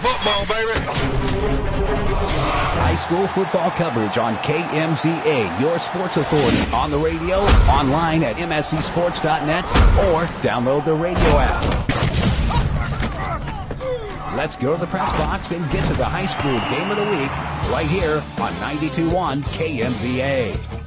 football, baby. High school football coverage on KMZA, your sports authority, on the radio, online at mscsports.net, or download the radio app. Let's go to the press box and get to the high school game of the week right here on 92.1 KMZA.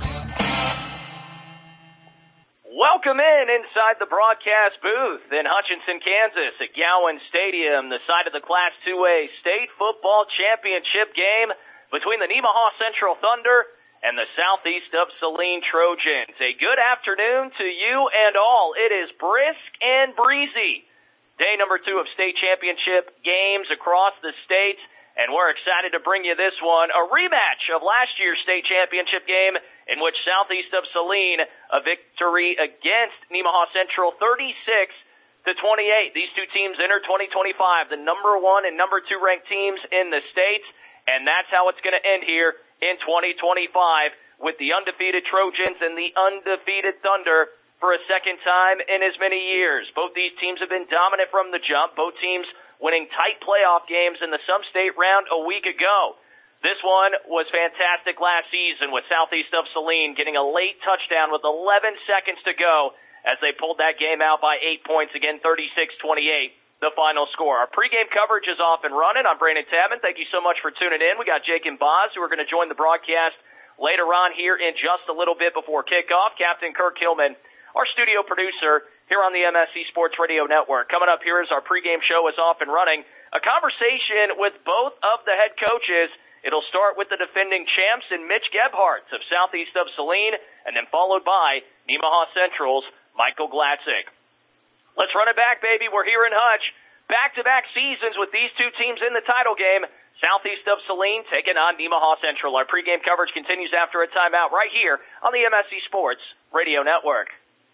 Welcome inside the broadcast booth in Hutchinson, Kansas at Gowan Stadium, the site of the Class 2A State Football Championship game between the Nemaha Central Thunder and the Southeast of Saline Trojans. A good afternoon to you and all. It is brisk and breezy. Day number 2 of state championship games across the state, and we're excited to bring you this one, a rematch of last year's state championship game in which Southeast of Saline, a victory against Nemaha Central 36-28. These two teams enter 2025, the number 1 and number 2 ranked teams in the state, and that's how it's going to end here in 2025 with the undefeated Trojans and the undefeated Thunder for a second time in as many years. Both these teams have been dominant from the jump, both teams winning tight playoff games in the Sum-State round a week ago. This one was fantastic last season with Southeast of Saline getting a late touchdown with 11 seconds to go as they pulled that game out by 8 points, again 36-28, the final score. Our pregame coverage is off and running. I'm Brandon Tabman. Thank you so much for tuning in. We got Jake and Boz who are going to join the broadcast later on here in just a little bit before kickoff. Captain Kirk Hillman, our studio producer here on the MSC Sports Radio Network. Coming up here as our pregame show is off and running, a conversation with both of the head coaches. It'll start with the defending champs and Mitch Gebhardt of Southeast of Saline, and then followed by Nemaha Central's Michael Glatzik. Let's run it back, baby. We're here in Hutch. Back-to-back seasons with these two teams in the title game. Southeast of Saline taking on Nemaha Central. Our pregame coverage continues after a timeout right here on the MSC Sports Radio Network.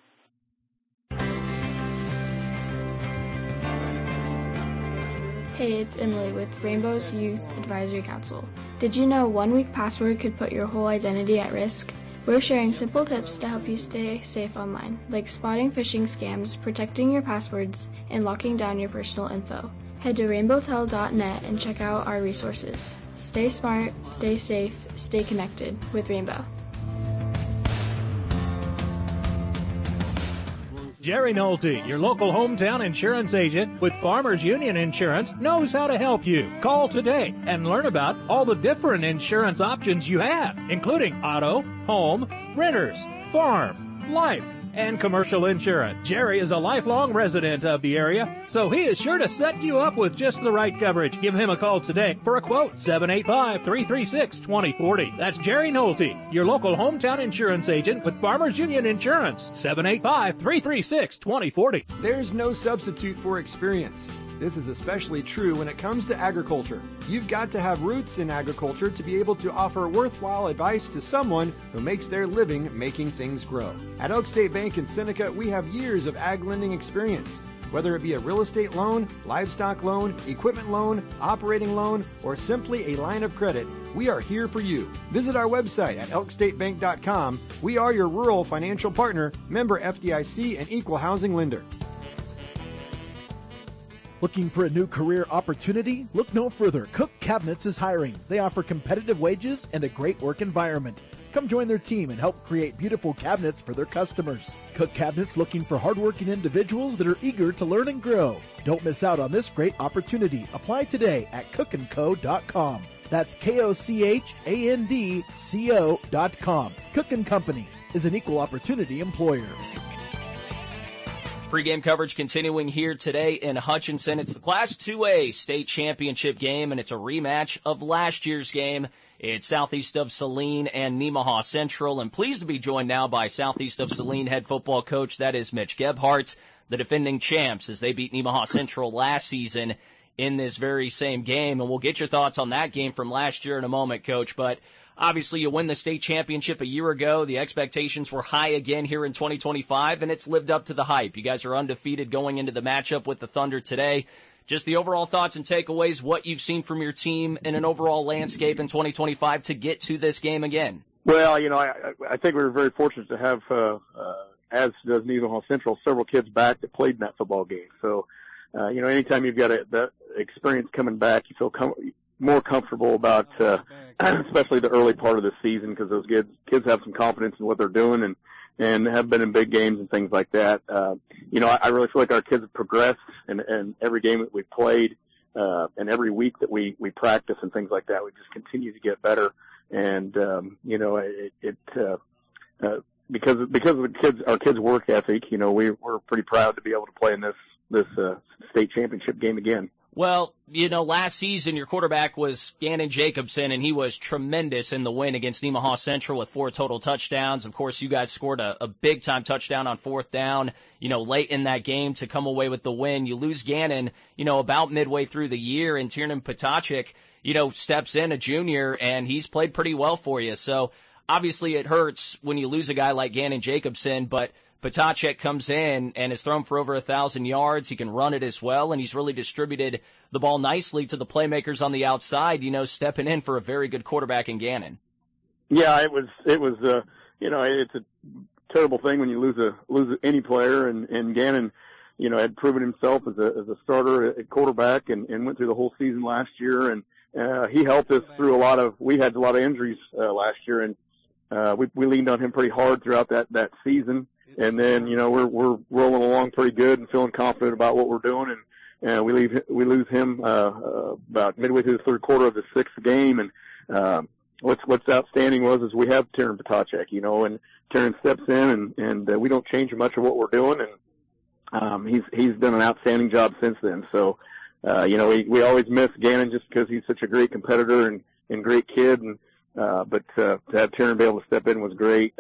Hey, it's Emily with Rainbow's Youth Advisory Council. Did you know 1-week password could put your whole identity at risk? We're sharing simple tips to help you stay safe online, like spotting phishing scams, protecting your passwords, and locking down your personal info. Head to rainbowtel.net and check out our resources. Stay smart, stay safe, stay connected with Rainbow. Jerry Nolte, your local hometown insurance agent with Farmers Union Insurance, knows how to help you. Call today and learn about all the different insurance options you have, including auto, home, renters, farm, life, and commercial insurance. Jerry is a lifelong resident of the area, so he is sure to set you up with just the right coverage. Give him a call today for a quote, 785-336-2040. That's Jerry Nolte, your local hometown insurance agent with Farmers Union Insurance, 785-336-2040. There's no substitute for experience. This is especially true when it comes to agriculture. You've got to have roots in agriculture to be able to offer worthwhile advice to someone who makes their living making things grow. At Elk State Bank in Seneca, we have years of ag lending experience. Whether it be a real estate loan, livestock loan, equipment loan, operating loan, or simply a line of credit, we are here for you. Visit our website at elkstatebank.com. We are your rural financial partner, member FDIC, and equal housing lender. Looking for a new career opportunity? Look no further. Cook Cabinets is hiring. They offer competitive wages and a great work environment. Come join their team and help create beautiful cabinets for their customers. Cook Cabinets looking for hardworking individuals that are eager to learn and grow. Don't miss out on this great opportunity. Apply today at cookandco.com. That's KOCHANDCO.com. Cook & Company is an equal opportunity employer. Pre-game coverage continuing here today in Hutchinson. It's the Class 2A state championship game, and it's a rematch of last year's game. It's Southeast of Saline and Nemaha Central. And pleased to be joined now by Southeast of Saline head football coach, that is Mitch Gebhardt, the defending champs, as they beat Nemaha Central last season in this very same game. And we'll get your thoughts on that game from last year in a moment, Coach. But obviously, you win the state championship a year ago. The expectations were high again here in 2025, and it's lived up to the hype. You guys are undefeated going into the matchup with the Thunder today. Just the overall thoughts and takeaways, what you've seen from your team in an overall landscape in 2025 to get to this game again. Well, you know, I think we were very fortunate to have, as does Nemaha Central, several kids back that played in that football game. So, you know, anytime you've got experience coming back. You feel more comfortable about, especially the early part of the season, because those kids have some confidence in what they're doing and have been in big games and things like that. I really feel like our kids have progressed, and every game that we've played, and every week that we practice and things like that, we just continue to get better. And, because of our kids' work ethic, we're pretty proud to be able to play in this state championship game again. Well, last season your quarterback was Gannon Jacobson, and he was tremendous in the win against Nemaha Central with 4 total touchdowns. Of course, you guys scored a big-time touchdown on 4th down, late in that game to come away with the win. You lose Gannon, about midway through the year, and Tiernan Potacek, steps in, a junior, and he's played pretty well for you. So, obviously it hurts when you lose a guy like Gannon Jacobson, but Potacek comes in and has thrown for over 1,000 yards. He can run it as well, and he's really distributed the ball nicely to the playmakers on the outside, stepping in for a very good quarterback in Gannon. Yeah, it was it's a terrible thing when you lose any player, and Gannon, had proven himself as a starter at quarterback and went through the whole season last year, and he helped us through we had a lot of injuries last year, and we leaned on him pretty hard throughout that season. And then, we're rolling along pretty good and feeling confident about what we're doing. And we lose him about midway through the third quarter of the 6th game. And what's outstanding is we have Tiernan Potacek, and Tiernan steps in, and we don't change much of what we're doing. And he's done an outstanding job since then. So, we always miss Gannon just because he's such a great competitor and great kid. And but to have Tiernan be able to step in was great.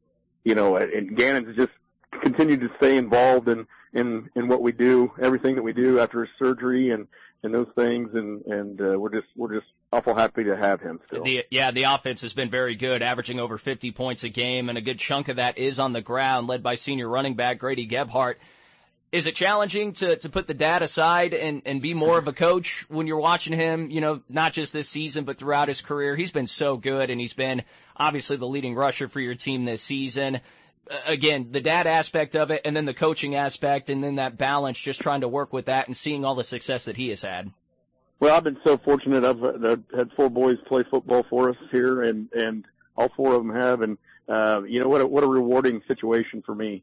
And Gannon's just continued to stay involved in what we do, everything that we do after his surgery and those things, and we're just awful happy to have him still. The offense has been very good, averaging over 50 points a game, and a good chunk of that is on the ground, led by senior running back Grady Gebhardt. Is it challenging to put the dad aside and be more of a coach when you're watching him, not just this season, but throughout his career? He's been so good, and he's been obviously the leading rusher for your team this season. Again, the dad aspect of it, and then the coaching aspect, and then that balance, just trying to work with that and seeing all the success that he has had. Well, I've been so fortunate. I've had 4 boys play football for us here, and all 4 of them have, and what a rewarding situation for me.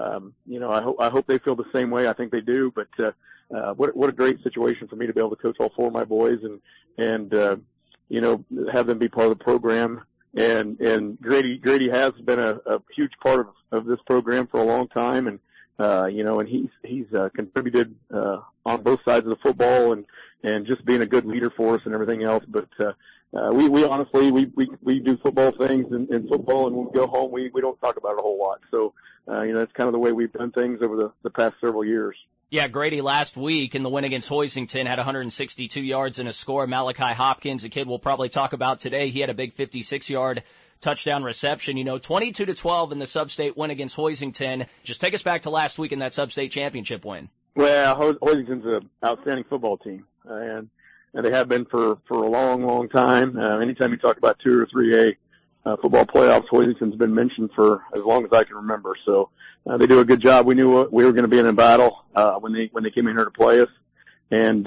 I hope they feel the same way. I think they do, but what a great situation for me to be able to coach all 4 of my boys and have them be part of the program. And Grady has been a huge part of this program for a long time, and and he's contributed on both sides of the football and just being a good leader for us and everything else. But we honestly we do football things in football, and when we go home we don't talk about it a whole lot. So that's kind of the way we've done things over the past several years. Yeah, Grady last week in the win against Hoisington had 162 yards and a score. Malachi Hopkins, a kid we'll probably talk about today, he had a big 56-yard touchdown reception. 22-12 in the sub-state win against Hoisington. Just take us back to last week in that sub-state championship win. Well, Hoisington's an outstanding football team, and they have been for a long, long time. Anytime you talk about 2 or 3A football playoffs, Hoisington's been mentioned for as long as I can remember. So they do a good job. We knew we were going to be in a battle when they came in here to play us, and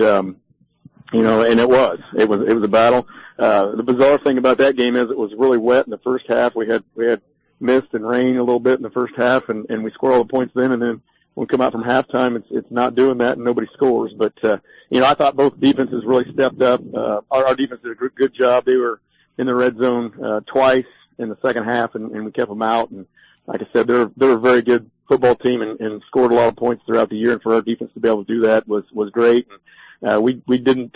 and it was a battle. The bizarre thing about that game is it was really wet in the first half. We had mist and rain a little bit in the first half, and we scored all the points then. And then when we come out from halftime, it's not doing that, and nobody scores. But I thought both defenses really stepped up. Our defense did a good job. They were in the red zone twice in the second half, and we kept them out. And like I said, they're a very good football team and scored a lot of points throughout the year. And for our defense to be able to do that was great. And we didn't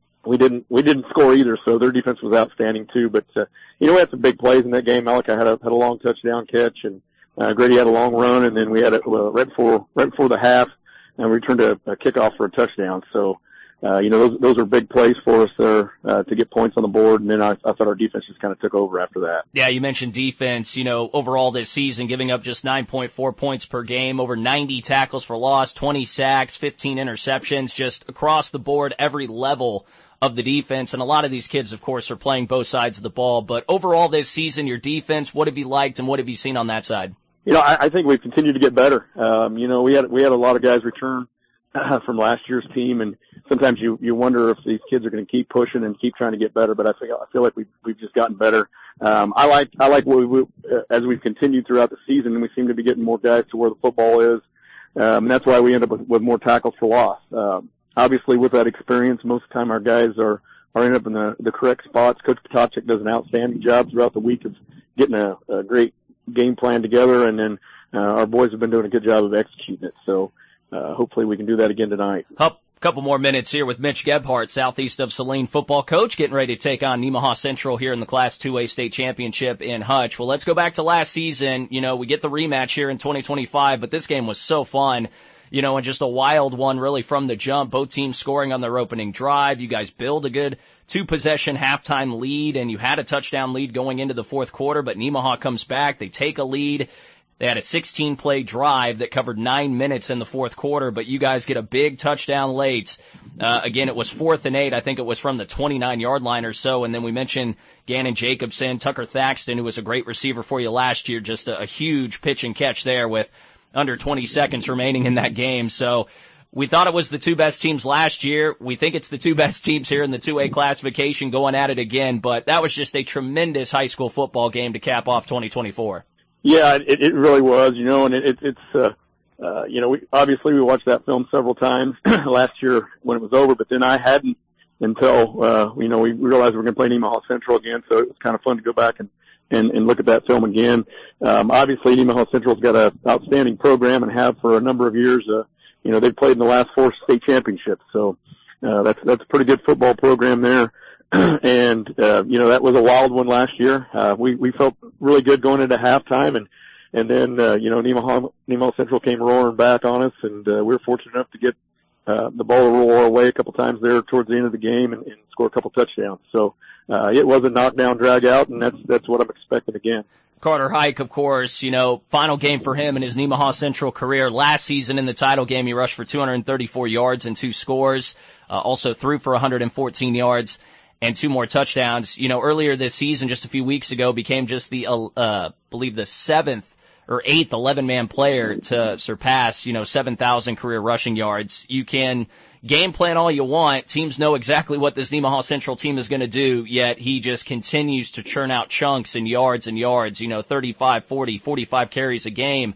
score either, so their defense was outstanding too. But we had some big plays in that game. Malachi had a long touchdown catch, and Grady had a long run, and then we had right before the half, and we returned a kickoff for a touchdown. So. Those are big plays for us there to get points on the board, and then I thought our defense just kind of took over after that. Yeah, you mentioned defense. Overall this season, giving up just 9.4 points per game, over 90 tackles for loss, 20 sacks, 15 interceptions, just across the board, every level of the defense. And a lot of these kids, of course, are playing both sides of the ball. But overall this season, your defense, what have you liked and what have you seen on that side? I think we've continued to get better. We had a lot of guys return from last year's team, and sometimes you wonder if these kids are going to keep pushing and keep trying to get better. But I feel like we've just gotten better. I like what as we've continued throughout the season, and we seem to be getting more guys to where the football is, and that's why we end up with more tackles for loss. Obviously, with that experience, most of the time our guys are ending up in the correct spots. Coach Potocek does an outstanding job throughout the week of getting a great game plan together, and then our boys have been doing a good job of executing it. So hopefully we can do that again tonight. Couple more minutes here with Mitch Gebhardt, Southeast of Saline football coach, getting ready to take on Nemaha Central here in the Class 2A state championship in Hutch. Well, let's go back to last season. You know, we get the rematch here in 2025, but this game was so fun, you know, and just a wild one really from the jump. Both teams scoring on their opening drive. You guys build a good 2-possession halftime lead, and you had a touchdown lead going into the fourth quarter, but Nemaha comes back. They take a lead. They had a 16-play drive that covered 9 minutes in the fourth quarter, but you guys get a big touchdown late. Again, it was 4th and 8. I think it was from the 29-yard line or so. And then we mentioned Gannon Jacobson, Tucker Thaxton, who was a great receiver for you last year, just a huge pitch and catch there with under 20 seconds remaining in that game. So we thought it was the two best teams last year. We think it's the two best teams here in the 2A classification going at it again, but that was just a tremendous high school football game to cap off 2024. Yeah, it really was, you know, and it's you know, we watched that film several times last year when it was over, but then I hadn't until, you know, we realized we were going to play Nemaha Central again, so it was kind of fun to go back and look at that film again. Obviously, Nemaha Central's got an outstanding program and have for a number of years. You know, they've played in the last 4 state championships, so that's a pretty good football program there. And, you know, that was a wild one last year. We felt really good going into halftime, and then, you know, Nemaha Central came roaring back on us, and we were fortunate enough to get the ball to roll our way a couple times there towards the end of the game and score a couple touchdowns. So it was a knockdown, drag out, and that's what I'm expecting again. Carter Hike, of course, you know, final game for him in his Nemaha Central career. Last season in the title game, he rushed for 234 yards and 2 scores, also threw for 114 yards. And 2 more touchdowns. You know, earlier this season, just a few weeks ago, became just the, believe the 7th or 8th 11-man player to surpass, you know, 7,000 career rushing yards. You can game plan all you want. Teams know exactly what this Nemaha Central team is going to do, yet he just continues to churn out chunks and yards, you know, 35, 40, 45 carries a game.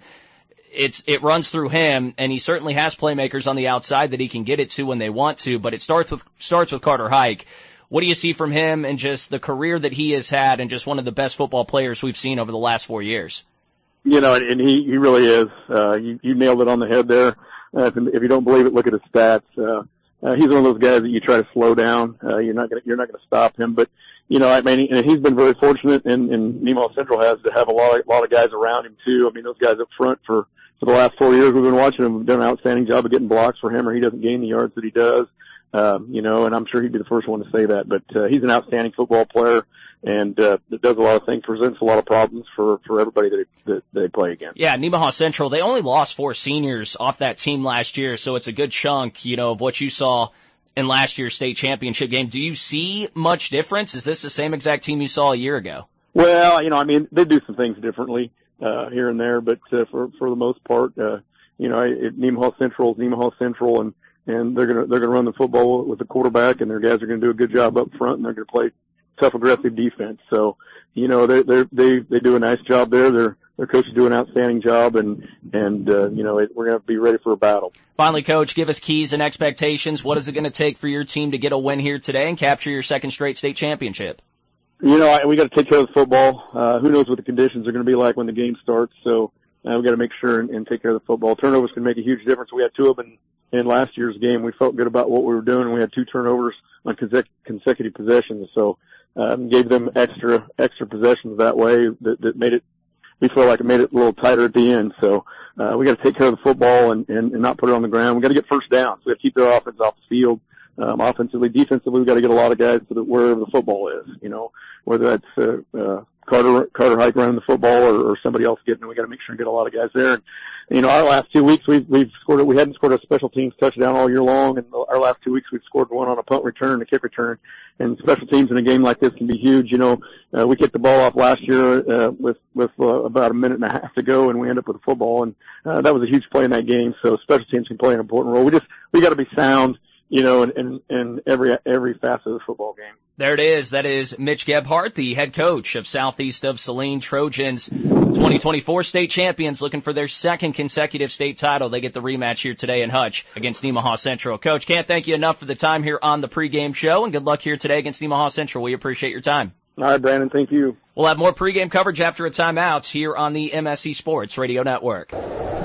It runs through him, and he certainly has playmakers on the outside that he can get it to when they want to, but it starts with Carter Hike. What do you see from him and just the career that he has had and just one of the best football players we've seen over the last 4 years? You know, and he really is. You nailed it on the head there. If you don't believe it, look at his stats. He's one of those guys that you try to slow down. You're not going to stop him. But, you know, I mean, he's been very fortunate, and Nemaha Central has to have a lot of guys around him too. I mean, those guys up front for the last 4 years we've been watching him have done an outstanding job of getting blocks for him, or he doesn't gain the yards that he does. You know, and I'm sure he'd be the first one to say that, but he's an outstanding football player and does a lot of things, presents a lot of problems for everybody that they play against. Yeah, Nemaha Central, they only lost 4 seniors off that team last year, so it's a good chunk, you know, of what you saw in last year's state championship game. Do you see much difference? Is this the same exact team you saw a year ago? Well, you know, I mean, they do some things differently here and there, but for the most part, you know, Nemaha Central is Nemaha Central, and they're gonna run the football with the quarterback, and their guys are gonna do a good job up front, and they're gonna play tough, aggressive defense. So, you know, they do a nice job there. Their coaches do an outstanding job, and you know, we're gonna be ready for a battle. Finally, Coach, give us keys and expectations. What is it gonna take for your team to get a win here today and capture your 2nd straight state championship? You know, we got to take care of the football. Who knows what the conditions are going to be like when the game starts? So we got to make sure and take care of the football. Turnovers can make a huge difference. We had 2 of them in last year's game. We felt good about what we were doing, and we had 2 turnovers on consecutive possessions. So gave them extra possessions that way that made it. We feel like it made it a little tighter at the end. So we got to take care of the football and not put it on the ground. We got to get first down. So we got to keep their offense off the field. offensively. Defensively, we've got to get a lot of guys to wherever the football is, you know, whether that's Carter Hike running the football or somebody else getting it. We got to make sure and get a lot of guys there. And, you know, our last 2 weeks, we hadn't scored a special teams touchdown all year long, and our last 2 weeks we've scored one on a punt return and a kick return. And special teams in a game like this can be huge. You know, we kicked the ball off last year with about a minute and a half to go, and we ended up with a football, and that was a huge play in that game. So special teams can play an important role. We got to be sound, you know, in every facet of the football game. There it is. That is Mitch Gebhardt, the head coach of Southeast of Saline Trojans, 2024 state champions, looking for their second consecutive state title. They get the rematch here today in Hutch against Nemaha Central. Coach, can't thank you enough for the time here on the pregame show, and good luck here today against Nemaha Central. We appreciate your time. All right, Brandon, thank you. We'll have more pregame coverage after a timeout here on the MSC Sports Radio Network.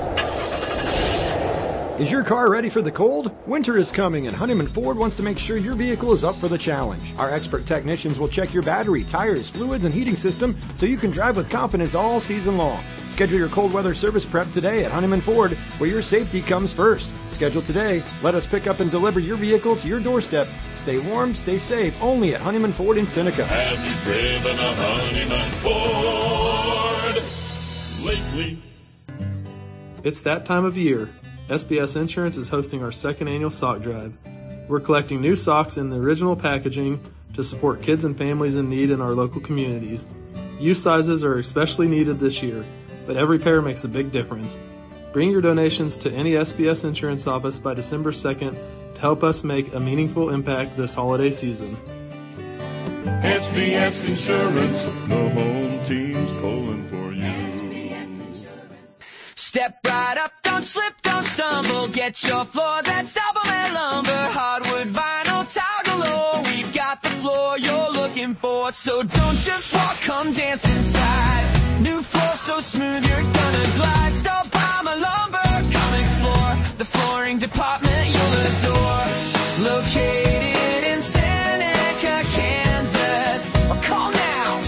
Is your car ready for the cold? Winter is coming, and Honeyman Ford wants to make sure your vehicle is up for the challenge. Our expert technicians will check your battery, tires, fluids, and heating system so you can drive with confidence all season long. Schedule your cold weather service prep today at Honeyman Ford, where your safety comes first. Schedule today. Let us pick up and deliver your vehicle to your doorstep. Stay warm, stay safe, only at Honeyman Ford in Seneca. Have you driven a Honeyman Ford lately? It's that time of year. SBS Insurance is hosting our second annual sock drive. We're collecting new socks in the original packaging to support kids and families in need in our local communities. Youth sizes are especially needed this year, but every pair makes a big difference. Bring your donations to any SBS Insurance office by December 2nd to help us make a meaningful impact this holiday season. SBS Insurance, the home team's pulling for you. Step right up, don't slip, don't stumble. Get your floor that's double and lumber. Hardwood, vinyl, tile galore. We've got the floor you're looking for. So don't just walk, come dance inside. New floor so smooth you're gonna glide. Stop by my lumber, come explore. The flooring department you'll adore. Located in Seneca, Kansas. Or call now,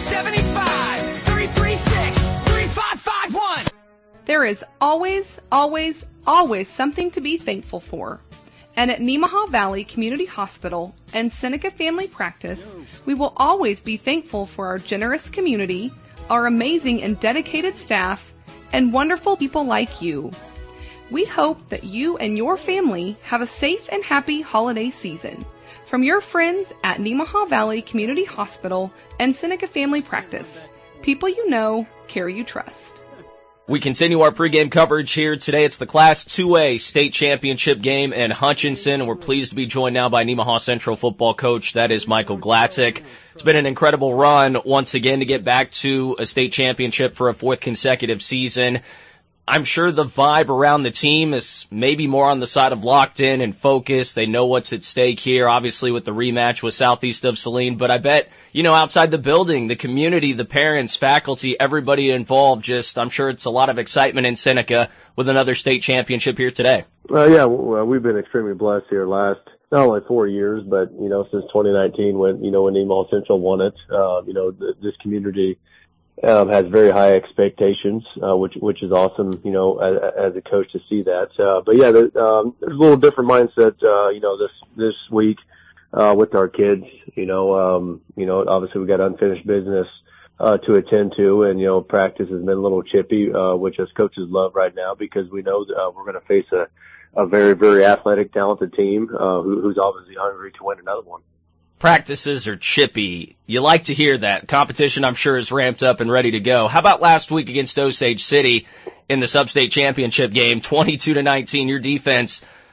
75-336-3551. There is always, always, always something to be thankful for. And at Nemaha Valley Community Hospital and Seneca Family Practice, we will always be thankful for our generous community, our amazing and dedicated staff, and wonderful people like you. We hope that you and your family have a safe and happy holiday season. From your friends at Nemaha Valley Community Hospital and Seneca Family Practice, people you know, care you trust. We continue our pregame coverage here today. It's the Class 2A state championship game in Hutchinson, and we're pleased to be joined now by Nemaha Central football coach. That is Michael Glatzik. It's been an incredible run once again to get back to a state championship for a fourth consecutive season. I'm sure the vibe around the team is maybe more on the side of locked in and focused. They know what's at stake here, obviously with the rematch with Southeast of Saline. But I bet, you know, outside the building, the community, the parents, faculty, everybody involved, I'm sure it's a lot of excitement in Seneca with another state championship here today. Well, we've been extremely blessed here last not only 4 years, but, you know, since 2019 when Nemaha Central won it. This community has very high expectations, which is awesome, you know, as a coach to see that. There's a little different mindset, this week, with our kids, obviously we got unfinished business, to attend to, and, practice has been a little chippy, which us coaches love right now because we know that we're going to face a very, very athletic, talented team, who's obviously hungry to win another one. Practices are chippy. You like to hear that. Competition, I'm sure, is ramped up and ready to go. How about last week against Osage City in the Sub-State Championship game, 22-19, your defense,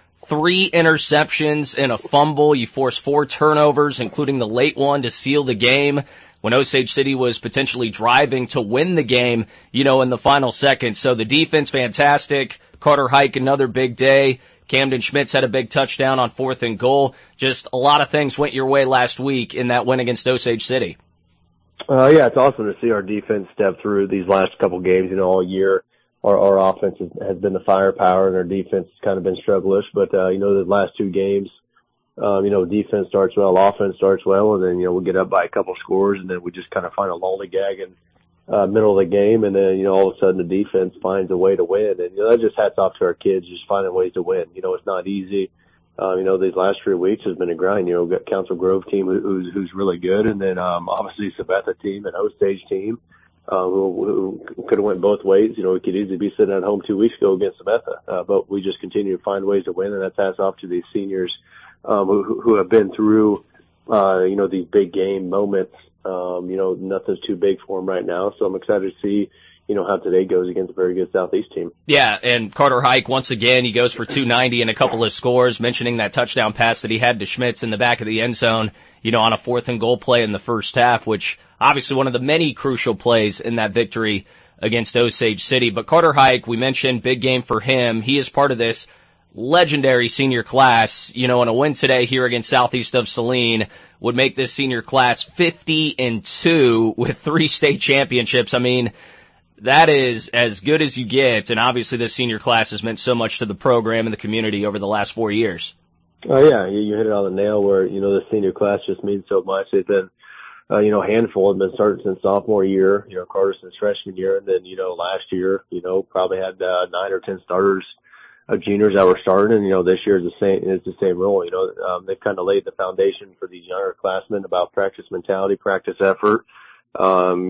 3 interceptions and a fumble. You forced 4 turnovers, including the late one to seal the game when Osage City was potentially driving to win the game, in the final second. So the defense, fantastic. Carter Hike, another big day. Camden Schmitz had a big touchdown on 4th and goal. Just a lot of things went your way last week in that win against Osage City. It's awesome to see our defense step through these last couple games. All year our offense has been the firepower and our defense has kind of been strugglish. But, the last 2 games, defense starts well, offense starts well, and then, we'll get up by a couple scores and then we just kind of find a lollygag in middle of the game, and then, all of a sudden the defense finds a way to win. And, that just hats off to our kids, just finding ways to win. It's not easy. These last 3 weeks has been a grind. We've got Council Grove team who's really good, and then obviously Sabetha team and Osage team who could have went both ways. We could easily be sitting at home 2 weeks ago against Sabetha, but we just continue to find ways to win, and that's hats off to these seniors who have been through these big game moments. Nothing's too big for them right now, so I'm excited to see how today goes against a very good Southeast team. Yeah, and Carter Hike, once again, he goes for 290 and a couple of scores, mentioning that touchdown pass that he had to Schmitz in the back of the end zone, on a 4th and goal play in the first half, which obviously one of the many crucial plays in that victory against Osage City. But Carter Hike, we mentioned, big game for him. He is part of this legendary senior class, and a win today here against Southeast of Saline would make this senior class 50-2 with 3 state championships. I mean, that is as good as you get, and obviously this senior class has meant so much to the program and the community over the last 4 years. Oh, yeah, you hit it on the nail where, the senior class just means so much. They've been, a handful have been starting since sophomore year, Carter since freshman year, and then, last year, probably had 9 or 10 starters of juniors that were starting, and, this year is the same role. They've kind of laid the foundation for these younger classmen about practice mentality, practice effort, and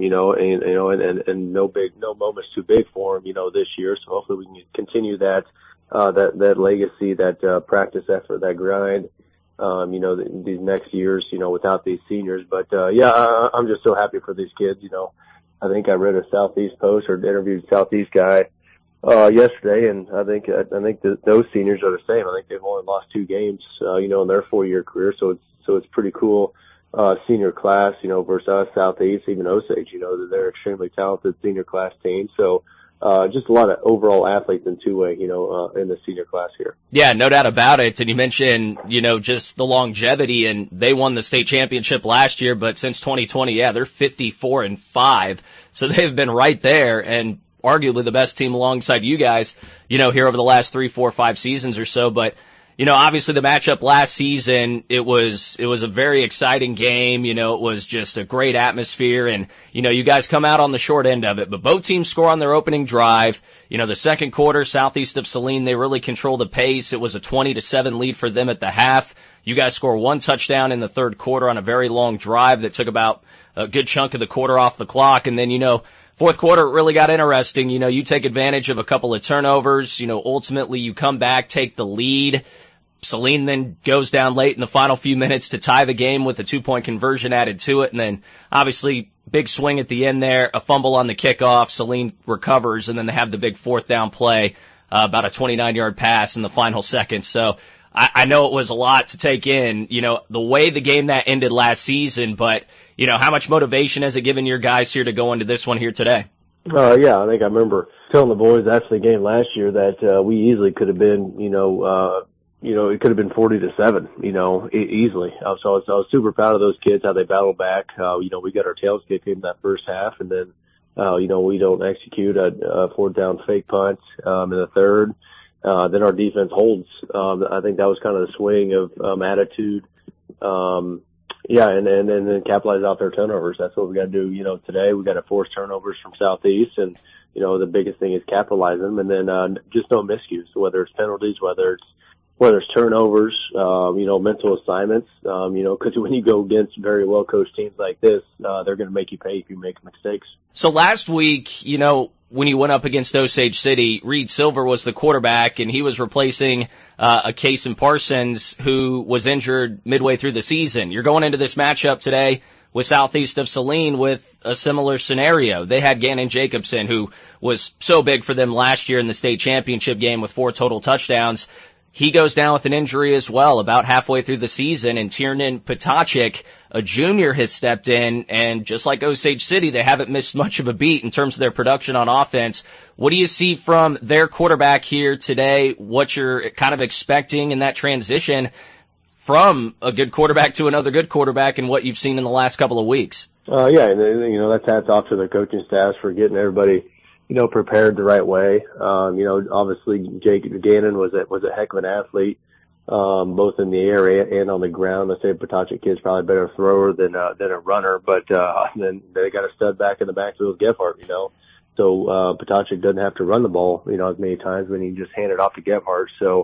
no moment's too big for them, this year. So hopefully we can continue that legacy, that practice effort, that grind, these next years, without these seniors. But, I'm just so happy for these kids. I think I read a Southeast Post or interviewed a Southeast guy, yesterday, and I think those seniors are the same. I think they've only lost 2 games, in their 4-year career. So it's pretty cool. Senior class, versus us, Southeast, even Osage, they're extremely talented senior class team. So, just a lot of overall athletes in 2-way, in the senior class here. Yeah, no doubt about it. And you mentioned, just the longevity, and they won the state championship last year, but since 2020, they're 54-5. So they've been right there and arguably the best team alongside you guys, here over the last 3, 4, 5 seasons or so. But, obviously the matchup last season, it was a very exciting game. It was just a great atmosphere, and, you guys come out on the short end of it. But both teams score on their opening drive. The second quarter, Southeast of Saline, they really control the pace. It was a 20-7 lead for them at the half. You guys score 1 touchdown in the third quarter on a very long drive that took about a good chunk of the quarter off the clock. And then, fourth quarter, it really got interesting. You take advantage of a couple of turnovers. Ultimately you come back, take the lead. Saline then goes down late in the final few minutes to tie the game with a 2-point conversion added to it. And then obviously big swing at the end there, a fumble on the kickoff. Saline recovers, and then they have the big 4th down play, about a 29-yard pass in the final seconds. So I know it was a lot to take in, the way the game that ended last season, but how much motivation has it given your guys here to go into this one here today? Yeah, I think I remember telling the boys after the game last year that we easily could have been, it could have been 40-7, easily. So I was super proud of those kids, how they battled back. We got our tails kicked in that first half, and then, we don't execute a 4th down fake punt, in the third. Then our defense holds. I think that was kind of the swing of, attitude. And then capitalize out their turnovers. That's what we got to do, today. We got to force turnovers from Southeast, and, the biggest thing is capitalize them, and then, just no miscues, whether it's penalties, whether it's turnovers, mental assignments, because when you go against very well-coached teams like this, they're going to make you pay if you make mistakes. So last week, when you went up against Osage City, Reed Silver was the quarterback, and he was replacing a Cason Parsons who was injured midway through the season. You're going into this matchup today with Southeast of Saline with a similar scenario. They had Gannon Jacobson, who was so big for them last year in the state championship game with 4 total touchdowns. He goes down with an injury as well about halfway through the season, and Tiernan Potachik, a junior, has stepped in, and just like Osage City, they haven't missed much of a beat in terms of their production on offense. What do you see from their quarterback here today, what you're kind of expecting in that transition from a good quarterback to another good quarterback and what you've seen in the last couple of weeks? That's hats off to the coaching staffs for getting everybody prepared the right way. Obviously Jake Gannon was a heck of an athlete, both in the air and on the ground. Let's say Potachik kid's probably a better thrower than a runner, but then they got a stud back in the backfield, Gephardt, So Potachik doesn't have to run the ball, as many times when he just hand it off to Gephardt. So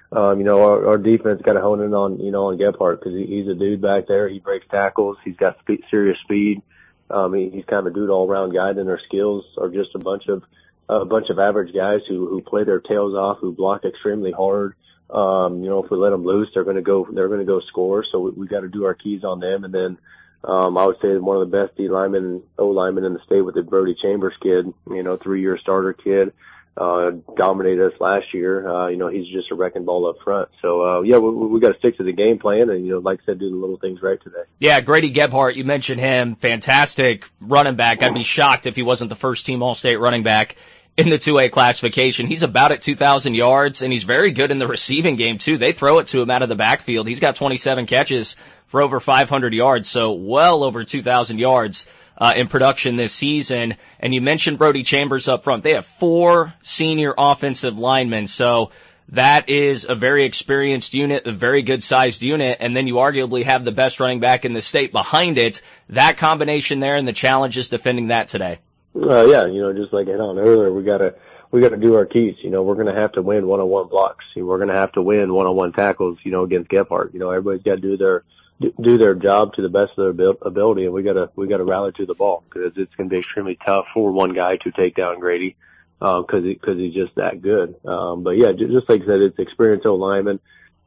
Our defense got to hone in on, on Gebhardt, because he's a dude back there. He breaks tackles. He's got serious speed. He's kind of a dude all around guy, and their skills are just a bunch of average guys who play their tails off, who block extremely hard. If we let them loose, they're going to go score. So we got to do our keys on them. And then, I would say one of the best D linemen, O linemen in the state with the Brody Chambers kid, 3-year starter kid. Dominated us last year. He's just a wrecking ball up front. So, we got to stick to the game plan and, like I said, do the little things right today. Yeah, Grady Gebhardt, you mentioned him. Fantastic running back. I'd be shocked if he wasn't the first team All-State running back in the 2A classification. He's about at 2,000 yards, and he's very good in the receiving game, too. They throw it to him out of the backfield. He's got 27 catches for over 500 yards, so well over 2,000 yards in production this season. And you mentioned Brody Chambers up front. They have 4 senior offensive linemen, so that is a very experienced unit, a very good-sized unit, and then you arguably have the best running back in the state behind it. That combination there and the challenges defending that today. Just like I hit on earlier, we gotta do our keys. We're gonna have to win one-on-one blocks. We're gonna have to win one-on-one tackles, against Gebhardt. Everybody's got to do their job to the best of their ability, and we gotta rally to the ball, because it's gonna be extremely tough for one guy to take down Grady, because he's just that good. Just like I said, it's experienced O lineman.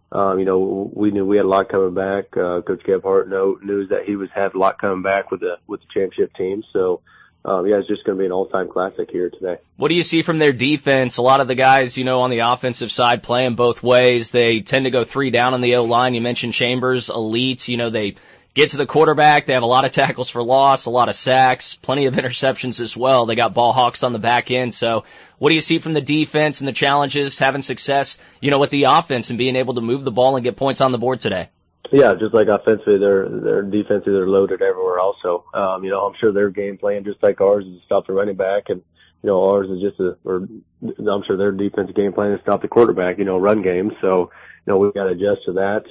We knew we had a lot coming back. Coach Gebhardt knew that he had a lot coming back with the championship team. So, it's just going to be an all-time classic here today. What do you see from their defense? A lot of the guys, on the offensive side playing both ways. They tend to go 3 down on the O-line. You mentioned Chambers, elite. They get to the quarterback. They have a lot of tackles for loss, a lot of sacks, plenty of interceptions as well. They got ball hawks on the back end. So what do you see from the defense and the challenges, having success, with the offense and being able to move the ball and get points on the board today? Yeah, just like offensively, their defensively, they're loaded everywhere also. I'm sure their game plan, just like ours, is to stop the running back, and, ours is I'm sure their defensive game plan is to stop the quarterback, run game. So, we've got to adjust to that.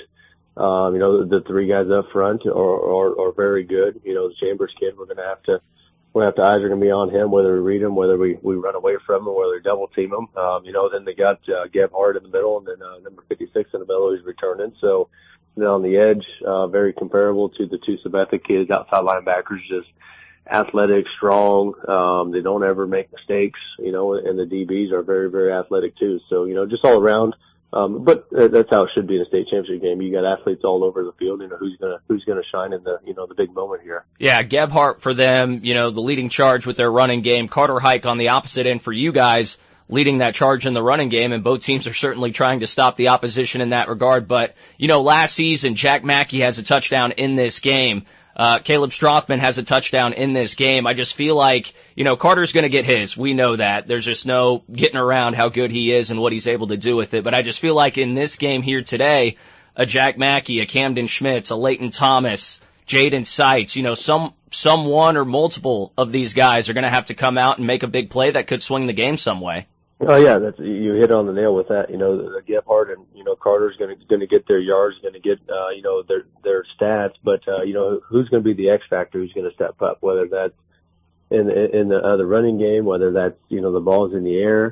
The 3 guys up front are very good. The Chambers kid, we're going to have to eyes are going to be on him, whether we read him, whether we run away from him, whether we double team him. Then they got Gebhardt in the middle, and then number 56 in the middle who's returning. So, on the edge, very comparable to the 2 Sabetha kids, outside linebackers, just athletic, strong. They don't ever make mistakes, and the DBs are very, very athletic too. So, just all around. But that's how it should be in a state championship game. You got athletes all over the field. Who's gonna shine in the the big moment here. Yeah, Gebhardt for them. The leading charge with their running game. Carter Hike on the opposite end for you guys, leading that charge in the running game, and both teams are certainly trying to stop the opposition in that regard. But, last season, Jack Mackey has a touchdown in this game. Caleb Strothman has a touchdown in this game. I just feel like, Carter's going to get his. We know that. There's just no getting around how good he is and what he's able to do with it. But I just feel like in this game here today, a Jack Mackey, a Camden Schmitz, a Leighton Thomas, Jaden Seitz, someone or multiple of these guys are going to have to come out and make a big play that could swing the game some way. Oh yeah, you hit on the nail with that. Gebhardt and Carter's going to get their yards, going to get their stats, but who's going to be the X factor? Who's going to step up? Whether that's in the running game, whether that's the ball's in the air,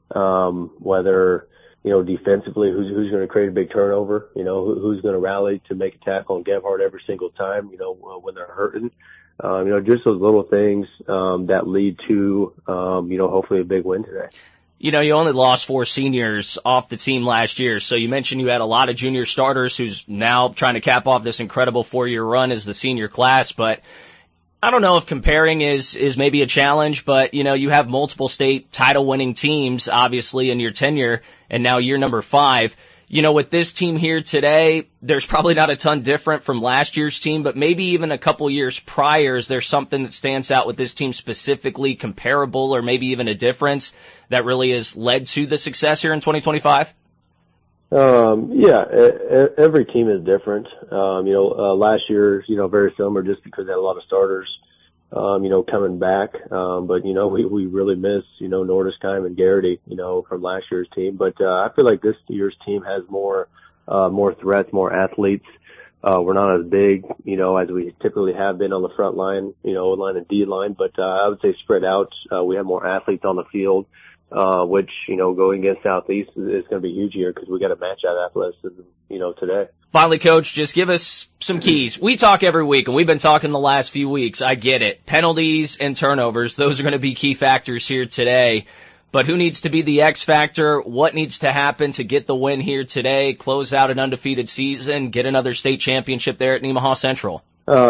whether defensively, who's going to create a big turnover? Who's going to rally to make a tackle on Gebhardt every single time? When they're hurting. Just those little things that lead to hopefully a big win today. You only lost 4 seniors off the team last year, so you mentioned you had a lot of junior starters who's now trying to cap off this incredible 4-year run as the senior class, but I don't know if comparing is maybe a challenge, but, you have multiple state title-winning teams, obviously, in your tenure, and now year number 5. With this team here today, there's probably not a ton different from last year's team, but maybe even a couple years prior, is there something that stands out with this team specifically, comparable, or maybe even a difference that really has led to the success here in 2025? Every team is different. Last year, very similar just because they had a lot of starters, coming back. But, we really miss, Nordestheim and Garrity, from last year's team. But, I feel like this year's team has more threats, more athletes. We're not as big, as we typically have been on the front line, line and D line, but, I would say spread out. We have more athletes on the field. which, going against Southeast is going to be huge here because we got to match that athleticism, today. Finally, Coach, just give us some keys. We talk every week, and we've been talking the last few weeks. I get it. Penalties and turnovers, those are going to be key factors here today. But who needs to be the X factor? What needs to happen to get the win here today, close out an undefeated season, get another state championship there at Nemaha Central?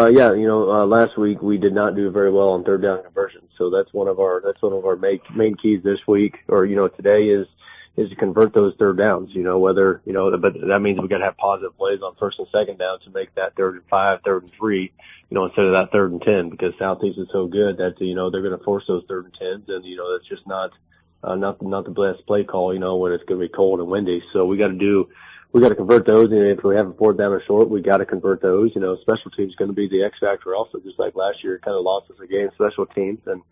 Last week we did not do very well on third down conversion. So that's one of our main keys this week, or, today is to convert those third downs, but that means we got to have positive plays on first and second down to make that 3rd and 5, 3rd and 3, instead of that 3rd and 10, because Southeast is so good that, they're going to force those 3rd and 10s, and, that's just not the best play call, when it's going to be cold and windy. So we got to convert those, and if we have a 4th down or short, we got to convert those. Special teams is going to be the X factor also, just like last year, it kind of lost us again, special teams, and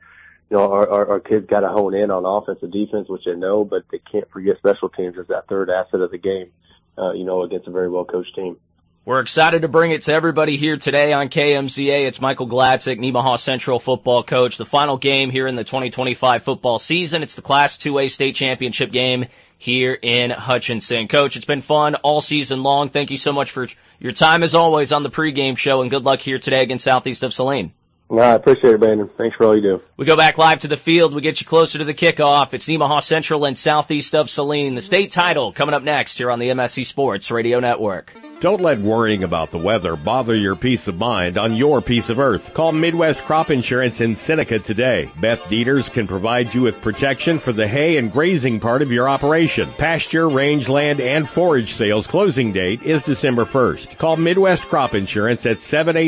our kids got to hone in on offense and defense, which they know, but they can't forget special teams as that third asset of the game, against a very well-coached team. We're excited to bring it to everybody here today on KMZA. It's Michael Gladzik, Nemaha Central football coach. The final game here in the 2025 football season. It's the Class 2A state championship game here in Hutchinson. Coach, it's been fun all season long. Thank you so much for your time as always on the pregame show, and good luck here today against Southeast of Saline. No, I appreciate it, Brandon. Thanks for all you do. We go back live to the field. We get you closer to the kickoff. It's Nemaha Central and Southeast of Saline. The state title coming up next here on the MSC Sports Radio Network. Don't let worrying about the weather bother your peace of mind on your piece of earth. Call Midwest Crop Insurance in Seneca today. Beth Dieters can provide you with protection for the hay and grazing part of your operation. Pasture, rangeland, and forage sales closing date is December 1st. Call Midwest Crop Insurance at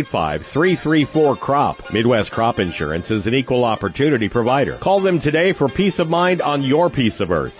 785-334-CROP. Midwest Crop Insurance is an equal opportunity provider. Call them today for peace of mind on your piece of earth.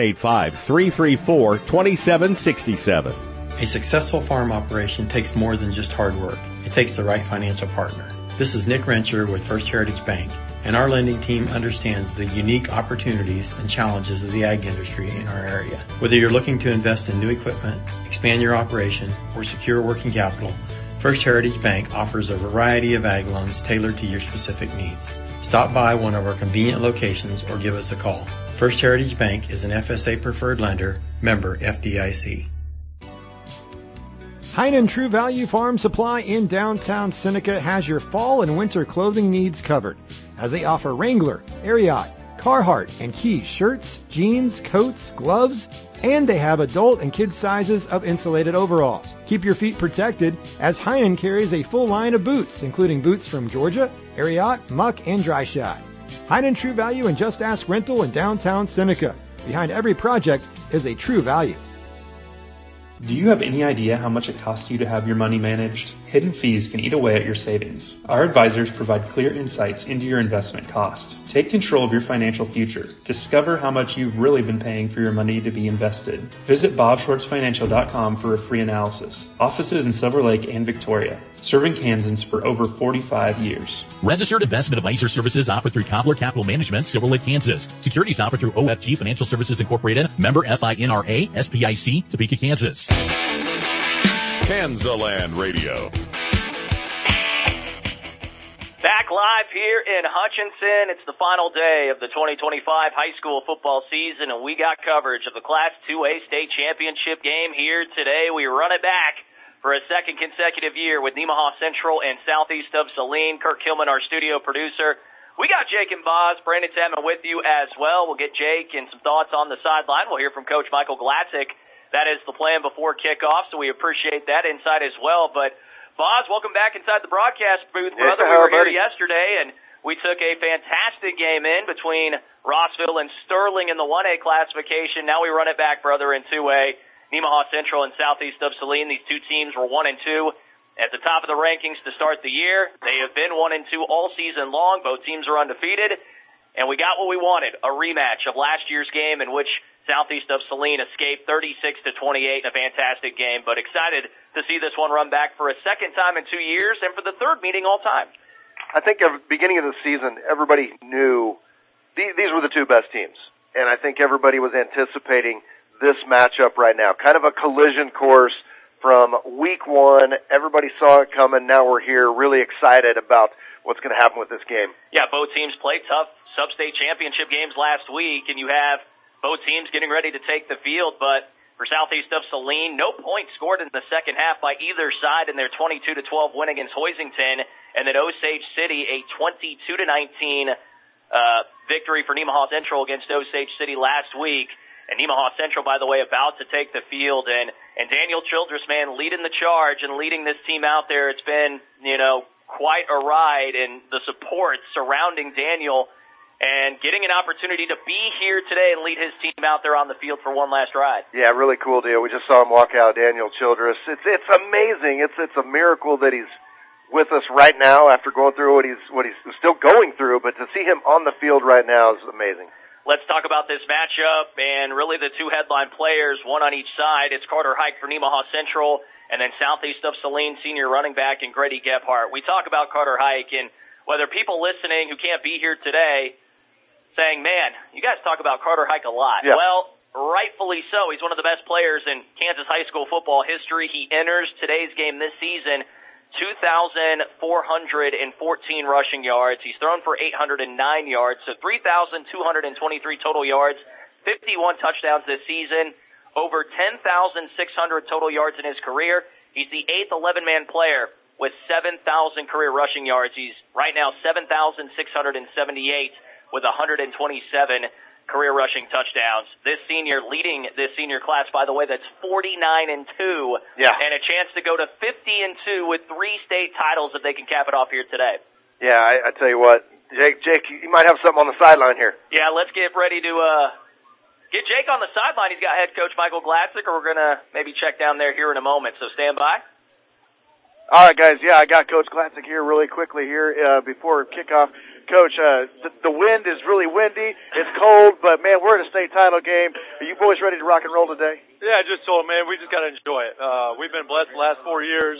785-334-2767. A successful farm operation takes more than just hard work. It takes the right financial partner. This is Nick Rencher with First Heritage Bank, and our lending team understands the unique opportunities and challenges of the ag industry in our area. Whether you're looking to invest in new equipment, expand your operation, or secure working capital, First Heritage Bank offers a variety of ag loans tailored to your specific needs. Stop by one of our convenient locations or give us a call. First Heritage Bank is an FSA preferred lender, member FDIC. Heinen True Value Farm Supply in downtown Seneca has your fall and winter clothing needs covered, as they offer Wrangler, Ariat, Carhartt, and Key shirts, jeans, coats, gloves, and they have adult and kid sizes of insulated overalls. Keep your feet protected, as Heinen carries a full line of boots, including boots from Georgia, Ariat, Muck, and Dry Shod. Heinen True Value and Just Ask Rental in downtown Seneca. Behind every project is a true value. Do you have any idea how much it costs you to have your money managed? Hidden fees can eat away at your savings. Our advisors provide clear insights into your investment costs. Take control of your financial future. Discover how much you've really been paying for your money to be invested. Visit bobschwartzfinancial.com for a free analysis. Offices in Silver Lake and Victoria. Serving Kansans for over 45 years. Registered investment advisor services offered through Cobbler Capital Management, Silver Lake, Kansas. Securities offered through OFG Financial Services Incorporated, member FINRA, SPIC, Topeka, Kansas. Kansaland Radio. Back live here in Hutchinson. It's the final day of the 2025 high school football season, and we got coverage of the Class 2A state championship game here today. We run it back for a second consecutive year with Nemaha Central and Southeast of Saline. Kirk Hillman, our studio producer. We got Jake and Boz. Brandon Tadman with you as well. We'll get Jake and some thoughts on the sideline. We'll hear from Coach Michael Gladzik. That is the plan before kickoff, so we appreciate that insight as well. But Boz, welcome back inside the broadcast booth, brother. We were here yesterday, and we took a fantastic game in between Rossville and Sterling in the 1A classification. Now we run it back, brother, in 2A. Nemaha Central and Southeast of Saline, these two teams were 1 and 2 at the top of the rankings to start the year. They have been 1 and 2 all season long. Both teams are undefeated, and we got what we wanted, a rematch of last year's game in which Southeast of Saline escaped 36-28 in a fantastic game, but excited to see this one run back for a second time in 2 years and for the third meeting all time. I think at the beginning of the season, everybody knew these were the two best teams, and I think everybody was anticipating this matchup right now. Kind of a collision course from week one. Everybody saw it coming. Now we're here really excited about what's going to happen with this game. Yeah, both teams play tough sub-state championship games last week, and you have both teams getting ready to take the field. But for Southeast of Saline, no points scored in the second half by either side in their 22-12 win against Hoisington, and then Osage City a 22-19 victory for Nemaha Central against Osage City last week. And Nemaha Central, by the way, about to take the field. And Daniel Childress, man, leading the charge and leading this team out there. It's been, quite a ride, and the support surrounding Daniel and getting an opportunity to be here today and lead his team out there on the field for one last ride. Yeah, really cool deal. We just saw him walk out, Daniel Childress. It's amazing. It's a miracle that he's with us right now after going through what he's still going through, but to see him on the field right now is amazing. Let's talk about this matchup and really the two headline players, one on each side. It's Carter Hike for Nemaha Central and then Southeast of Saline senior running back and Grady Gebhardt. We talk about Carter Hike, and whether people listening who can't be here today saying, man, you guys talk about Carter Hike a lot. Yeah. Well, rightfully so. He's one of the best players in Kansas high school football history. He enters today's game this season 2,414 rushing yards. He's thrown for 809 yards, so 3,223 total yards, 51 touchdowns this season, over 10,600 total yards in his career. He's the 8th 11-man player with 7,000 career rushing yards. He's right now 7,678 with 127 career rushing touchdowns. This senior leading this senior class, by the way, that's 49-2. Yeah. And a chance to go to 50-2 with 3 state titles if they can cap it off here today. Yeah, I tell you what, Jake, you might have something on the sideline here. Yeah, let's get ready to get Jake on the sideline. He's got head coach Michael Glatzik, or we're going to maybe check down there here in a moment, so stand by. All right, guys, yeah, I got Coach Glatzik here really quickly here before kickoff. Coach, the wind is really windy. It's cold, but, man, we're in a state title game. Are you boys ready to rock and roll today? Yeah, I just told him, man, we just got to enjoy it. We've been blessed the last 4 years,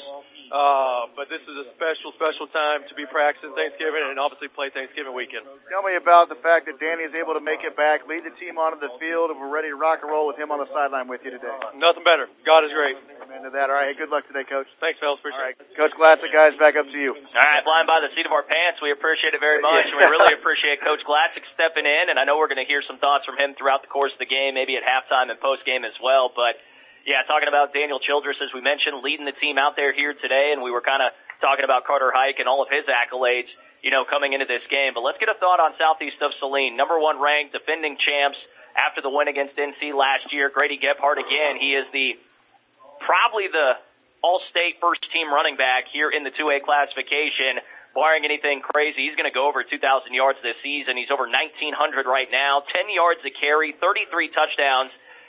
but this is a special time to be practicing Thanksgiving and obviously play Thanksgiving weekend. Tell me about the fact that Danny is able to make it back, lead the team onto the field, and we're ready to rock and roll with him on the sideline with you today. Nothing better. God is great. Amen to that. All right, hey, good luck today, Coach. Thanks, fellas. Appreciate it. Coach Glatzik, guys, back up to you. All right, flying by the seat of our pants. We appreciate it very much. And we really appreciate Coach Glatzik stepping in, and I know we're going to hear some thoughts from him throughout the course of the game, maybe at halftime and post-game as well. But, yeah, talking about Daniel Childress, as we mentioned, leading the team out there here today, and we were kind of talking about Carter Hike and all of his accolades, coming into this game. But let's get a thought on Southeast of Saline. Number 1 ranked, defending champs after the win against NC last year. Grady Gebhardt, again, he is probably the all-state first-team running back here in the 2A classification. Barring anything crazy, he's going to go over 2,000 yards this season. He's over 1,900 right now, 10 yards a carry, 33 touchdowns.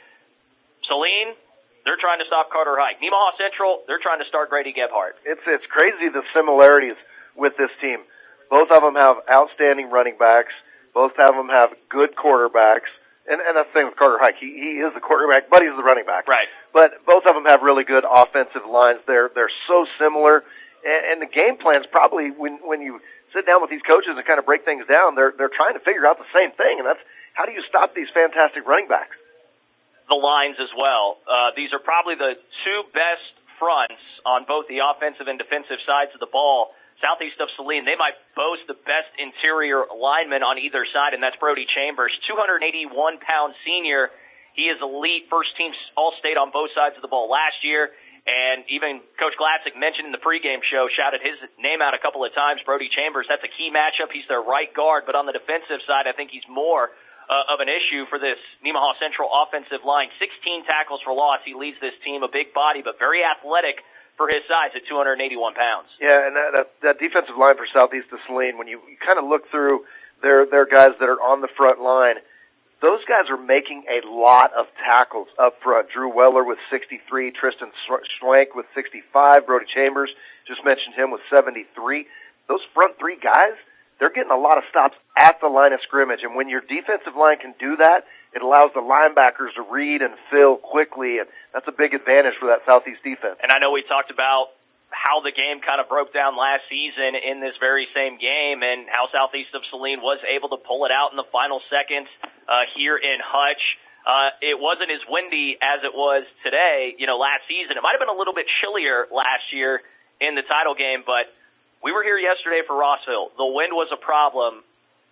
Saline, they're trying to stop Carter Hike. Nemaha Central, they're trying to start Grady Gebhardt. It's crazy the similarities with this team. Both of them have outstanding running backs. Both of them have good quarterbacks. And that's the thing with Carter Hike. He is the quarterback, but he's the running back. Right. But both of them have really good offensive lines. They're so similar. And the game plan's probably, when you sit down with these coaches and kind of break things down, they're trying to figure out the same thing, and that's how do you stop these fantastic running backs? The lines as well. These are probably the 2 best fronts on both the offensive and defensive sides of the ball. Southeast of Saline, they might boast the best interior lineman on either side, and that's Brody Chambers, 281-pound senior. He is elite, first-team All-State on both sides of the ball last year. And even Coach Glatzik mentioned in the pregame show, shouted his name out a couple of times, Brody Chambers. That's a key matchup. He's their right guard, but on the defensive side, I think he's more of an issue for this Nemaha Central offensive line. 16 tackles for loss. He leads this team, a big body, but very athletic for his size at 281 pounds. Yeah, and that defensive line for Southeast of Saline, when you kind of look through their guys that are on the front line, those guys are making a lot of tackles up front. Drew Weller with 63, Tristan Schwank with 65, Brody Chambers, just mentioned him with 73. Those front 3 guys, they're getting a lot of stops at the line of scrimmage. And when your defensive line can do that, it allows the linebackers to read and fill quickly, and that's a big advantage for that Southeast defense. And I know we talked about how the game kind of broke down last season in this very same game and how Southeast of Saline was able to pull it out in the final seconds here in Hutch. It wasn't as windy as it was today, last season. It might have been a little bit chillier last year in the title game, but we were here yesterday for Rossville. The wind was a problem.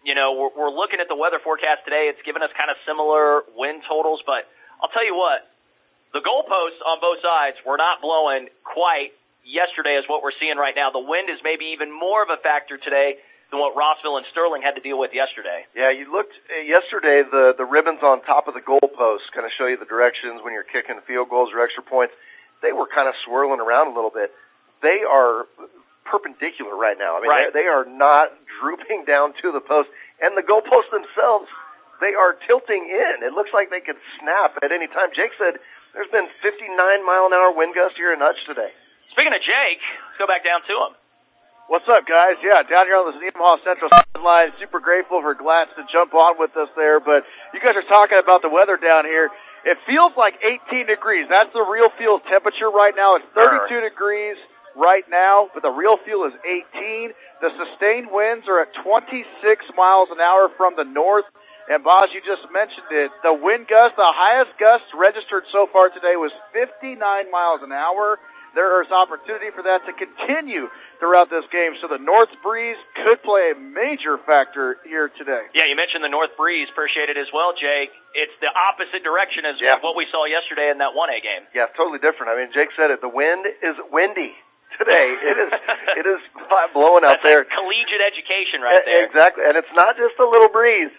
we're looking at the weather forecast today. It's given us kind of similar wind totals, but I'll tell you what, the goalposts on both sides were not blowing quite yesterday as what we're seeing right now. The wind is maybe even more of a factor today than what Rossville and Sterling had to deal with yesterday. Yeah, you looked yesterday, the ribbons on top of the goalposts kind of show you the directions when you're kicking field goals or extra points. They were kind of swirling around a little bit. They are perpendicular right now. I mean, right. They are not drooping down to the post. And the goalposts themselves, they are tilting in. It looks like they could snap at any time. Jake said there's been 59-mile-an-hour wind gust here in Hutch today. Speaking of Jake, let's go back down to him. What's up, guys? Yeah, down here on the Nemaha Central line, super grateful for Glatz to jump on with us there. But you guys are talking about the weather down here. It feels like 18 degrees. That's the real field temperature right now. It's 32 degrees right now, but the real feel is 18. The sustained winds are at 26 miles an hour from the north. And, Boz, you just mentioned it. The wind gust, the highest gust registered so far today was 59 miles an hour. There is opportunity for that to continue throughout this game. So the north breeze could play a major factor here today. Yeah, you mentioned the north breeze. Appreciate it as well, Jake. It's the opposite direction as what we saw yesterday in that 1A game. Yeah, totally different. I mean, Jake said it. The wind is windy today. It is blowing out there. Like collegiate education right there. Exactly. And it's not just a little breeze.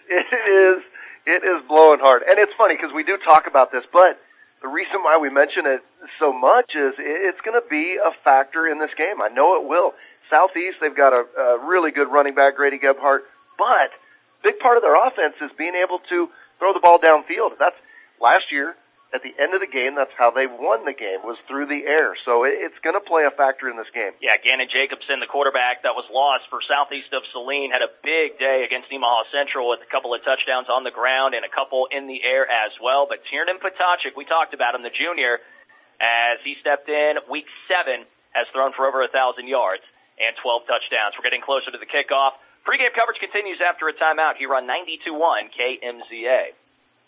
It is blowing hard. And it's funny because we do talk about this, but the reason why we mention it so much is it's going to be a factor in this game. I know it will. Southeast, they've got a really good running back, Grady Gebhardt, but big part of their offense is being able to throw the ball downfield. That's last year. At the end of the game, that's how they won the game, was through the air. So it's going to play a factor in this game. Yeah, Gannon Jacobson, the quarterback that was lost for Southeast of Saline, had a big day against Nemaha Central with a couple of touchdowns on the ground and a couple in the air as well. But Tiernan Potachik, we talked about him, the junior, as he stepped in week 7, has thrown for over 1,000 yards and 12 touchdowns. We're getting closer to the kickoff. Pre-game coverage continues after a timeout here on 92.1 KMZA.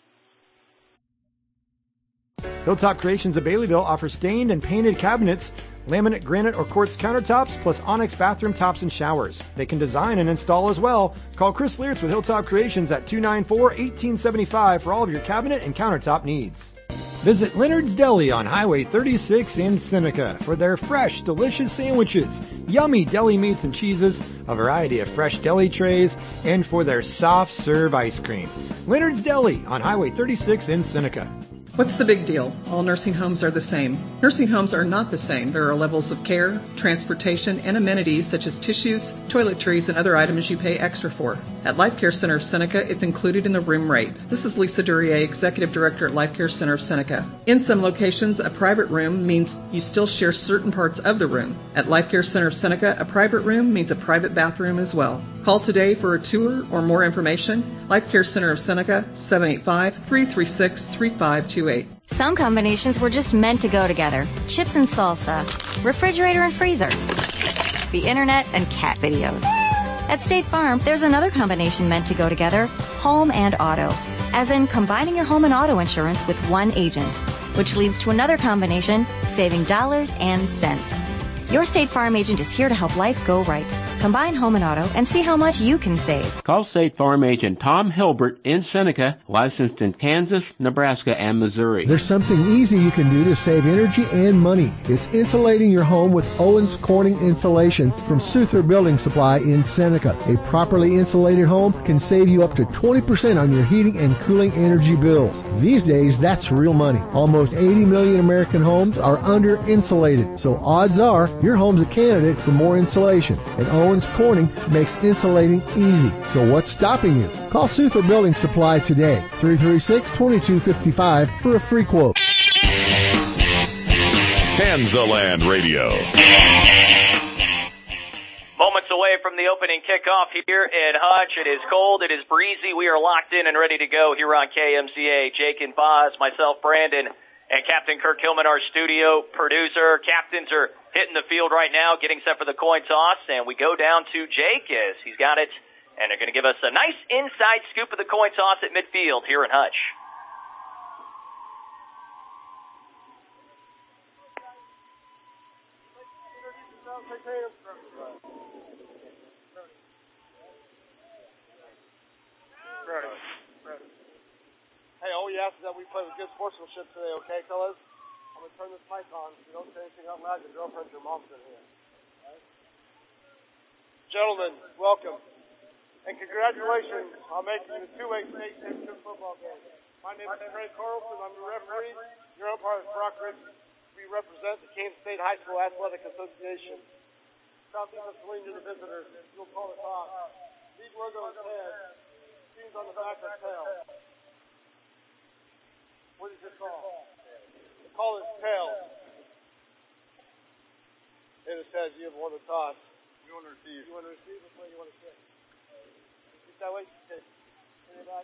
Hilltop Creations of Baileyville offers stained and painted cabinets, laminate, granite, or quartz countertops, plus onyx bathroom tops and showers. They can design and install as well. Call Chris Leartz with Hilltop Creations at 294-1875 for all of your cabinet and countertop needs. Visit Leonard's Deli on Highway 36 in Seneca for their fresh, delicious sandwiches, yummy deli meats and cheeses, a variety of fresh deli trays, and for their soft serve ice cream. Leonard's Deli on Highway 36 in Seneca. What's the big deal? All nursing homes are the same. Nursing homes are not the same. There are levels of care, transportation, and amenities such as tissues, toiletries, and other items you pay extra for. At Life Care Center of Seneca, it's included in the room rate. This is Lisa Duryea, Executive Director at Life Care Center of Seneca. In some locations, a private room means you still share certain parts of the room. At Life Care Center of Seneca, a private room means a private bathroom as well. Call today for a tour or more information. Life Care Center of Seneca, 785-336-3528. Some combinations were just meant to go together. Chips and salsa, refrigerator and freezer, the internet and cat videos. At State Farm, there's another combination meant to go together, home and auto, as in combining your home and auto insurance with one agent, which leads to another combination, saving dollars and cents. Your State Farm agent is here to help life go right. Combine home and auto and see how much you can save. Call State Farm agent Tom Hilbert in Seneca, licensed in Kansas, Nebraska, and Missouri. There's something easy you can do to save energy and money. It's insulating your home with Owens Corning Insulation from Souther Building Supply in Seneca. A properly insulated home can save you up to 20% on your heating and cooling energy bills. These days, that's real money. Almost 80 million American homes are under insulated, so odds are your home's a candidate for more insulation. And Owens Corning makes insulating easy. So what's stopping you? Call Souther Building Supply today, 336-2255 for a free quote. Kansaland Radio. Moments away from the opening kickoff here in Hutch. It is cold. It is breezy. We are locked in and ready to go here on KMCA. Jake and Boz, myself, Brandon, and Captain Kirk Hillman, our studio producer. Captains are hitting the field right now, getting set for the coin toss, and we go down to Jake as he's got it, and they're going to give us a nice inside scoop of the coin toss at midfield here in Hutch. play with good sportsmanship today, okay, fellas? I'm going to turn this mic on. If you don't say anything out loud, your girlfriend, your mom's in here. Right? Gentlemen, welcome. And congratulations on making the 2A state championship football game. My name is Trey Carlson. I'm the referee. Your umpire is Brock Rich. We represent the Kansas State High School Athletic Association. Southeast of Saline, you're the visitors. You'll call it off. These logos head. Teams on the back are tail. What is your call? The call is tail. And it says you have won the toss. You want to receive. You want to receive? Which way you want to kick? Kick that way? Kick. Back.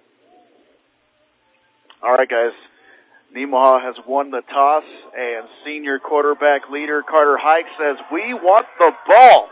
All right, guys. Nemaha has won the toss, and senior quarterback leader Carter Hike says, "We want the ball."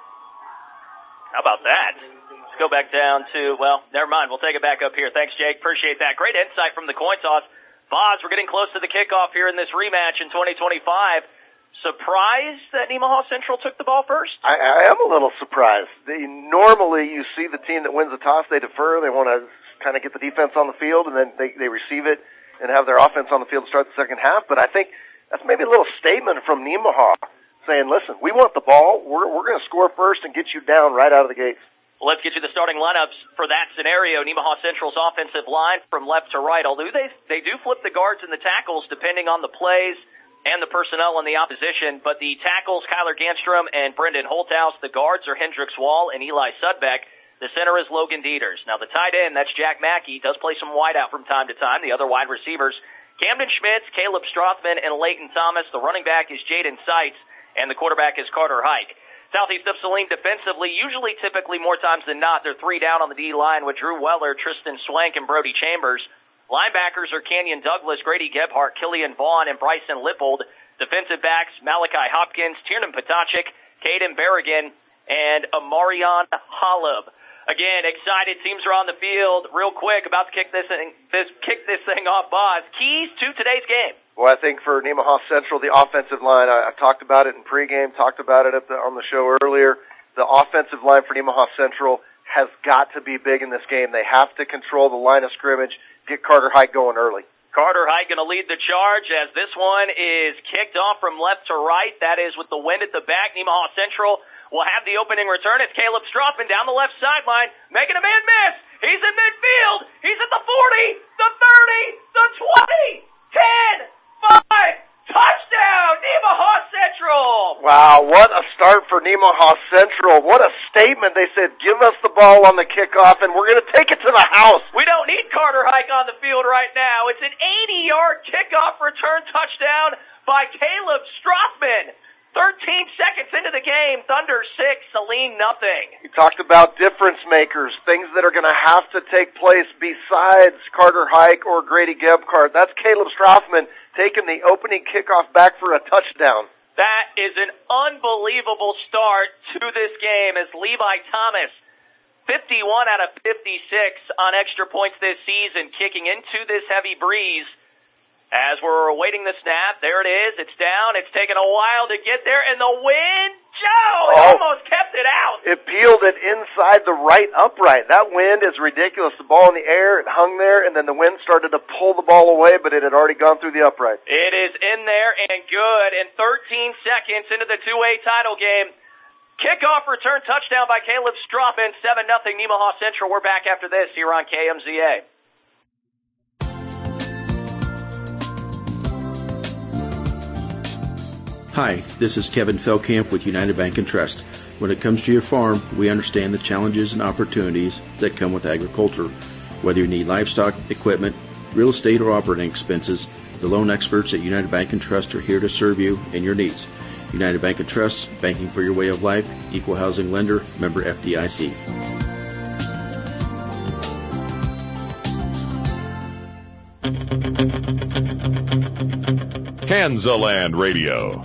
How about that? Let's go back down to, well, never mind. We'll take it back up here. Thanks, Jake. Appreciate that. Great insight from the coin toss. Boz, we're getting close to the kickoff here in this rematch in 2025. Surprised that Nemaha Central took the ball first? I am a little surprised. Normally, you see the team that wins the toss, they defer. They want to kind of get the defense on the field, and then they receive it and have their offense on the field to start the second half. But I think that's maybe a little statement from Nemaha saying, listen, we want the ball. We're going to score first and get you down right out of the gates. Well, let's get you the starting lineups for that scenario. Nemaha Central's offensive line from left to right, although they do flip the guards and the tackles depending on the plays and the personnel on the opposition. But the tackles, Kyler Ganstrom and Brendan Holthouse. The guards are Hendricks Wall and Eli Sudbeck. The center is Logan Dieters. Now, the tight end, that's Jack Mackey, does play some wide out from time to time. The other wide receivers, Camden Schmitz, Caleb Strothman, and Leighton Thomas. The running back is Jaden Seitz, and the quarterback is Carter Hike. Southeast of Saline defensively, typically more times than not, they're three down on the D-line with Drew Weller, Tristan Swank, and Brody Chambers. Linebackers are Kenyon Douglas, Grady Gebhardt, Killian Vaughn, and Bryson Lippold. Defensive backs, Malachi Hopkins, Tiernan Potachik, Caden Berrigan, and Amarion Holub. Again, excited teams are on the field. Real quick, about to kick this thing off, Boz. Keys to today's game. Well, I think for Nemaha Central, the offensive line, I talked about it in pregame, talked about it on the show earlier. The offensive line for Nemaha Central has got to be big in this game. They have to control the line of scrimmage, get Carter Hike going early. Carter Hike going to lead the charge as this one is kicked off from left to right. That is with the wind at the back. Nemaha Central will have the opening return. It's Caleb Strothman down the left sideline, making a man miss. He's in midfield. He's at the 40, the 30, the 20, 10, 5. Touchdown, Nemaha Central. Wow, what a start for Nemaha Central. What a statement. They said, give us the ball on the kickoff, and we're going to take it to the house. We don't need Carter Hike on the field right now. It's an 80-yard kickoff return touchdown by Caleb Strothman. 13 seconds into the game, Thunder 6, Saline nothing. You talked about difference makers, things that are going to have to take place besides Carter Hike or Grady Gebhardt. That's Caleb Strothman taking the opening kickoff back for a touchdown. That is an unbelievable start to this game as Levi Thomas, 51 out of 56 on extra points this season, kicking into this heavy breeze. As we're awaiting the snap, there it is. It's down. It's taken a while to get there, and the wind, almost kept it out. It peeled it inside the right upright. That wind is ridiculous. The ball in the air, it hung there, and then the wind started to pull the ball away, but it had already gone through the upright. It is in there and good. And 13 seconds into the 2A title game, kickoff return touchdown by Caleb Strothman, 7-0 Nemaha Central. We're back after this here on KMZA. Hi, this is Kevin Feldkamp with United Bank & Trust. When it comes to your farm, we understand the challenges and opportunities that come with agriculture. Whether you need livestock, equipment, real estate, or operating expenses, the loan experts at United Bank & Trust are here to serve you and your needs. United Bank & Trust, banking for your way of life, equal housing lender, member FDIC. Kansaland Radio.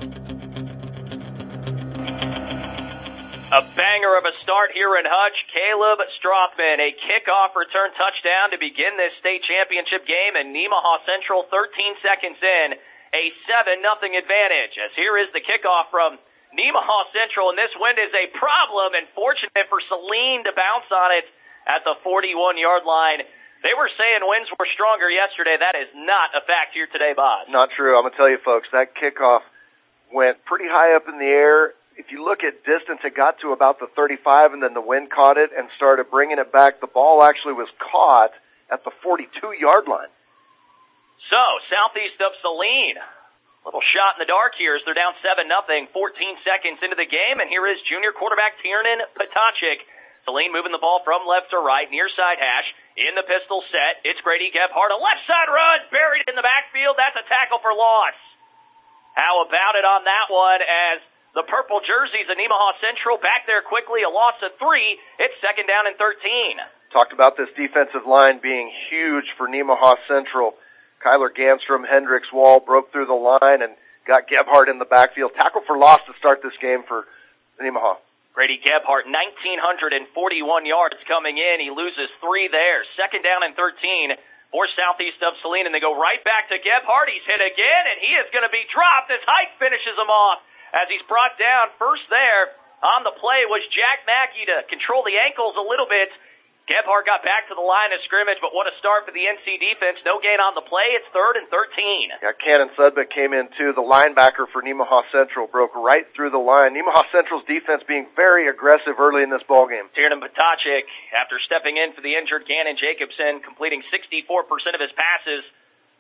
A banger of a start here in Hutch. Caleb Strothman, a kickoff return touchdown to begin this state championship game, and Nemaha Central 13 seconds in, a 7-0 advantage. As here is the kickoff from Nemaha Central, and this wind is a problem, and fortunate for Saline to bounce on it at the 41-yard line. They were saying winds were stronger yesterday. That is not a fact here today, Boz. Not true. I'm going to tell you, folks, that kickoff went pretty high up in the air. If you look at distance, it got to about the 35, and then the wind caught it and started bringing it back. The ball actually was caught at the 42-yard line. So, southeast of Saline. Little shot in the dark here as they're down 7-0, 14 seconds into the game, and here is junior quarterback Tiernan Potacek. Saline moving the ball from left to right, near side hash, in the pistol set. It's Grady Gebhardt, a left side run, buried in the backfield. That's a tackle for loss. How about it on that one as the purple jerseys of Nemaha Central back there quickly, a loss of 3. It's second down and 13. Talked about this defensive line being huge for Nemaha Central. Kyler Gamstrom, Hendricks Wall broke through the line and got Gebhardt in the backfield. Tackle for loss to start this game for Nemaha. Grady Gebhardt, 1,941 yards coming in. He loses 3 there. Second down and 13 for southeast of Saline, and they go right back to Gebhardt. He's hit again, and he is going to be dropped as Hike finishes him off as he's brought down. First there on the play was Jack Mackey to control the ankles a little bit. Gebhardt got back to the line of scrimmage, but what a start for the NC defense. No gain on the play. It's third and 13. Yeah, Cannon Sudbeck came in, too. The linebacker for Nemaha Central broke right through the line. Nemaha Central's defense being very aggressive early in this ballgame. Tiernan Potacek, after stepping in for the injured Gannon Jacobson, completing 64% of his passes.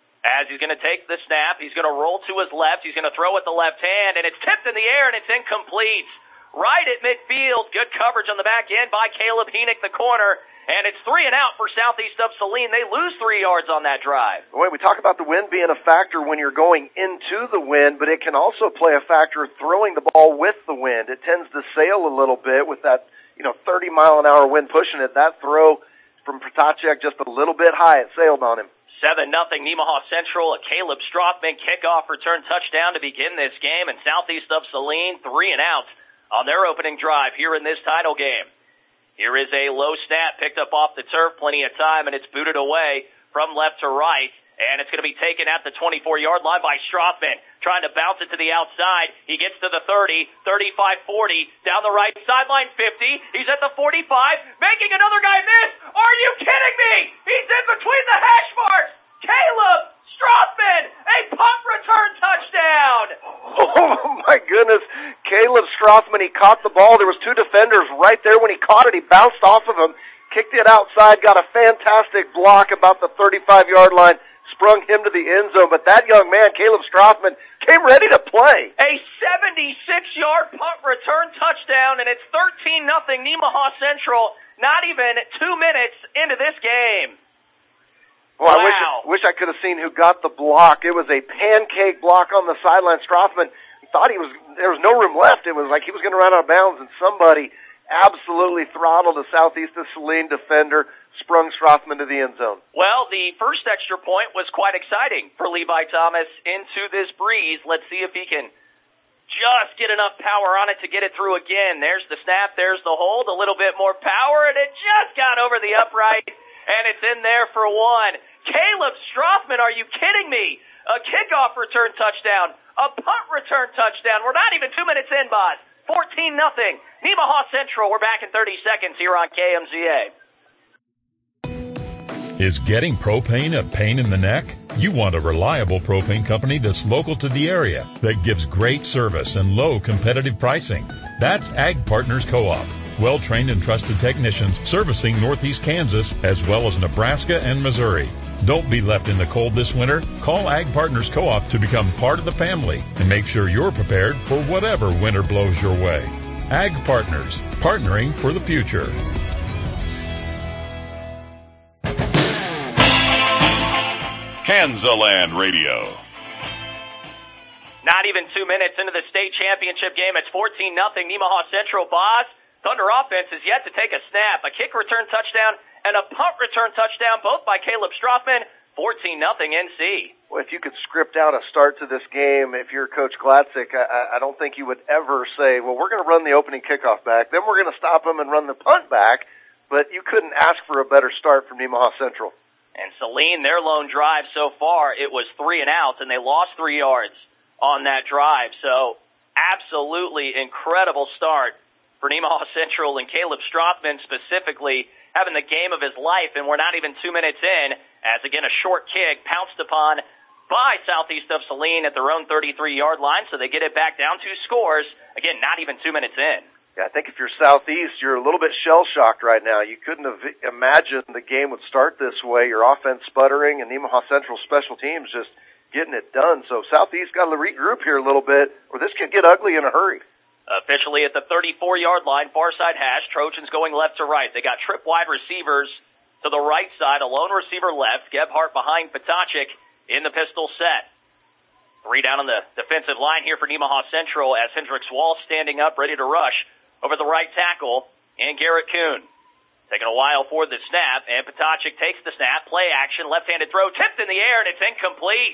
As he's going to take the snap, he's going to roll to his left. He's going to throw with the left hand, and it's tipped in the air, and it's incomplete. Right at midfield. Good coverage on the back end by Caleb Heenick, the corner. And it's 3 and out for southeast of Saline. They lose 3 yards on that drive. Wait, we talk about the wind being a factor when you're going into the wind, but it can also play a factor throwing the ball with the wind. It tends to sail a little bit with that, 30-mile-an-hour wind pushing it. That throw from Potacek just a little bit high. It sailed on him. 7-0 Nemaha Central. A Caleb Strothman kickoff return touchdown to begin this game. And southeast of Saline, 3 and out on their opening drive here in this title game. Here is a low snap picked up off the turf, plenty of time, and it's booted away from left to right. And it's going to be taken at the 24-yard line by Strothman, trying to bounce it to the outside. He gets to the 30, 35, 40, down the right sideline 50. He's at the 45, making another guy miss. Are you kidding me? He's in between the hash marks. Caleb Strothman, a punt return touchdown. Oh, my goodness. Caleb Strothman, he caught the ball. There was 2 defenders right there when he caught it. He bounced off of him, kicked it outside, got a fantastic block about the 35-yard line, sprung him to the end zone. But that young man, Caleb Strothman, came ready to play. A 76-yard punt return touchdown, and it's 13-0 Nemaha Central, not even 2 minutes into this game. Well, wow. I wish I could have seen who got the block. It was a pancake block on the sideline. Strothman thought there was no room left. It was like he was going to run out of bounds, and somebody absolutely throttled a southeast of Saline defender, sprung Strothman to the end zone. Well, the first extra point was quite exciting for Levi Thomas into this breeze. Let's see if he can just get enough power on it to get it through again. There's the snap, there's the hold, a little bit more power, and it just got over the upright. And it's in there for 1. Caleb Strothman, are you kidding me? A kickoff return touchdown, a punt return touchdown. We're not even 2 minutes in, Boz. 14-0. Nemaha Central. We're back in 30 seconds here on KMZA. Is getting propane a pain in the neck? You want a reliable propane company that's local to the area, that gives great service and low competitive pricing. That's Ag Partners Co-op. Well-trained and trusted technicians servicing northeast Kansas as well as Nebraska and Missouri. Don't be left in the cold this winter. Call Ag Partners Co-op to become part of the family and make sure you're prepared for whatever winter blows your way. Ag Partners, partnering for the future. Kansaland Radio. Not even 2 minutes into the state championship game. It's 14-0 Nemaha Central. Boz, Thunder offense is yet to take a snap. A kick return touchdown and a punt return touchdown, both by Caleb Strothman. 14-0 NC. Well, if you could script out a start to this game, if you're Coach Gladzik, I don't think you would ever say, well, we're going to run the opening kickoff back, then we're going to stop them and run the punt back. But you couldn't ask for a better start from Nemaha Central. And Saline, their lone drive so far, it was 3 and out, and they lost 3 yards on that drive. So absolutely incredible start for Nemaha Central, and Caleb Strothman specifically having the game of his life, and we're not even 2 minutes in, as again a short kick pounced upon by Southeast of Saline at their own 33-yard line, so they get it back down 2 scores, again, not even 2 minutes in. Yeah, I think if you're Southeast, you're a little bit shell-shocked right now. You couldn't have imagined the game would start this way, your offense sputtering, and Nemaha Central special teams just getting it done. So Southeast got to regroup here a little bit, or this could get ugly in a hurry. Officially at the 34-yard line, far side hash, Trojans going left to right. They got trip wide receivers to the right side, a lone receiver left, Gebhardt behind Potachik in the pistol set. 3 down on the defensive line here for Nemaha Central as Hendricks Wall standing up, ready to rush over the right tackle, and Garrett Kuhn. Taking a while for the snap, and Potachik takes the snap, play action, left-handed throw, tipped in the air, and it's incomplete.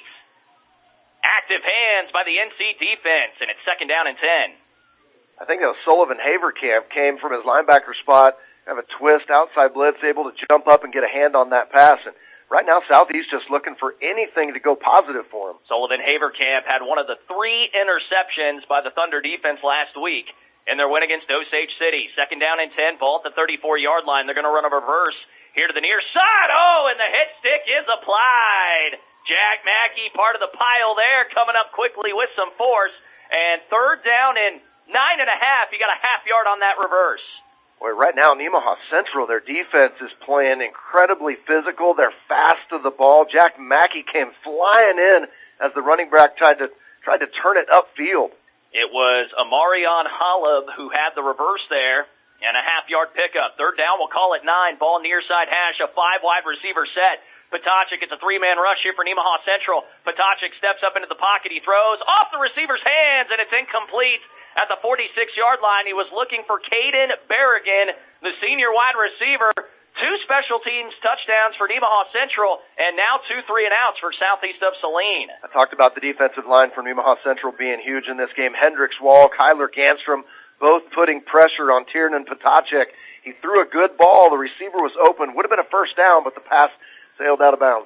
Active hands by the NC defense, and it's 2nd down and 10. I think that was Sullivan Haverkamp came from his linebacker spot, have a twist, outside blitz, able to jump up and get a hand on that pass. And right now, Southeast just looking for anything to go positive for him. Sullivan Haverkamp had one of the 3 interceptions by the Thunder defense last week in their win against Osage City. 2nd down and 10, ball at the 34-yard line. They're going to run a reverse here to the near side. Oh, and the hit stick is applied. Jack Mackey, part of the pile there, coming up quickly with some force. And 3rd down and 9.5. You got a half yard on that reverse. Boy, right now, Nemaha Central, their defense is playing incredibly physical. They're fast to the ball. Jack Mackey came flying in as the running back tried to turn it upfield. It was Amarion Holub who had the reverse there, and a half-yard pickup. 3rd down, we'll call it 9. Ball near side hash, a 5-wide receiver set. Potachik, it's a 3-man rush here for Nemaha Central. Potachik steps up into the pocket. He throws off the receiver's hands, and it's incomplete. At the 46-yard line, he was looking for Caden Berrigan, the senior wide receiver. 2 special teams touchdowns for Nemaha Central, and now 2 3-and-outs for Southeast of Saline. I talked about the defensive line for Nemaha Central being huge in this game. Hendricks Wall, Kyler Ganstrom, both putting pressure on Tiernan Potachik. He threw a good ball. The receiver was open. Would have been a 1st down, but the pass sailed out of bounds.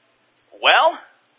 Well,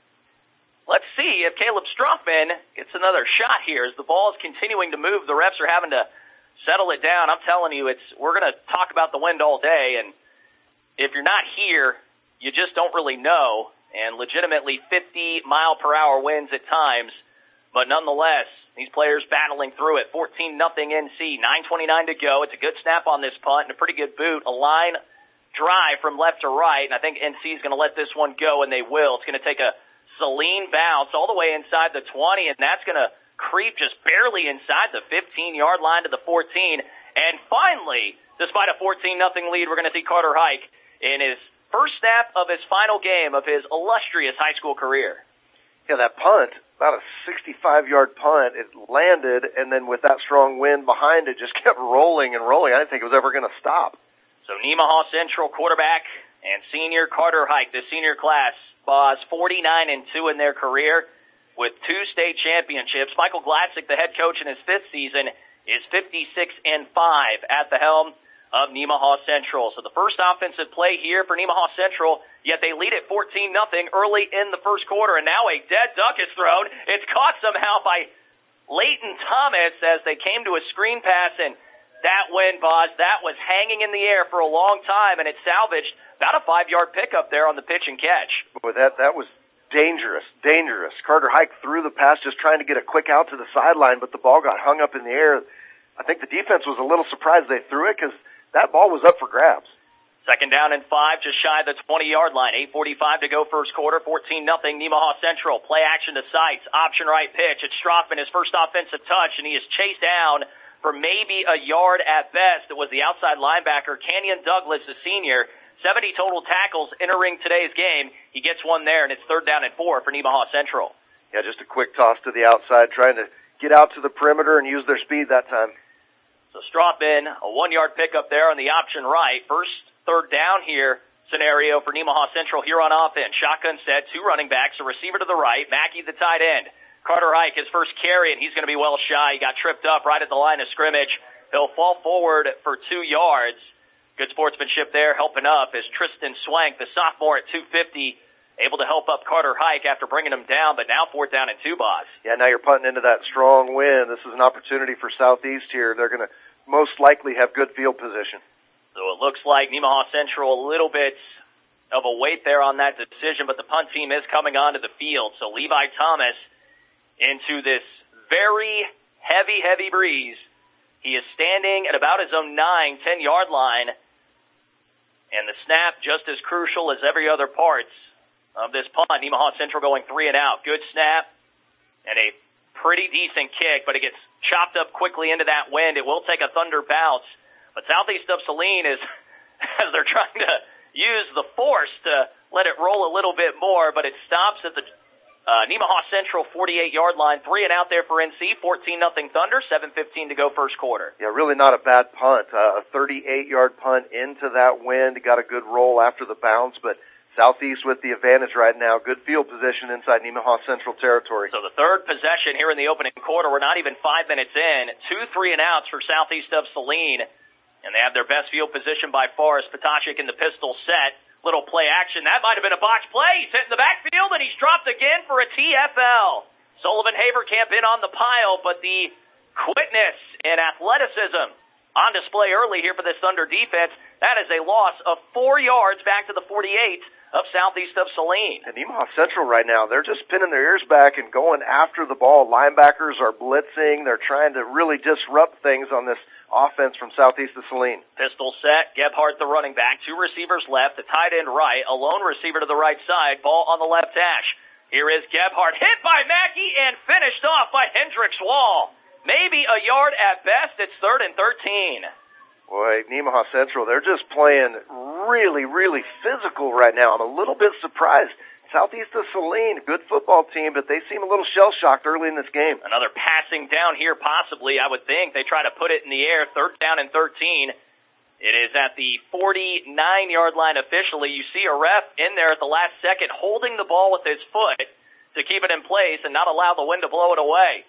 let's see if Caleb Strothman gets another shot here as the ball is continuing to move. The refs are having to settle it down. I'm telling you, we're going to talk about the wind all day, and if you're not here, you just don't really know, and legitimately 50-mile-per-hour winds at times, but nonetheless, these players battling through it. 14-0 NC, 9:29 to go. It's a good snap on this punt and a pretty good boot. A line drive from left to right, and I think NC is going to let this one go, and they will. It's going to take a Saline bounce all the way inside the 20, and that's going to creep just barely inside the 15-yard line to the 14. And finally, despite a 14-0 lead, we're going to see Carter Hike in his first snap of his final game of his illustrious high school career. Yeah, that punt, about a 65-yard punt, it landed, and then with that strong wind behind it, just kept rolling and rolling. I didn't think it was ever going to stop. So Nemaha Central quarterback and senior Carter Hike, the senior class, Boz 49-2 in their career with 2 state championships. Michael Glatzik, the head coach in his 5th season, is 56-5 at the helm of Nemaha Central. So the first offensive play here for Nemaha Central, yet they lead at 14-0 early in the first quarter, and now a dead duck is thrown. It's caught somehow by Leighton Thomas as they came to a screen pass, and that win, Boz, that was hanging in the air for a long time, and it salvaged about a 5-yard pickup there on the pitch and catch. Boy, that was dangerous. Carter Hike threw the pass just trying to get a quick out to the sideline, but the ball got hung up in the air. I think the defense was a little surprised they threw it because that ball was up for grabs. 2nd down and 5, just shy of the 20-yard line. 8:45 to go first quarter. 14-0 Nemaha Central. Play action to Seitz. Option right pitch. It's Strothman, his first offensive touch, and he is chased down for maybe a yard at best. It was the outside linebacker, Kenyon Douglas, the senior. 70 total tackles entering today's game. He gets one there, and it's 3rd down and 4 for Nemaha Central. Yeah, just a quick toss to the outside, trying to get out to the perimeter and use their speed that time. So Strothman, a 1-yard pickup there on the option right. First 3rd down here scenario for Nemaha Central here on offense. Shotgun set, 2 running backs, a receiver to the right, Mackey the tight end. Carter Hike, his first carry, and he's going to be well shy. He got tripped up right at the line of scrimmage. He'll fall forward for 2 yards. Good sportsmanship there, helping up is Tristan Swank, the sophomore at 250, able to help up Carter Hike after bringing him down, but now 4th down and 2, Boz. Yeah, now you're punting into that strong wind. This is an opportunity for Southeast here. They're going to most likely have good field position. So it looks like Nemaha Central a little bit of a wait there on that decision, but the punt team is coming onto the field. So Levi Thomas into this very heavy breeze. He is standing at about his own 10-yard line, and the snap just as crucial as every other part of this punt. Nemaha Central going 3 and out. Good snap and a pretty decent kick, but it gets chopped up quickly into that wind. It will take a thunder bounce. But Southeast of Saline is, as they're trying to use the force to let it roll a little bit more, but it stops at the Nemaha Central 48-yard line. 3 and out there for NC, 14-0 Thunder, 7:15 to go first quarter. Yeah, really not a bad punt. A 38-yard punt into that wind. Got a good roll after the bounce, but Southeast with the advantage right now. Good field position inside Nemaha Central territory. So the third possession here in the opening quarter. We're not even 5 minutes in. 2 3 and outs for Southeast of Saline. And they have their best field position by far as Potashik in the pistol set. Little play action. That might have been a box play. He's hit in the backfield, and he's dropped again for a TFL. Sullivan Haverkamp in on the pile, but the quickness and athleticism on display early here for this Thunder defense. That is a loss of 4 yards back to the 48 of Southeast of Saline. And Nemaha Central right now, they're just pinning their ears back and going after the ball. Linebackers are blitzing. They're trying to really disrupt things on this offense from Southeast of Saline. Pistol set, Gebhardt the running back, 2 receivers left, the tight end right, a lone receiver to the right side, ball on the left hash. Here is Gebhardt, hit by Mackey and finished off by Hendricks Wall. Maybe a yard at best. It's 3rd and 13. Boy, Nemaha Central, they're just playing really physical right now. I'm a little bit surprised. Southeast of Saline, good football team, but they seem a little shell-shocked early in this game. Another passing down here possibly, I would think. They try to put it in the air, 3rd down and 13. It is at the 49-yard line officially. You see a ref in there at the last second holding the ball with his foot to keep it in place and not allow the wind to blow it away.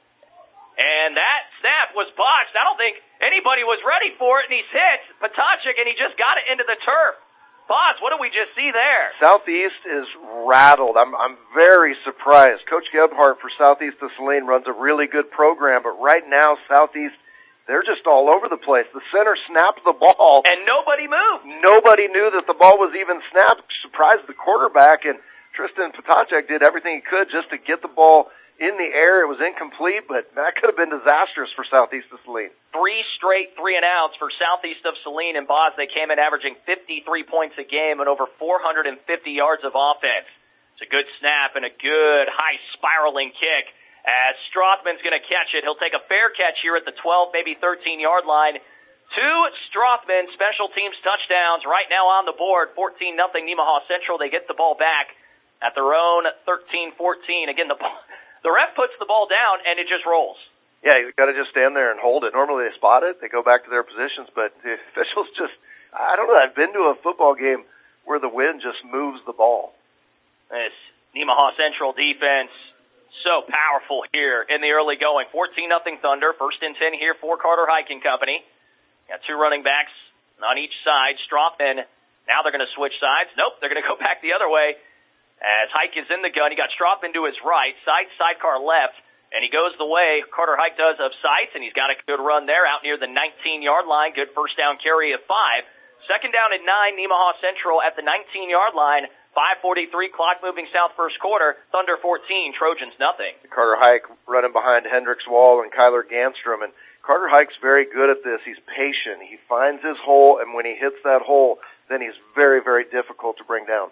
And that snap was botched. I don't think anybody was ready for it, and he's hit Potashik, and he just got it into the turf. Boss, what did we just see there? Southeast is rattled. I'm very surprised. Coach Gebhardt for Southeast of Saline runs a really good program, but right now Southeast, they're just all over the place. The center snapped the ball. And nobody moved. Nobody knew that the ball was even snapped. Surprised the quarterback, and Tristan Potashik did everything he could just to get the ball in the air. It was incomplete, but that could have been disastrous for Southeast of Saline. 3 straight 3 and outs for Southeast of Saline and Boz. They came in averaging 53 points a game and over 450 yards of offense. It's a good snap and a good high spiraling kick as Strothman's going to catch it. He'll take a fair catch here at the 12, maybe 13-yard line. 2 Strothman special teams touchdowns right now on the board. 14-0 Nemaha Central. They get the ball back at their own 13-14. Again, the ref puts the ball down, and it just rolls. Yeah, you got to just stand there and hold it. Normally they spot it, they go back to their positions, but the officials just, I don't know, I've been to a football game where the wind just moves the ball. This Nemaha Central defense, so powerful here in the early going. 14-0 Thunder, 1st and 10 here for Carter Hike and company. Got 2 running backs on each side. Strothman, now they're going to switch sides. Nope, they're going to go back the other way. As Hike is in the gun, he got Strothman to his right, sidecar left, and he goes the way Carter Hike does of Seitz, and he's got a good run there out near the 19-yard line. Good first down carry of 5. 2nd down and 9, Nemaha Central at the 19-yard line. 5:43 clock moving south first quarter. Thunder 14, Trojans nothing. Carter Hike running behind Hendricks Wall and Kyler Ganstrom, and Carter Hike's very good at this. He's patient. He finds his hole, and when he hits that hole, then he's very difficult to bring down.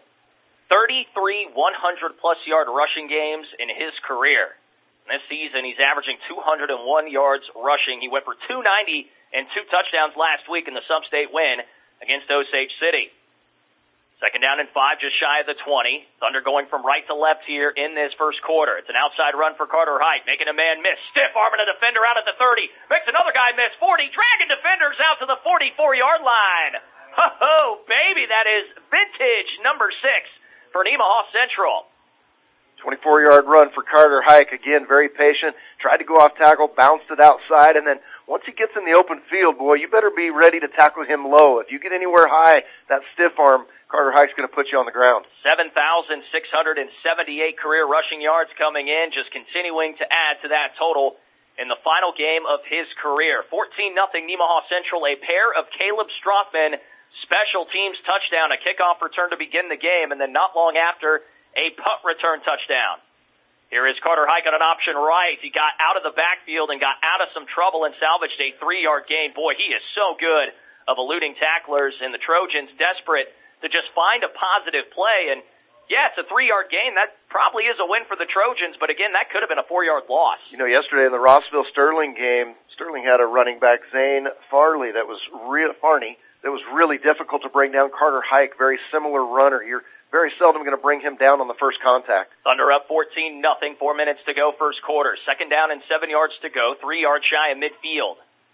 33 100-plus yard rushing games in his career. This season, he's averaging 201 yards rushing. He went for 290 and 2 touchdowns last week in the sub-state win against Osage City. 2nd down and 5, just shy of the 20. Thunder going from right to left here in this first quarter. It's an outside run for Carter Hike, making a man miss. Stiff arming a defender out at the 30. Makes another guy miss. 40, dragging defenders out to the 44-yard line. Ho-ho, baby, that is vintage number 6. For Nemaha Central. 24-yard run for Carter Hike. Again, very patient. Tried to go off tackle, bounced it outside, and then once he gets in the open field, boy, you better be ready to tackle him low. If you get anywhere high, that stiff arm, Carter Hike's going to put you on the ground. 7,678 career rushing yards coming in, just continuing to add to that total. in the final game of his career. 14-0 Nemaha Central, a pair of Caleb Strothman special teams touchdown, a kickoff return to begin the game, and then not long after, a punt return touchdown. Here is Carter Hike on an option right. He got out of the backfield and got out of some trouble and salvaged a 3-yard gain. Boy, he is so good of eluding tacklers, and the Trojans desperate to just find a positive play. And yeah, it's a 3-yard gain. That probably is a win for the Trojans, but again, that could have been a 4-yard loss. You know, yesterday in the Rossville-Sterling game, Sterling had a running back, Zane Farley, that was really difficult to bring down. Carter Hike, very similar runner. You're very seldom going to bring him down on the first contact. Thunder up 14-0, 4 minutes to go first quarter. Second down and 7 yards to go, 3 yards shy of midfield.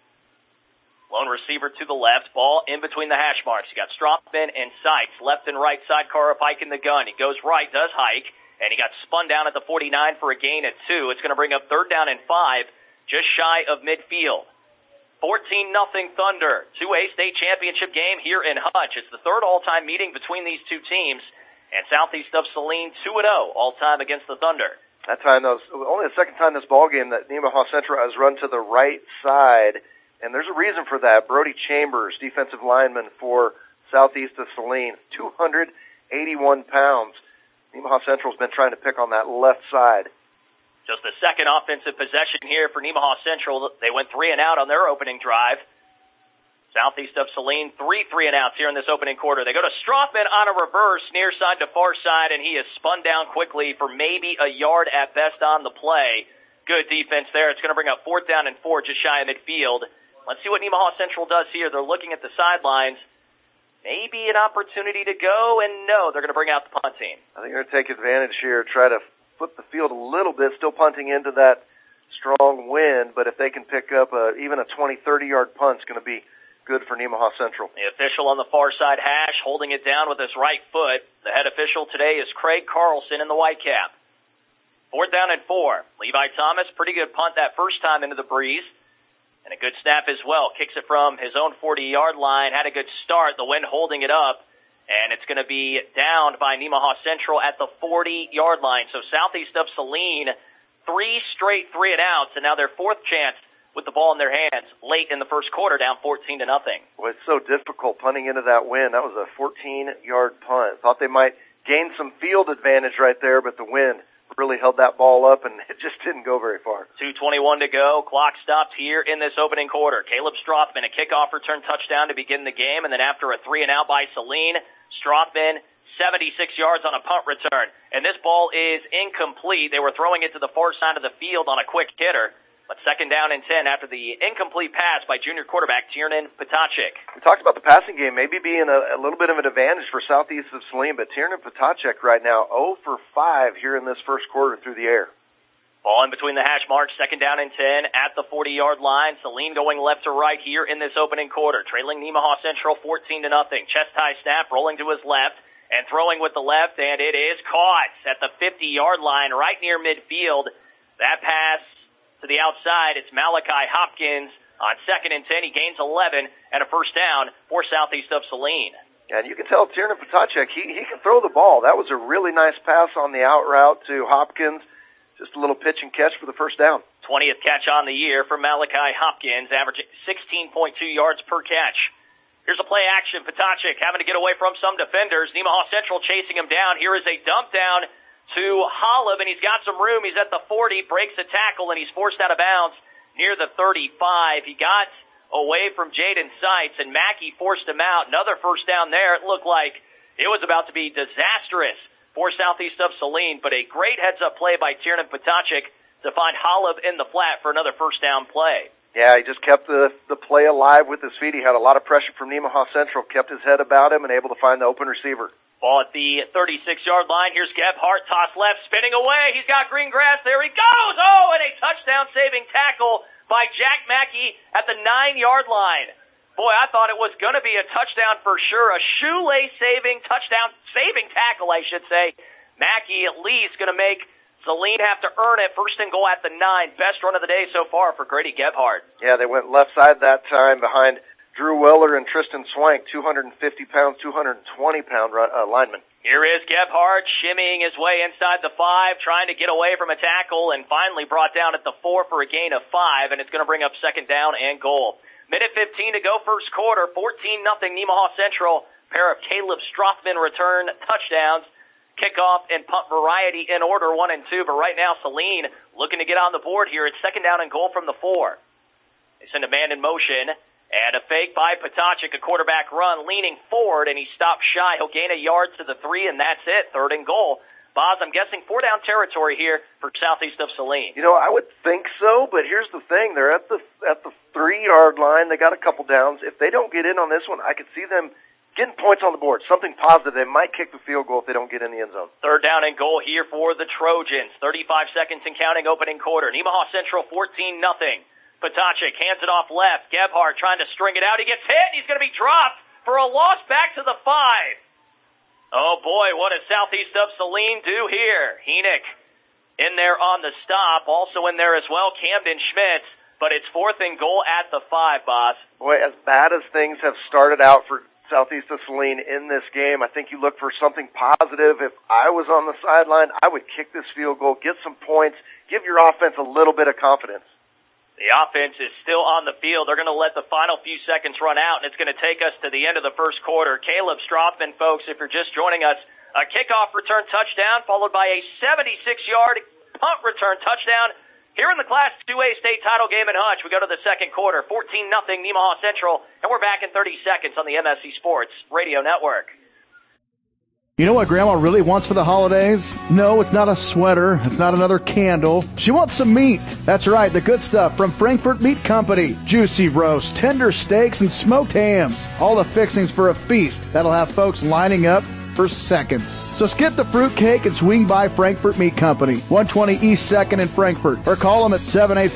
Lone receiver to the left, ball in between the hash marks. You got Strothman and Seitz, left and right side, Carter Hike in the gun. He goes right, does Hike, and he got spun down at the 49 for a gain of 2. It's going to bring up third down and 5, just shy of midfield. 14-0 Thunder, 2A state championship game here in Hutch. It's the third all-time meeting between these two teams, and Southeast of Saline 2-0 all-time against the Thunder. That time, that was only the second time this ball game that Nemaha Central has run to the right side, and there's a reason for that. Brody Chambers, defensive lineman for Southeast of Saline, 281 pounds. Nemaha Central's been trying to pick on that left side. Just the second offensive possession here for Nemaha Central. They went 3 and out on their opening drive. Southeast of Saline, 3 and outs here in this opening quarter. They go to Strothman on a reverse, near side to far side, and he is spun down quickly for maybe a yard at best on the play. Good defense there. It's going to bring up fourth down and 4, just shy of midfield. Let's see what Nemaha Central does here. They're looking at the sidelines. Maybe an opportunity to go, and no, they're going to bring out the punt team. I think they're going to take advantage here, try to flip the field a little bit, still punting into that strong wind, but if they can pick up even a 20, 30-yard punt, it's going to be good for Nemaha Central. The official on the far side hash holding it down with his right foot. The head official today is Craig Carlson in the white cap. Fourth down and 4. Levi Thomas, pretty good punt that first time into the breeze. And a good snap as well. Kicks it from his own 40-yard line. Had a good start. The wind holding it up. And it's going to be downed by Nemaha Central at the 40-yard line. So Southeast of Saline, 3 straight 3 and outs. And now their fourth chance with the ball in their hands late in the first quarter, down 14-0. Well, it's so difficult punting into that wind. That was a 14-yard punt. Thought they might gain some field advantage right there, but the wind really held that ball up, and it just didn't go very far. 2:21 to go. Clock stopped here in this opening quarter. Caleb Strothman, a kickoff return touchdown to begin the game, and then after a 3 and out by Saline, Strothman, 76 yards on a punt return. And this ball is incomplete. They were throwing it to the far side of the field on a quick hitter. But second down and 10 after the incomplete pass by junior quarterback Tiernan Potacek. We talked about the passing game maybe being a little bit of an advantage for Southeast of Saline, but Tiernan Potacek right now 0 for 5 here in this first quarter through the air. Ball in between the hash marks, second down and 10 at the 40-yard line. Saline going left to right here in this opening quarter, trailing Nemaha Central 14-0. Chest high snap, rolling to his left and throwing with the left, and it is caught at the 50-yard line right near midfield. That pass to the outside, it's Malachi Hopkins on second and 10. He gains 11 and a first down for Southeast of Saline. And you can tell Tiernan Potacek, he can throw the ball. That was a really nice pass on the out route to Hopkins. Just a little pitch and catch for the first down. 20th catch on the year for Malachi Hopkins, averaging 16.2 yards per catch. Here's a play action. Potacek having to get away from some defenders. Nemaha Central chasing him down. Here is a dump down to Holub, and he's got some room. He's at the 40, breaks a tackle, and he's forced out of bounds near the 35. He got away from Jaden Seitz, and Mackey forced him out. Another first down there. It looked like it was about to be disastrous for Southeast of Saline, but a great heads-up play by Tiernan Potacek to find Holub in the flat for another first down play. Yeah, he just kept the play alive with his feet. He had a lot of pressure from Nemaha Central, kept his head about him, and able to find the open receiver. Ball at the 36-yard line. Here's Gebhardt, toss left, spinning away. He's got green grass. There he goes. Oh, and a touchdown-saving tackle by Jack Mackey at the 9-yard line. Boy, I thought it was going to be a touchdown for sure. A shoelace-saving, touchdown-saving tackle, I should say. Mackey at least going to make Saline have to earn it. First and goal at the 9. Best run of the day so far for Grady Gebhardt. Yeah, they went left side that time behind Drew Weller and Tristan Swank, 250-pound, 220-pound linemen. Here is Gebhardt shimmying his way inside the 5, trying to get away from a tackle, and finally brought down at the 4 for a gain of 5, and it's going to bring up second down and goal. Minute 15 to go first quarter, 14-0 Nemaha Central. Pair of Caleb Strothman return touchdowns. Kickoff and punt variety in order, 1 and 2, but right now Saline looking to get on the board here. It's second down and goal from the 4. They send a man in motion. And a fake by Potacek, a quarterback run, leaning forward, and he stops shy. He'll gain a yard to the 3, and that's it. Third and goal. Boz, I'm guessing 4-down territory here for southeast of Saline. You know, I would think so, but here's the thing. They're at the 3-yard line. They got a couple downs. If they don't get in on this one, I could see them getting points on the board. Something positive. They might kick the field goal if they don't get in the end zone. Third down and goal here for the Trojans. 35 seconds and counting opening quarter. Nemaha Central 14-0. Potacek hands it off left. Gebhardt trying to string it out. He gets hit, and he's going to be dropped for a loss back to the 5. Oh, boy, what does southeast of Saline do here? Heenick in there on the stop. Also in there as well, Camden Schmitz. But it's fourth and goal at the 5, Boss. Boy, as bad as things have started out for southeast of Saline in this game, I think you look for something positive. If I was on the sideline, I would kick this field goal, get some points, give your offense a little bit of confidence. The offense is still on the field. They're going to let the final few seconds run out, and it's going to take us to the end of the first quarter. Caleb Strothman, folks, if you're just joining us, a kickoff return touchdown followed by a 76-yard punt return touchdown here in the Class 2A state title game in Hutch. We go to the second quarter, 14-0 Nemaha Central, and we're back in 30 seconds on the MSC Sports Radio Network. You know what Grandma really wants for the holidays? No, it's not a sweater. It's not another candle. She wants some meat. That's right, the good stuff from Frankfurt Meat Company. Juicy roast, tender steaks, and smoked hams. All the fixings for a feast that'll have folks lining up for seconds. So skip the fruitcake and swing by Frankfurt Meat Company, 120 East 2nd in Frankfurt, or call them at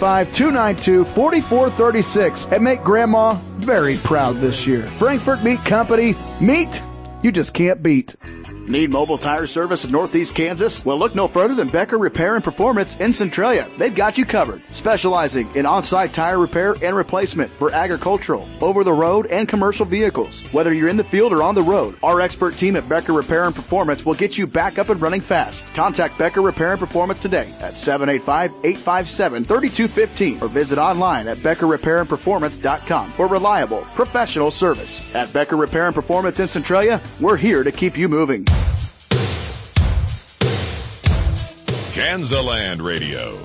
785-292-4436 and make Grandma very proud this year. Frankfurt Meat Company, meat you just can't beat. Need mobile tire service in Northeast Kansas? Well, look no further than Becker Repair and Performance in Centralia. They've got you covered, specializing in on-site tire repair and replacement for agricultural, over-the-road, and commercial vehicles. Whether you're in the field or on the road, our expert team at Becker Repair and Performance will get you back up and running fast. Contact Becker Repair and Performance today at 785-857-3215 or visit online at BeckerRepairandPerformance.com for reliable, professional service. At Becker Repair and Performance in Centralia, we're here to keep you moving. Kansaland Radio.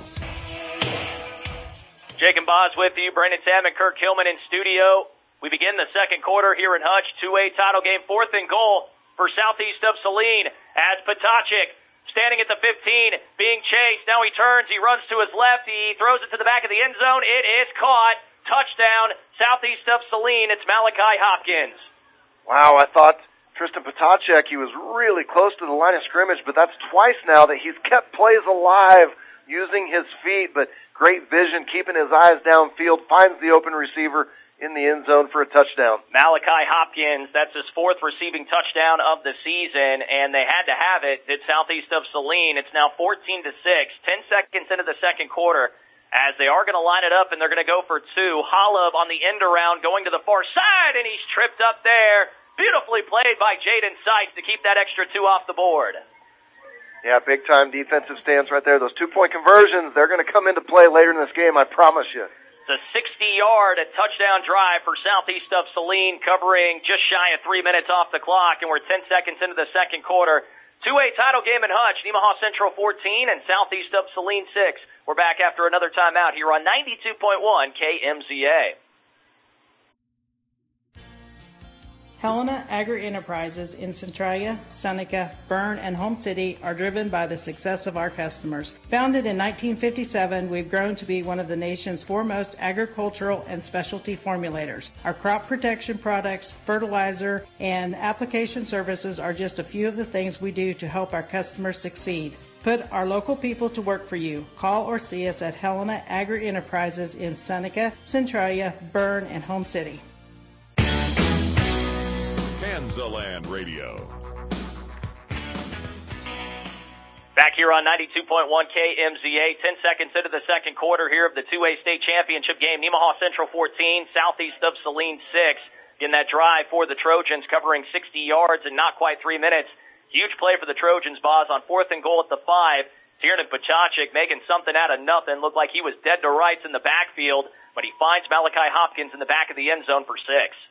Jake and Boz with you. Brandon Sam and Kirk Hillman in studio. We begin the second quarter here in Hutch. 2A title game, fourth and goal for southeast of Saline as Potacek standing at the 15, being chased. Now he turns, he runs to his left, he throws it to the back of the end zone. It is caught. Touchdown, southeast of Saline. It's Malachi Hopkins. Wow, I thought Tristan Potacek, he was really close to the line of scrimmage, but that's twice now that he's kept plays alive using his feet, but great vision, keeping his eyes downfield, finds the open receiver in the end zone for a touchdown. Malachi Hopkins, that's his fourth receiving touchdown of the season, and they had to have it at southeast of Saline. It's now 14-6, 10 seconds into the second quarter, as they are going to line it up, and they're going to go for two. Holub on the end around, going to the far side, and he's tripped up there. Beautifully played by Jaden Seitz to keep that extra two off the board. Yeah, big-time defensive stance right there. Those two-point conversions, they're going to come into play later in this game, I promise you. It's a 60-yard touchdown drive for southeast of Saline, covering just shy of 3 minutes off the clock, and we're 10 seconds into the second quarter. 2A title game in Hutch, Nemaha Central 14 and southeast of Saline 6. We're back after another timeout here on 92.1 KMZA. Helena Agri-Enterprises in Centralia, Seneca, Berne, and Home City are driven by the success of our customers. Founded in 1957, we've grown to be one of the nation's foremost agricultural and specialty formulators. Our crop protection products, fertilizer, and application services are just a few of the things we do to help our customers succeed. Put our local people to work for you. Call or see us at Helena Agri-Enterprises in Seneca, Centralia, Berne, and Home City. Kansaland Radio. Back here on 92.1 KMZA, 10 seconds into the second quarter here of the 2A state championship game. Nemaha Central 14, Southeast of Saline 6. In that drive for the Trojans, covering 60 yards in not quite 3 minutes. Huge play for the Trojans, Boz, on 4th and goal at the 5. Tiernan Pachachik making something out of nothing. Looked like he was dead to rights in the backfield, but he finds Malachi Hopkins in the back of the end zone for 6.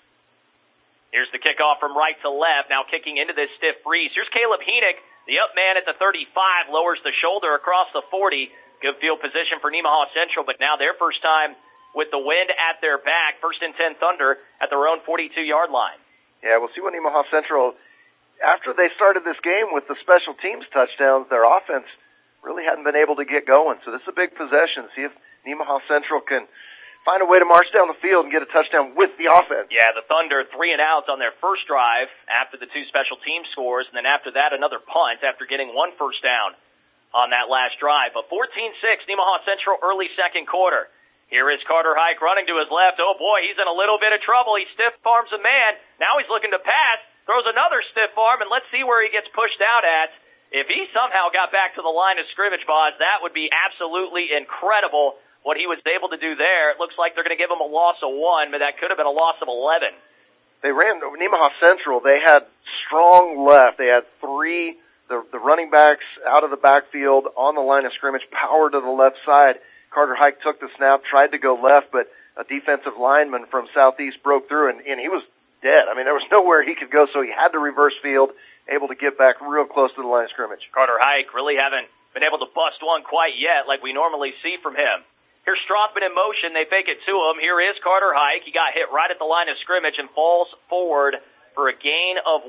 Here's the kickoff from right to left, now kicking into this stiff freeze. Here's Caleb Heenick. The up man at the 35 lowers the shoulder across the 40. Good field position for Nemaha Central, but now their first time with the wind at their back. 1st and 10 Thunder at their own 42-yard line. Yeah, we'll see what Nemaha Central, after they started this game with the special teams touchdowns, their offense really hadn't been able to get going. So this is a big possession. See if Nemaha Central can find a way to march down the field and get a touchdown with the offense. Yeah, the Thunder 3 and outs on their first drive after the 2 special team scores, and then after that another punt after getting 1 first down on that last drive. But 14-6, Nemaha Central early second quarter. Here is Carter Hike running to his left. Oh boy, he's in a little bit of trouble. He stiff arms a man. Now he's looking to pass, throws another stiff arm, and let's see where he gets pushed out at. If he somehow got back to the line of scrimmage, Boz, that would be absolutely incredible. What he was able to do there. It looks like they're going to give him a loss of 1, but that could have been a loss of 11. They ran Nemaha Central. They had strong left. They had 3, the running backs out of the backfield on the line of scrimmage, power to the left side. Carter Hike took the snap, tried to go left, but a defensive lineman from Southeast broke through, and he was dead. I mean, there was nowhere he could go, so he had to reverse field, able to get back real close to the line of scrimmage. Carter Hike really haven't been able to bust one quite yet like we normally see from him. Here's Strothman in motion. They fake it to him. Here is Carter Hike. He got hit right at the line of scrimmage and falls forward for a gain of 1.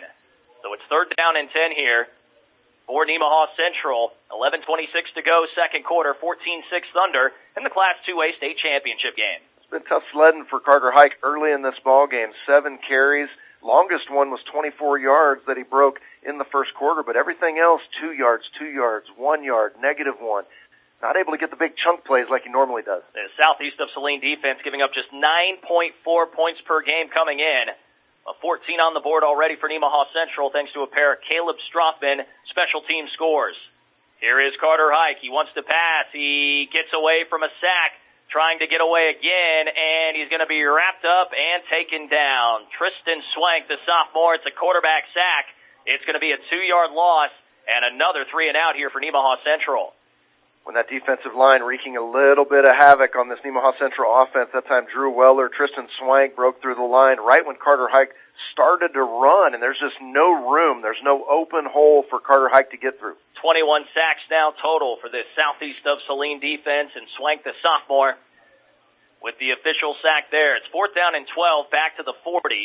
So it's 3rd down and 10 here for Nemaha Central. 11:26 to go, second quarter, 14-6 Thunder in the Class 2A state championship game. It's been tough sledding for Carter Hike early in this ball game. 7 carries. Longest one was 24 yards that he broke in the first quarter, but everything else, 2 yards, 2 yards, 1 yard, -1. Not able to get the big chunk plays like he normally does. The Southeast of Saline defense giving up just 9.4 points per game coming in. A 14 on the board already for Nemaha Central thanks to a pair of Caleb Strothman special team scores. Here is Carter Hike. He wants to pass. He gets away from a sack, trying to get away again, and he's going to be wrapped up and taken down. Tristan Swank, the sophomore, it's a quarterback sack. It's going to be a 2-yard loss and another 3 and out here for Nemaha Central. When that defensive line wreaking a little bit of havoc on this Nemaha Central offense, that time Drew Weller, Tristan Swank broke through the line right when Carter Hike started to run, and there's just no room. There's no open hole for Carter Hike to get through. 21 sacks now total for this Southeast of Saline defense, and Swank, the sophomore, with the official sack there. It's 4th down and 12, back to the 40,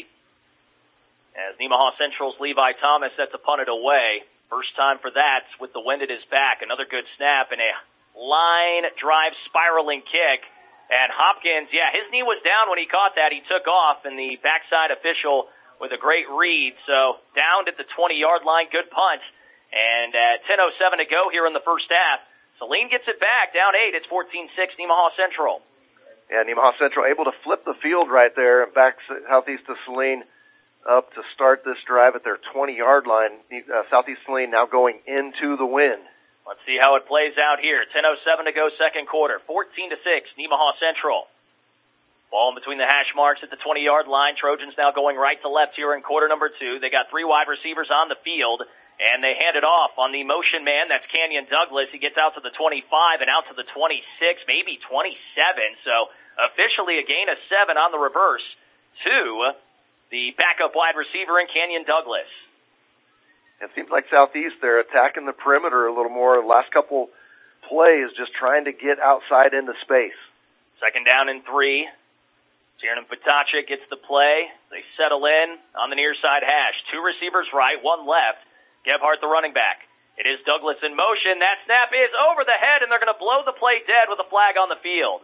as Nemaha Central's Levi Thomas sets to punt it away. First time for that with the wind at his back. Another good snap and a line drive spiraling kick. And Hopkins, his knee was down when he caught that. He took off, and the backside official with a great read. So down at the 20-yard line, good punt. And at 10:07 to go here in the first half, Saline gets it back, down 8. It's 14-6 Nemaha Central. Yeah, Nemaha Central able to flip the field right there and back Southeast of Saline up to start this drive at their 20-yard line. Southeast Saline now going into the wind. Let's see how it plays out here. 10:07 to go, second quarter. 14-6, Nemaha Central. Ball in between the hash marks at the 20-yard line. Trojans now going right to left here in quarter number 2. They got 3 wide receivers on the field, and they hand it off on the motion man. That's Kenyon Douglas. He gets out to the 25 and out to the 26, maybe 27. So officially a gain of 7 on the reverse to the backup wide receiver in Kenyon Douglas. It seems like Southeast, they're attacking the perimeter a little more. The last couple plays just trying to get outside into space. Second down and 3. Tiernan Pachachik gets the play. They settle in on the near side hash. 2 receivers right, 1 left. Gebhardt, the running back. It is Douglas in motion. That snap is over the head, and they're going to blow the play dead with a flag on the field.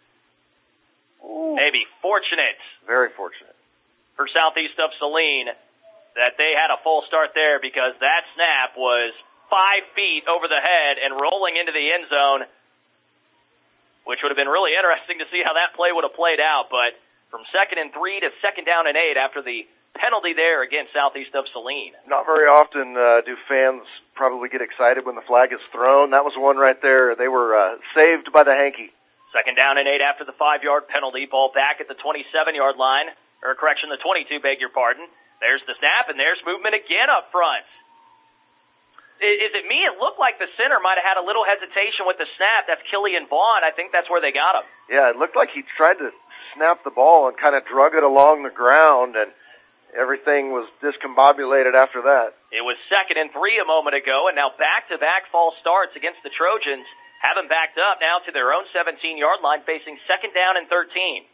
Ooh. Maybe fortunate. Very fortunate. For Southeast of Saline, that they had a full start there, because that snap was 5 feet over the head and rolling into the end zone, which would have been really interesting to see how that play would have played out. But from 2nd and 3 to 2nd down and 8 after the penalty there against Southeast of Saline. Not very often do fans probably get excited when the flag is thrown. That was one right there. They were saved by the hanky. 2nd down and 8 after the 5-yard penalty. Ball back at the 27-yard line. Or correction, the 22, beg your pardon. There's the snap, and there's movement again up front. Is it me? It looked like the center might have had a little hesitation with the snap. That's Killian Vaughn. I think that's where they got him. Yeah, it looked like he tried to snap the ball and kind of drug it along the ground, and everything was discombobulated after that. It was 2nd and 3 a moment ago, and now back-to-back false starts against the Trojans have them backed up now to their own 17-yard line, facing 2nd down and 13.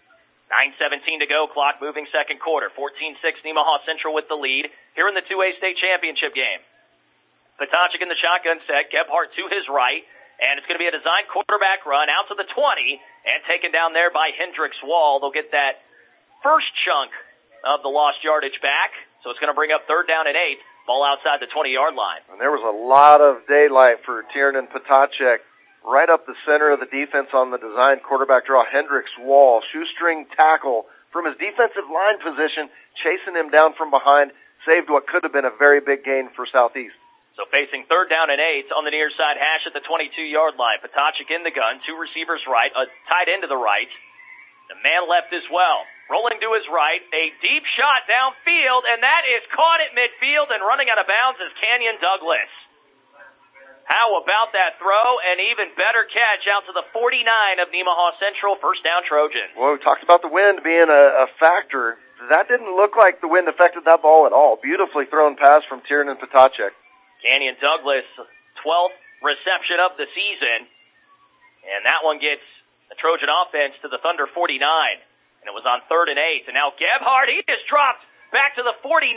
9:17 to go, clock moving second quarter. 14-6 Nemaha Central with the lead here in the 2A state championship game. Patochik in the shotgun set, Gebhardt to his right, and it's going to be a design quarterback run out to the 20 and taken down there by Hendricks Wall. They'll get that first chunk of the lost yardage back, so it's going to bring up 3rd down and 8, ball outside the 20-yard line. And there was a lot of daylight for Tiernan Patochik. Right up the center of the defense on the design quarterback draw, Hendricks Wall, shoestring tackle from his defensive line position, chasing him down from behind, saved what could have been a very big gain for Southeast. So facing 3rd down and 8 on the near side hash at the 22-yard line. Patochik in the gun, 2 receivers right, a tight end to the right, the man left as well. Rolling to his right, a deep shot downfield, and that is caught at midfield and running out of bounds is Canyon Douglas. How about that throw? An even better catch out to the 49 of Nemaha Central, first down Trojans. Well, we talked about the wind being a factor. That didn't look like the wind affected that ball at all. Beautifully thrown pass from Tiernan Patochik. Canyon Douglas, 12th reception of the season. And that one gets the Trojan offense to the Thunder 49. And it was on 3rd and 8. And now Gebhardt, he just dropped back to the 49.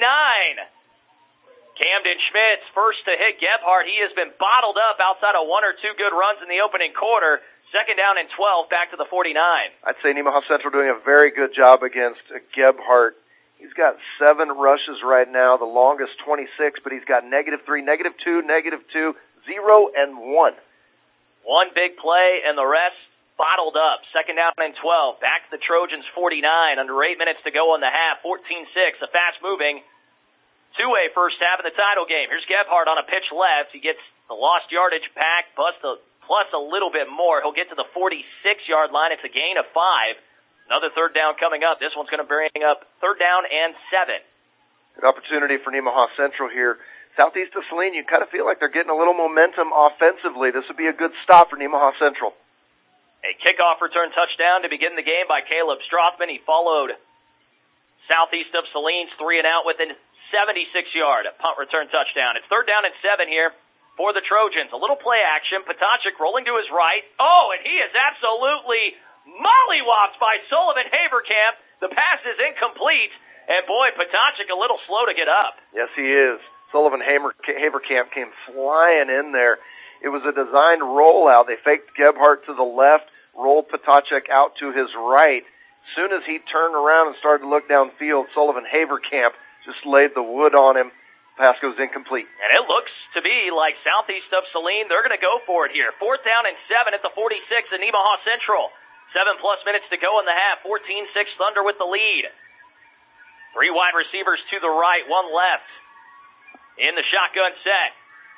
Camden Schmitz first to hit Gebhardt. He has been bottled up outside of 1 or 2 good runs in the opening quarter. 2nd down and 12, back to the 49. I'd say Nemaha Central doing a very good job against Gebhardt. He's got 7 rushes right now, the longest 26, but he's got -3, -2, -2, 0, and 1. One big play and the rest bottled up. 2nd down and 12, back to the Trojans 49, under 8 minutes to go in the half. 14-6, a fast-moving 2A first half of the title game. Here's Gebhardt on a pitch left. He gets the lost yardage back, plus a little bit more. He'll get to the 46-yard line. It's a gain of 5. Another 3rd down coming up. This one's going to bring up 3rd down and 7. Good opportunity for Nemaha Central here. Southeast of Saline, you kind of feel like they're getting a little momentum offensively. This would be a good stop for Nemaha Central. A kickoff return touchdown to begin the game by Caleb Strothman. He followed Southeast of Saline's 3-and-out with an 76-yard punt return touchdown. It's 3rd down and 7 here for the Trojans. A little play action. Patochik rolling to his right. Oh, and he is absolutely mollywopped by Sullivan Haverkamp. The pass is incomplete. And boy, Patochik a little slow to get up. Yes, he is. Sullivan Haverkamp came flying in there. It was a designed rollout. They faked Gebhardt to the left, rolled Patochik out to his right. As soon as he turned around and started to look downfield, Sullivan Haverkamp just laid the wood on him. Pass goes incomplete. And it looks to be like Southeast of Saline, they're going to go for it here. 4th down and 7 at the 46 in Nemaha Central. 7+ minutes to go in the half. 14-6 Thunder with the lead. 3 wide receivers to the right, 1 left in the shotgun set.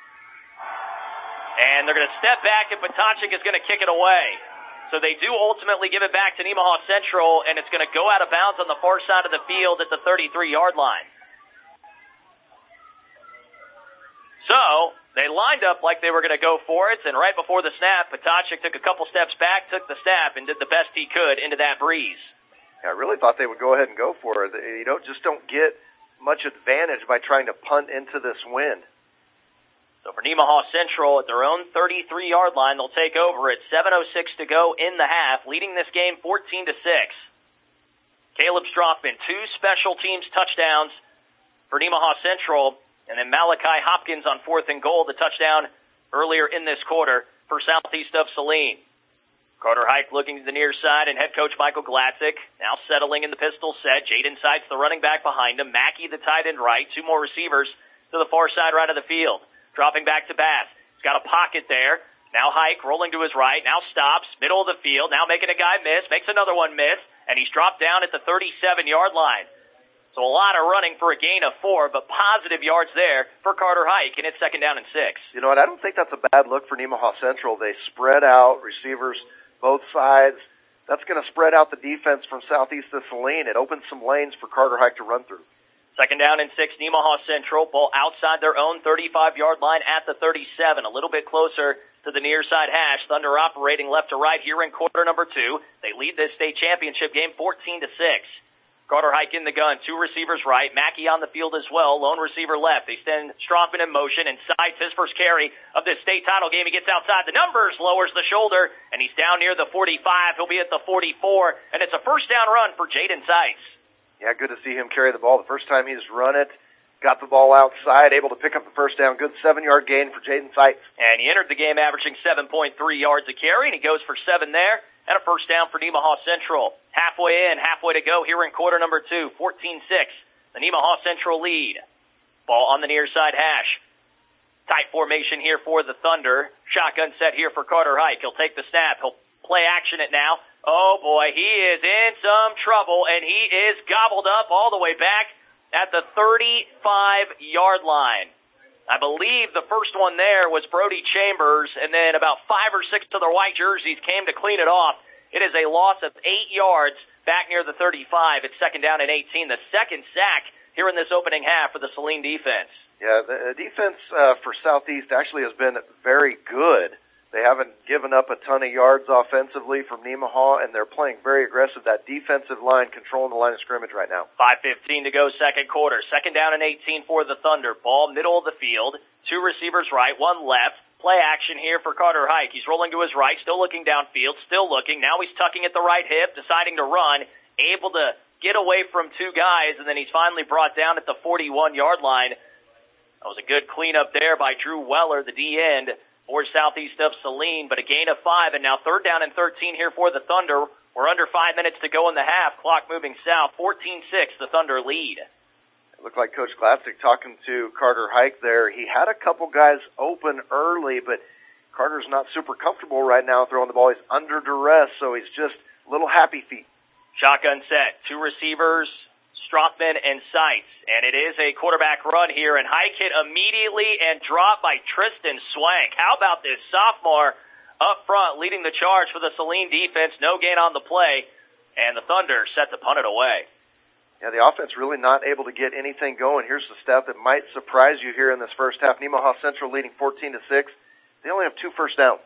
And they're going to step back, and Patochik is going to kick it away. So they do ultimately give it back to Nemaha Central, and it's going to go out of bounds on the far side of the field at the 33-yard line. So they lined up like they were going to go for it, and right before the snap, Patochik took a couple steps back, took the snap, and did the best he could into that breeze. Yeah, I really thought they would go ahead and go for it. You just don't get much advantage by trying to punt into this wind. So for Nemaha Central, at their own 33-yard line, they'll take over at 7:06 to go in the half, leading this game 14-6. Caleb Strothman, 2 special teams touchdowns for Nemaha Central, and then Malachi Hopkins on 4th and goal, the touchdown earlier in this quarter for Southeast of Saline. Carter Hike looking to the near side, and head coach Michael Glatzik now settling in the pistol set. Jaden Seitz, the running back behind him. Mackey, the tight end right. 2 more receivers to the far side right of the field. Dropping back to Bass. He's got a pocket there. Now Hike rolling to his right. Now stops. Middle of the field. Now making a guy miss. Makes another one miss. and he's dropped down at the 37-yard line. So a lot of running for a gain of 4, but positive yards there for Carter Hike, and it's 2nd down and 6. You know what? I don't think that's a bad look for Nemaha Central. They spread out receivers both sides. That's going to spread out the defense from southeast to Saline. It opens some lanes for Carter Hike to run through. 2nd down and 6, Nemaha Central. Ball outside their own 35-yard line at the 37, a little bit closer to the near side hash. Thunder operating left to right here in quarter number 2. They lead this state championship game 14-6. Carter Hike in the gun, 2 receivers right, Mackey on the field as well, lone receiver left. They send Strothman in motion and sides his first carry of this state title game. He gets outside the numbers, lowers the shoulder, and he's down near the 45. He'll be at the 44, and it's a 1st down run for Jaden Seitz. Yeah, good to see him carry the ball. The first time he's run it, got the ball outside, able to pick up the 1st down. Good 7-yard gain for Jaden Seitz. And he entered the game averaging 7.3 yards a carry, and he goes for 7 there. And a 1st down for Nemaha Central. Halfway in, halfway to go here in quarter number 2, 14-6. The Nemaha Central lead. Ball on the near side hash. Tight formation here for the Thunder. Shotgun set here for Carter Hike. He'll take the snap. He'll play action it now. Oh boy, he is in some trouble, and he is gobbled up all the way back at the 35-yard line. I believe the first one there was Brody Chambers, and then about 5 or 6 other white jerseys came to clean it off. It is a loss of 8 yards back near the 35. It's 2nd down and 18. The second sack here in this opening half for the Saline defense. Yeah, the defense for Southeast actually has been very good. They haven't given up a ton of yards offensively from Nemaha, and they're playing very aggressive. That defensive line controlling the line of scrimmage right now. 5:15 to go, second quarter. 2nd down and 18 for the Thunder. Ball middle of the field. 2 receivers right, 1 left. Play action here for Carter Hike. He's rolling to his right, still looking downfield, still looking. Now he's tucking at the right hip, deciding to run, able to get away from 2 guys, and then he's finally brought down at the 41-yard line. That was a good cleanup there by Drew Weller, the D-end, for southeast of Saline, but a gain of 5, and now 3rd down and 13 here for the Thunder. We're under 5 minutes to go in the half. Clock moving south. 14-6, the Thunder lead. It looked like Coach Gladstick talking to Carter Hike there. He had a couple guys open early, but Carter's not super comfortable right now throwing the ball. He's under duress, so he's just a little happy feet. Shotgun set. 2 receivers, Strothman and Seitz. And it is a quarterback run here, and Hike hit immediately and dropped by Tristan Swank. How about this sophomore up front leading the charge for the Saline defense? No gain on the play, and the Thunder set to punt it away. Yeah, the offense really not able to get anything going. Here's the stat that might surprise you here in this first half. Nemaha Central leading 14-6. They only have 2 first downs.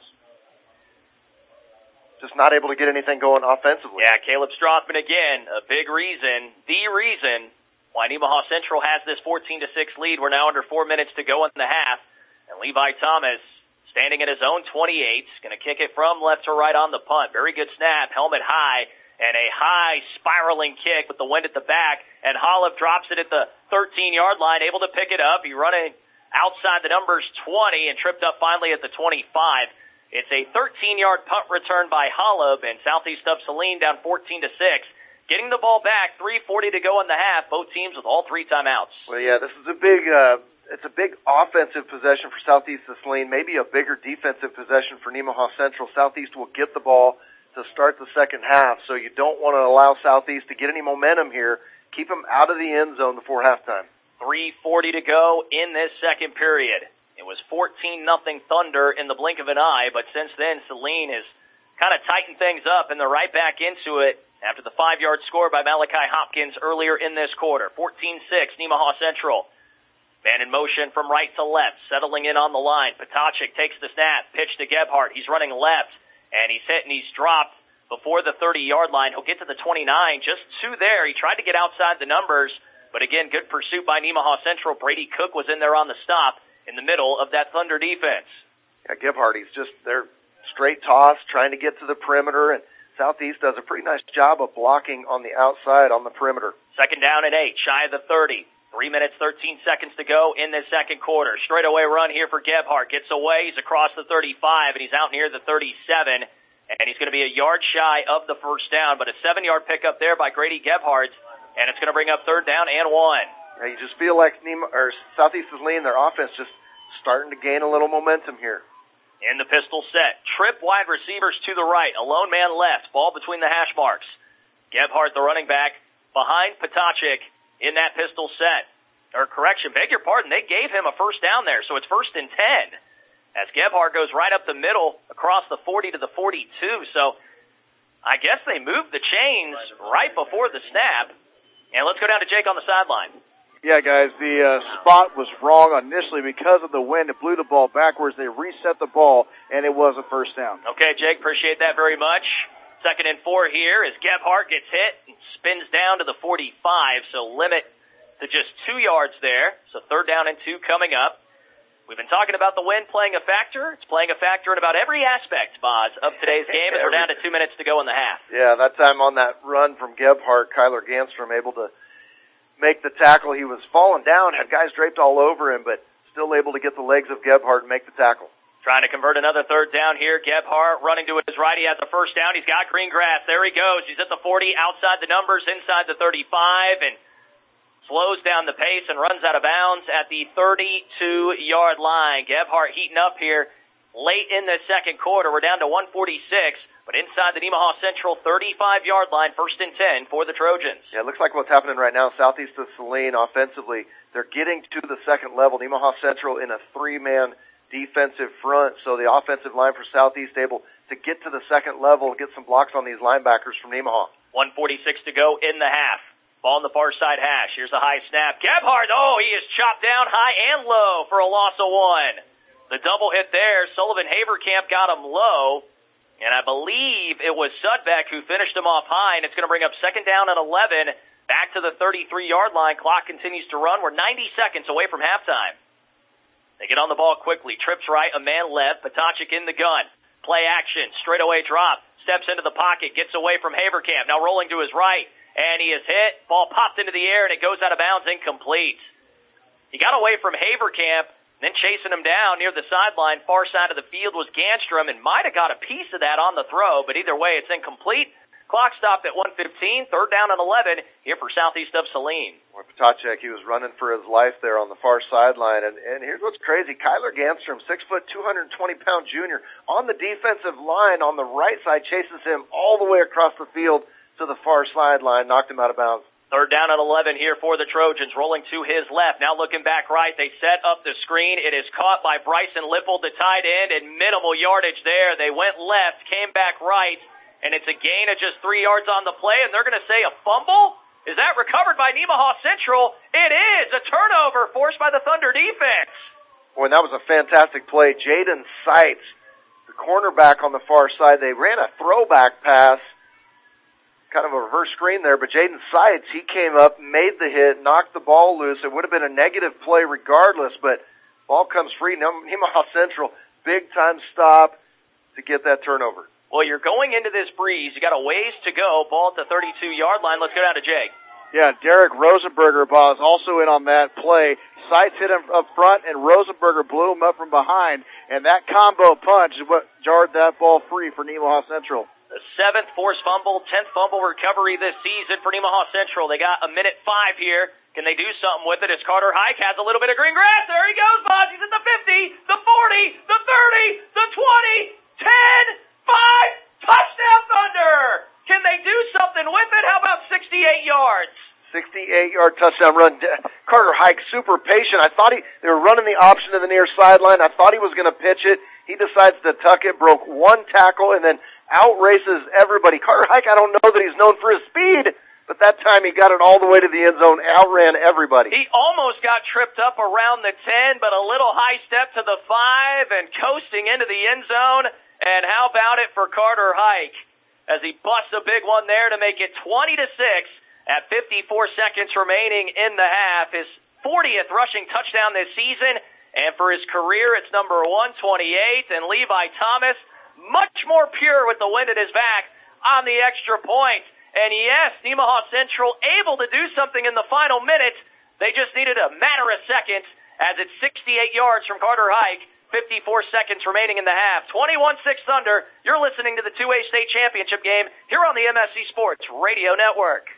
Just not able to get anything going offensively. Yeah, Caleb Strothman again, a big reason, the reason why Nemaha Central has this 14-6 lead. We're now under 4 minutes to go in the half. And Levi Thomas standing at his own 28, going to kick it from left to right on the punt. Very good snap, helmet high, and a high spiraling kick with the wind at the back. And Holliff drops it at the 13-yard line, able to pick it up. He running outside the numbers 20 and tripped up finally at the 25. It's a 13-yard punt return by Holub, and Southeast of Saline down 14-6. Getting the ball back, 3:40 to go in the half. Both teams with all 3 timeouts. Well, yeah, this is a big, it's a big offensive possession for Southeast of Saline. Maybe a bigger defensive possession for Nemaha Central. Southeast will get the ball to start the second half, so you don't want to allow Southeast to get any momentum here. Keep them out of the end zone before halftime. 3:40 to go in this second period. It was 14-0 Thunder in the blink of an eye, but since then, Saline has kind of tightened things up, and they're right back into it after the 5-yard score by Malachi Hopkins earlier in this quarter. 14-6, Nemaha Central. Man in motion from right to left, settling in on the line. Potacek takes the snap, pitch to Gebhardt. He's running left, and he's hit and he's dropped before the 30-yard line. He'll get to the 29, just 2 there. He tried to get outside the numbers, but again, good pursuit by Nemaha Central. Brady Cook was in there on the stop in the middle of that Thunder defense. Yeah, Gebhardt, he's just there, straight toss, trying to get to the perimeter, and Southeast does a pretty nice job of blocking on the outside on the perimeter. 2nd down and 8, shy of the 30. 3 minutes, 13 seconds to go in this second quarter. Straightaway run here for Gebhardt. Gets away, he's across the 35, and he's out near the 37. And he's going to be a yard shy of the first down, but a 7-yard pickup there by Grady Gebhardt, and it's going to bring up 3rd down and 1. Yeah, you just feel like Southeast is leaning, their offense just starting to gain a little momentum here. In the pistol set, trip wide receivers to the right, a lone man left, ball between the hash marks. Gebhardt, the running back, behind Potacek in that pistol set. Or correction, beg your pardon, they gave him a first down there, so it's 1st and 10. As Gebhardt goes right up the middle across the 40 to the 42. So I guess they moved the chains right before the snap. And let's go down to Jake on the sideline. Yeah, guys, the spot was wrong initially because of the wind. It blew the ball backwards. They reset the ball, and it was a first down. Okay, Jake, appreciate that very much. 2nd and 4 here as Gebhardt gets hit and spins down to the 45, so limit to just 2 yards there. So 3rd down and 2 coming up. We've been talking about the wind playing a factor. It's playing a factor in about every aspect, Boz, of today's game, as we're down to 2 minutes to go in the half. Yeah, that time on that run from Gebhardt, Kyler Ganstrom able to make the tackle. He was falling down, had guys draped all over him, but still able to get the legs of Gebhardt and make the tackle. Trying to convert another 3rd down here. Gebhardt running to his right. He has the first down. He's got green grass. There he goes. He's at the 40, outside the numbers, inside the 35, and slows down the pace and runs out of bounds at the 32-yard line. Gebhardt heating up here late in the second quarter. We're down to 146, but inside the Nemaha Central 35-yard line, 1st and 10 for the Trojans. Yeah, it looks like what's happening right now southeast of Saline offensively. They're getting to the second level. Nemaha Central in a 3-man defensive front, so the offensive line for Southeast able to get to the second level, get some blocks on these linebackers from Nemaha. 1:46 to go in the half. Ball on the far side hash. Here's a high snap. Gebhardt, he is chopped down high and low for a loss of 1. The double hit there. Sullivan Haverkamp got him low, and I believe it was Sudbeck who finished him off high, and it's going to bring up 2nd down and 11, back to the 33-yard line. Clock continues to run. We're 90 seconds away from halftime. They get on the ball quickly. Trips right, a man left. Potacek in the gun. Play action. Straightaway drop. Steps into the pocket. Gets away from Haverkamp. Now rolling to his right. And he is hit. Ball popped into the air, and it goes out of bounds, incomplete. He got away from Haverkamp, then chasing him down near the sideline, far side of the field was Ganstrom, and might have got a piece of that on the throw, but either way, it's incomplete. Clock stopped at 1:15, 3rd down and 11 here for southeast of Saline. Well, Potacek, he was running for his life there on the far sideline, and here's what's crazy. Kyler Ganstrom, 6 foot, 220-pound junior, on the defensive line on the right side, chases him all the way across the field to the far sideline, knocked him out of bounds. 3rd down and 11 here for the Trojans, rolling to his left. Now looking back right, they set up the screen. It is caught by Bryson Lippold, the tight end, and minimal yardage there. They went left, came back right, and it's a gain of just 3 yards on the play, and they're going to say a fumble? Is that recovered by Nemaha Central? It is! A turnover forced by the Thunder defense. Boy, that was a fantastic play. Jaden Seitz, the cornerback on the far side, they ran a throwback pass, kind of a reverse screen there, but Jaden Seitz, he came up, made the hit, knocked the ball loose. It would have been a negative play regardless, but ball comes free. Nemaha Central, big-time stop to get that turnover. Well, you're going into this breeze. You got a ways to go. Ball at the 32-yard line. Let's go down to Jake. Yeah, Derek Rosenberger was also in on that play. Seitz hit him up front, and Rosenberger blew him up from behind, and that combo punch is what jarred that ball free for Nemaha Central. The 7th forced fumble, 10th fumble recovery this season for Nemaha Central. They got a minute 5 here. Can they do something with it as Carter Hike has a little bit of green grass? There he goes, Buzz. He's at the 50, the 40, the 30, the 20, 10, 5. Touchdown Thunder! Can they do something with it? How about 68 yards? 68-yard touchdown run. Carter Hike, super patient. I thought they were running the option to the near sideline. I thought he was going to pitch it. He decides to tuck it, broke one tackle, and then outraces everybody. Carter Hike, I don't know that he's known for his speed, but that time he got it all the way to the end zone, outran everybody. He almost got tripped up around the 10, but a little high step to the 5 and coasting into the end zone. And how about it for Carter Hike as he busts a big one there to make it 20-6 at 54 seconds remaining in the half. His 40th rushing touchdown this season, and for his career it's number 128. And Levi Thomas, much more pure with the wind at his back on the extra point. And yes, Nemaha Central able to do something in the final minutes. They just needed a matter of seconds as it's 68 yards from Carter Hike. 54 seconds remaining in the half. 21-6 Thunder. You're listening to the 2A state championship game here on the MSC Sports Radio Network.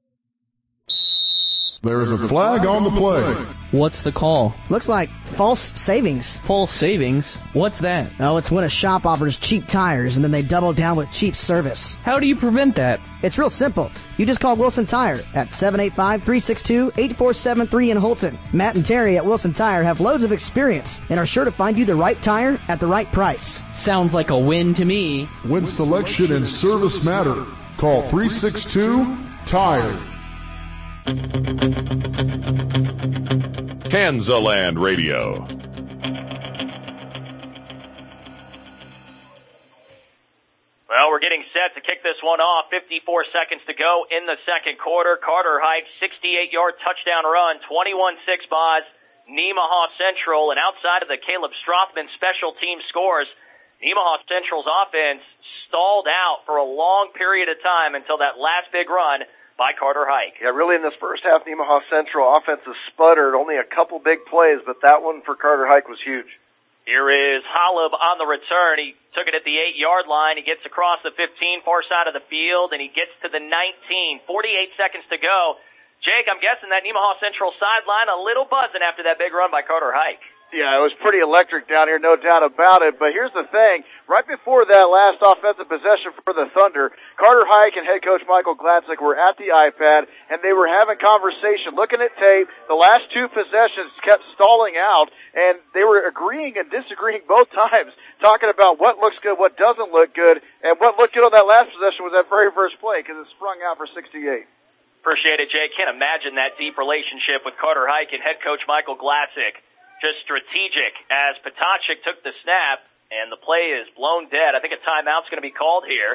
There is a flag on the play. What's the call? Looks like false savings. False savings? What's that? Oh, it's when a shop offers cheap tires and then they double down with cheap service. How do you prevent that? It's real simple. You just call Wilson Tire at 785-362-8473 in Holton. Matt and Terry at Wilson Tire have loads of experience and are sure to find you the right tire at the right price. Sounds like a win to me. When selection and service matter, call 362-TIRE. Kansaland Radio. Well, we're getting set to kick this one off. 54 seconds to go in the second quarter. Carter Hike, 68-yard touchdown run, 21-6 Boz, Nemaha Central. And outside of the Caleb Strothman special team scores, Nemaha Central's offense stalled out for a long period of time until that last big run by Carter Hike. Yeah, really in this first half, Nemaha Central offense has sputtered. Only a couple big plays, but that one for Carter Hike was huge. Here is Holub on the return. He took it at the 8-yard line. He gets across the 15, far side of the field, and he gets to the 19. 48 seconds to go. Jake, I'm guessing that Nemaha Central sideline a little buzzing after that big run by Carter Hike. Yeah, it was pretty electric down here, no doubt about it. But here's the thing. Right before that last offensive possession for the Thunder, Carter Hike and head coach Michael Gladzik were at the iPad, and they were having conversation, looking at tape. The last two possessions kept stalling out, and they were agreeing and disagreeing both times, talking about what looks good, what doesn't look good, and what looked good on that last possession was that very first play because it sprung out for 68. Appreciate it, Jake. Can't imagine that deep relationship with Carter Hike and head coach Michael Gladzik. Just strategic as Potachik took the snap, and the play is blown dead. I think a timeout's going to be called here.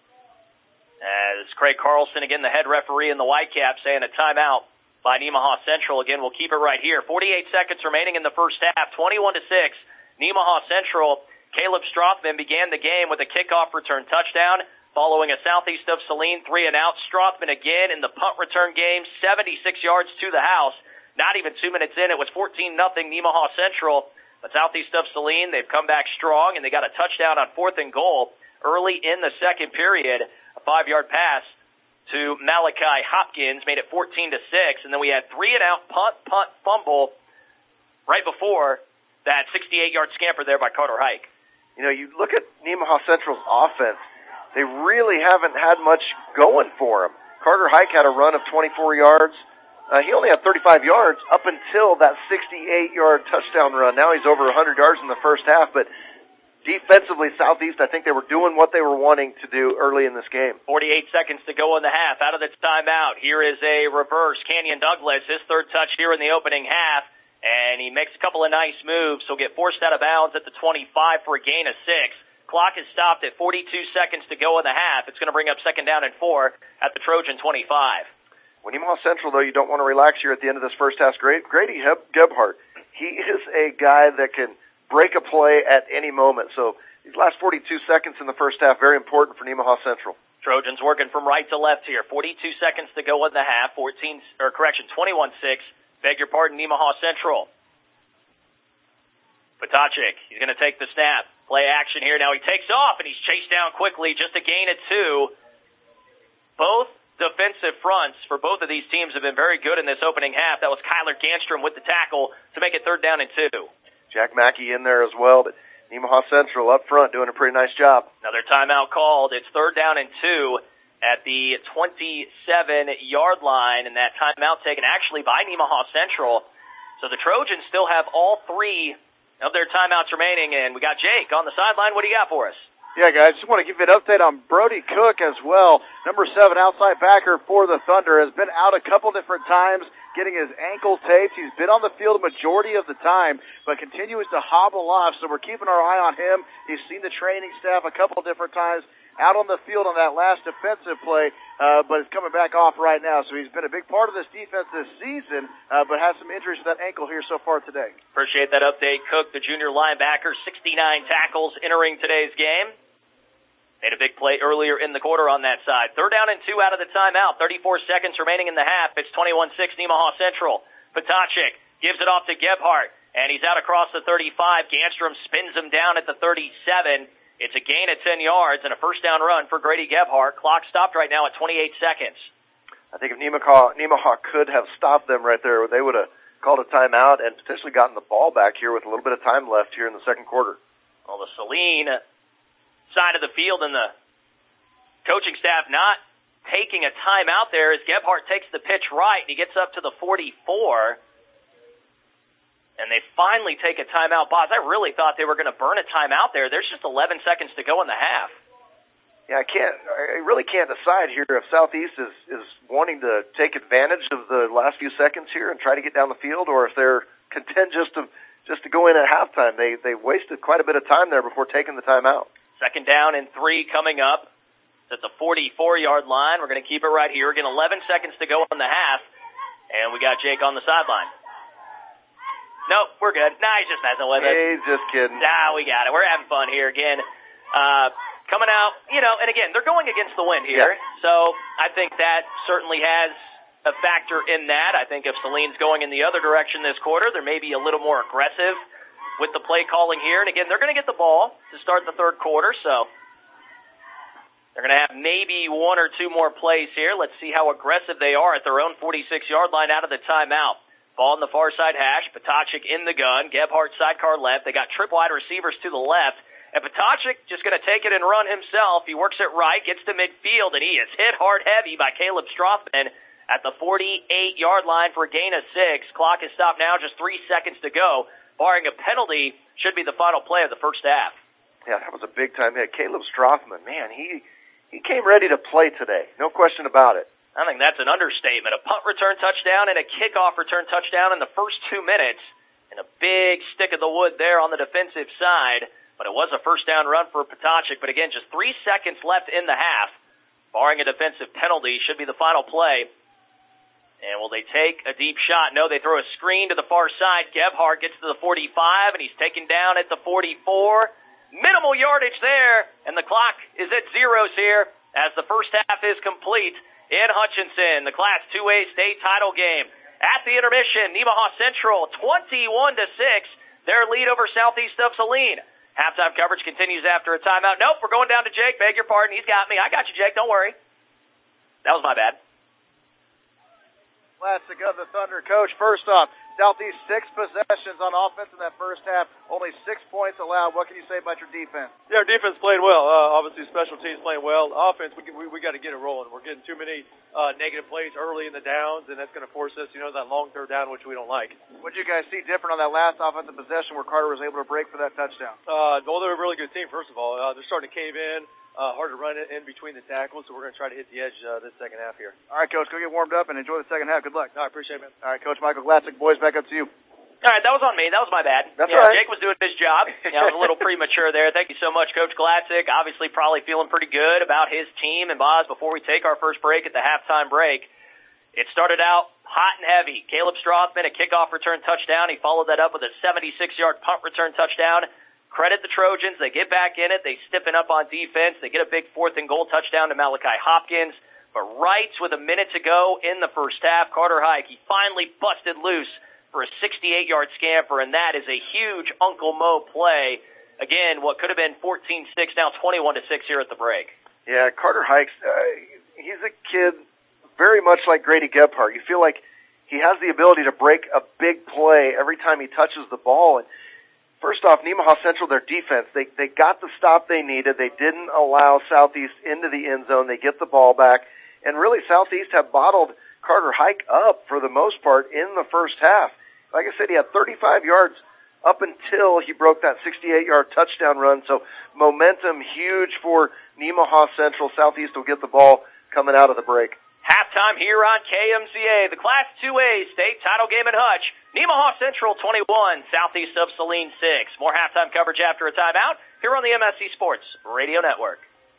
As Craig Carlson, again, the head referee in the Whitecaps, saying a timeout by Nemaha Central. Again, we'll keep it right here. 48 seconds remaining in the first half, 21-6. Nemaha Central. Caleb Strothman began the game with a kickoff return touchdown, following a southeast of Saline 3-and-out. Strothman again in the punt return game, 76 yards to the house. Not even 2 minutes in, it was 14-0 Nemaha Central. But southeast of Saline, they've come back strong, and they got a touchdown on 4th and goal early in the second period. A 5-yard pass to Malachi Hopkins made it 14-6, and then we had 3-and-out punt, fumble right before that 68-yard scamper there by Carter Hike. You know, you look at Nemaha Central's offense, they really haven't had much going for them. Carter Hike had a run of 24 yards. He only had 35 yards up until that 68-yard touchdown run. Now he's over 100 yards in the first half, but defensively, Southeast, I think they were doing what they were wanting to do early in this game. 48 seconds to go in the half. Out of this timeout, here is a reverse. Kenyon Douglas, his third touch here in the opening half, and he makes a couple of nice moves. He'll get forced out of bounds at the 25 for a gain of 6. Clock is stopped at 42 seconds to go in the half. It's going to bring up 2nd down and 4 at the Trojan 25. When Nemaha Central, though, you don't want to relax here at the end of this first half. Grady Gebhardt, he is a guy that can break a play at any moment. So these last 42 seconds in the first half, very important for Nemaha Central. Trojans working from right to left here. 42 seconds to go in the half. 21-6. Beg your pardon, Nemaha Central. Potachik, he's going to take the snap. Play action here. Now he takes off, and he's chased down quickly. Just a gain of 2. Both defensive fronts for both of these teams have been very good in this opening half. That was Kyler Ganstrom with the tackle to make it 3rd down and 2. Jack Mackey in there as well, but Nemaha Central up front doing a pretty nice job. Another timeout called. It's 3rd down and 2 at the 27-yard line, and that timeout taken actually by Nemaha Central. So the Trojans still have all 3 of their timeouts remaining, and we got Jake on the sideline. What do you got for us? Yeah, guys, just want to give you an update on Brody Cook as well. Number 7 outside backer for the Thunder has been out a couple different times, getting his ankle taped. He's been on the field a majority of the time, but continues to hobble off, so we're keeping our eye on him. He's seen the training staff a couple different times out on the field on that last defensive play, but is coming back off right now. So he's been a big part of this defense this season, but has some injuries to that ankle here so far today. Appreciate that update, Cook, the junior linebacker, 69 tackles entering today's game. Made a big play earlier in the quarter on that side. 3rd down and 2 out of the timeout. 34 seconds remaining in the half. It's 21-6 Nemaha Central. Potachik gives it off to Gebhardt, and he's out across the 35. Ganstrom spins him down at the 37. It's a gain of 10 yards and a 1st down run for Grady Gebhardt. Clock stopped right now at 28 seconds. I think if Nemaha could have stopped them right there, they would have called a timeout and potentially gotten the ball back here with a little bit of time left here in the second quarter. Well, the Saline side of the field and the coaching staff not taking a timeout there as Gebhardt takes the pitch right, and he gets up to the 44. And they finally take a timeout. Boz, I really thought they were going to burn a timeout there. There's just 11 seconds to go in the half. Yeah, I really can't decide here if Southeast is wanting to take advantage of the last few seconds here and try to get down the field, or if they're content just to go in at halftime. They wasted quite a bit of time there before taking the timeout. 2nd down and 3 coming up. It's at the 44-yard line. We're going to keep it right here. Again, 11 seconds to go in the half, and we got Jake on the sideline. Nope, we're good. Nah, he's just messing with us. He's just kidding. Nah, we got it. We're having fun here again. Coming out, and again, they're going against the wind here. Yeah. So I think that certainly has a factor in that. I think if Saline's going in the other direction this quarter, they're maybe a little more aggressive with the play calling here. And again, they're going to get the ball to start the 3rd quarter, so they're going to have maybe 1 or 2 more plays here. Let's see how aggressive they are at their own 46-yard line out of the timeout. Ball in the far side hash. Potacek in the gun. Gebhardt sidecar left. They got trip wide receivers to the left. And Potacek just going to take it and run himself. He works it right, gets to midfield, and he is hit hard heavy by Caleb Strothman at the 48-yard line for a gain of 6. Clock is stopped now, just 3 seconds to go. Barring a penalty, should be the final play of the first half. Yeah, that was a big-time hit. Caleb Strothman, man, he came ready to play today. No question about it. I think that's an understatement. A punt return touchdown and a kickoff return touchdown in the first 2 minutes. And a big stick of the wood there on the defensive side. But it was a first down run for Potacek. But again, just 3 seconds left in the half. Barring a defensive penalty, should be the final play. And will they take a deep shot? No, they throw a screen to the far side. Gebhardt gets to the 45, and he's taken down at the 44. Minimal yardage there, and the clock is at zeros here as the first half is complete in Hutchinson. The Class 2A state title game. At the intermission, Nemaha Central 21-6, their lead over Southeast of Saline. Halftime coverage continues after a timeout. Nope, we're going down to Jake. Beg your pardon. He's got me. I got you, Jake. Don't worry. That was my bad. Classic of the Thunder. Coach, first off, Southeast 6 possessions on offense in that first half. Only 6 points allowed. What can you say about your defense? Yeah, our defense played well. Obviously, special teams playing well. Offense, we got to get it rolling. We're getting too many negative plays early in the downs, and that's going to force us, that long 3rd down, which we don't like. What did you guys see different on that last offensive possession where Carter was able to break for that touchdown? Well, they're a really good team, first of all. They're starting to cave in. Hard to run it in between the tackles, so we're going to try to hit the edge this second half here. All right, Coach, go get warmed up and enjoy the second half. Good luck. I appreciate it, man. All right, Coach Michael Glassick, boys, back up to you. All right, that was on me. That was my bad. That's right. Jake was doing his job. I was a little premature there. Thank you so much, Coach Glassick. Obviously probably feeling pretty good about his team. And, Boz, before we take our first break at the halftime break, it started out hot and heavy. Caleb Strothman, a kickoff return touchdown. He followed that up with a 76-yard punt return touchdown. Credit the Trojans. They get back in it. They stiffen up on defense. They get a big 4th and goal touchdown to Malachi Hopkins. But right with a minute to go in the first half, Carter Hike, he finally busted loose for a 68-yard scamper, and that is a huge Uncle Mo play. Again, what could have been 14-6, now 21-6 here at the break. Yeah, Carter Hikes, he's a kid very much like Grady Gebhardt. You feel like he has the ability to break a big play every time he touches the ball. And first off, Nemaha Central, their defense, they got the stop they needed. They didn't allow Southeast into the end zone. They get the ball back. And really, Southeast have bottled Carter Hike up for the most part in the first half. Like I said, he had 35 yards up until he broke that 68-yard touchdown run. So momentum huge for Nemaha Central. Southeast will get the ball coming out of the break. Halftime here on KMCA, the Class 2A state title game in Hutch. Nemaha Central 21, Southeast of Saline 6. More halftime coverage after a timeout here on the MSC Sports Radio Network.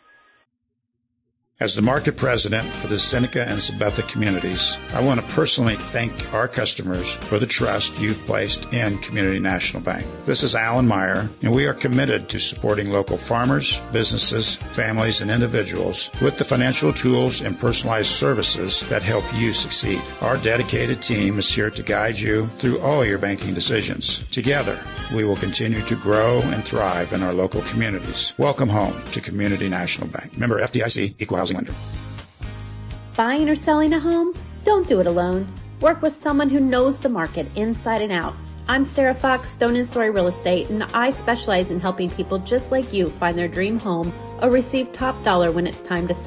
As the market president for the Seneca and Sabetha communities, I want to personally thank our customers for the trust you've placed in Community National Bank. This is Alan Meyer, and we are committed to supporting local farmers, businesses, families, and individuals with the financial tools and personalized services that help you succeed. Our dedicated team is here to guide you through all your banking decisions. Together, we will continue to grow and thrive in our local communities. Welcome home to Community National Bank. Member FDIC, Equal Housing Lender. Buying or selling a home? Don't do it alone. Work with someone who knows the market inside and out. I'm Sarah Fox, Stone & Story Real Estate, and I specialize in helping people just like you find their dream home or receive top dollar when it's time to sell.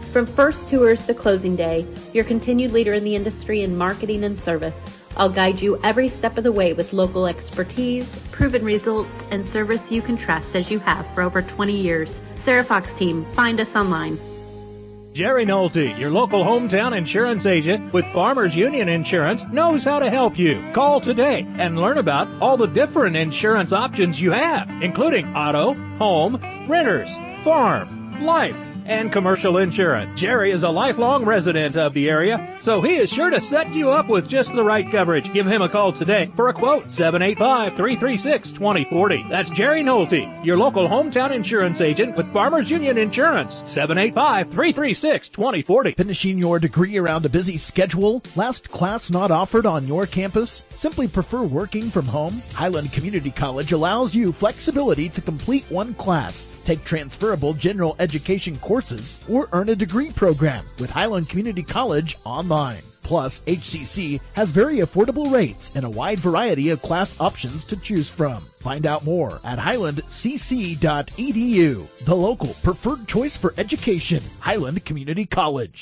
From first tours to closing day, your continued leader in the industry in marketing and service, I'll guide you every step of the way with local expertise, proven results, and service you can trust as you have for over 20 years. Sarah Fox Team, find us online. Jerry Nolte, your local hometown insurance agent with Farmers Union Insurance, knows how to help you. Call today and learn about all the different insurance options you have, including auto, home, renters, farm, life, and commercial insurance. Jerry is a lifelong resident of the area, so he is sure to set you up with just the right coverage. Give him a call today for a quote, 785-336-2040. That's Jerry Nolte, your local hometown insurance agent with Farmers Union Insurance, 785-336-2040. Finishing your degree around a busy schedule? Last class not offered on your campus? Simply prefer working from home? Highland Community College allows you flexibility to complete one class, take transferable general education courses, or earn a degree program with Highland Community College online. Plus, HCC has very affordable rates and a wide variety of class options to choose from. Find out more at highlandcc.edu, the local preferred choice for education, Highland Community College.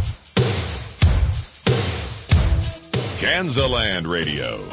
Kansaland Radio.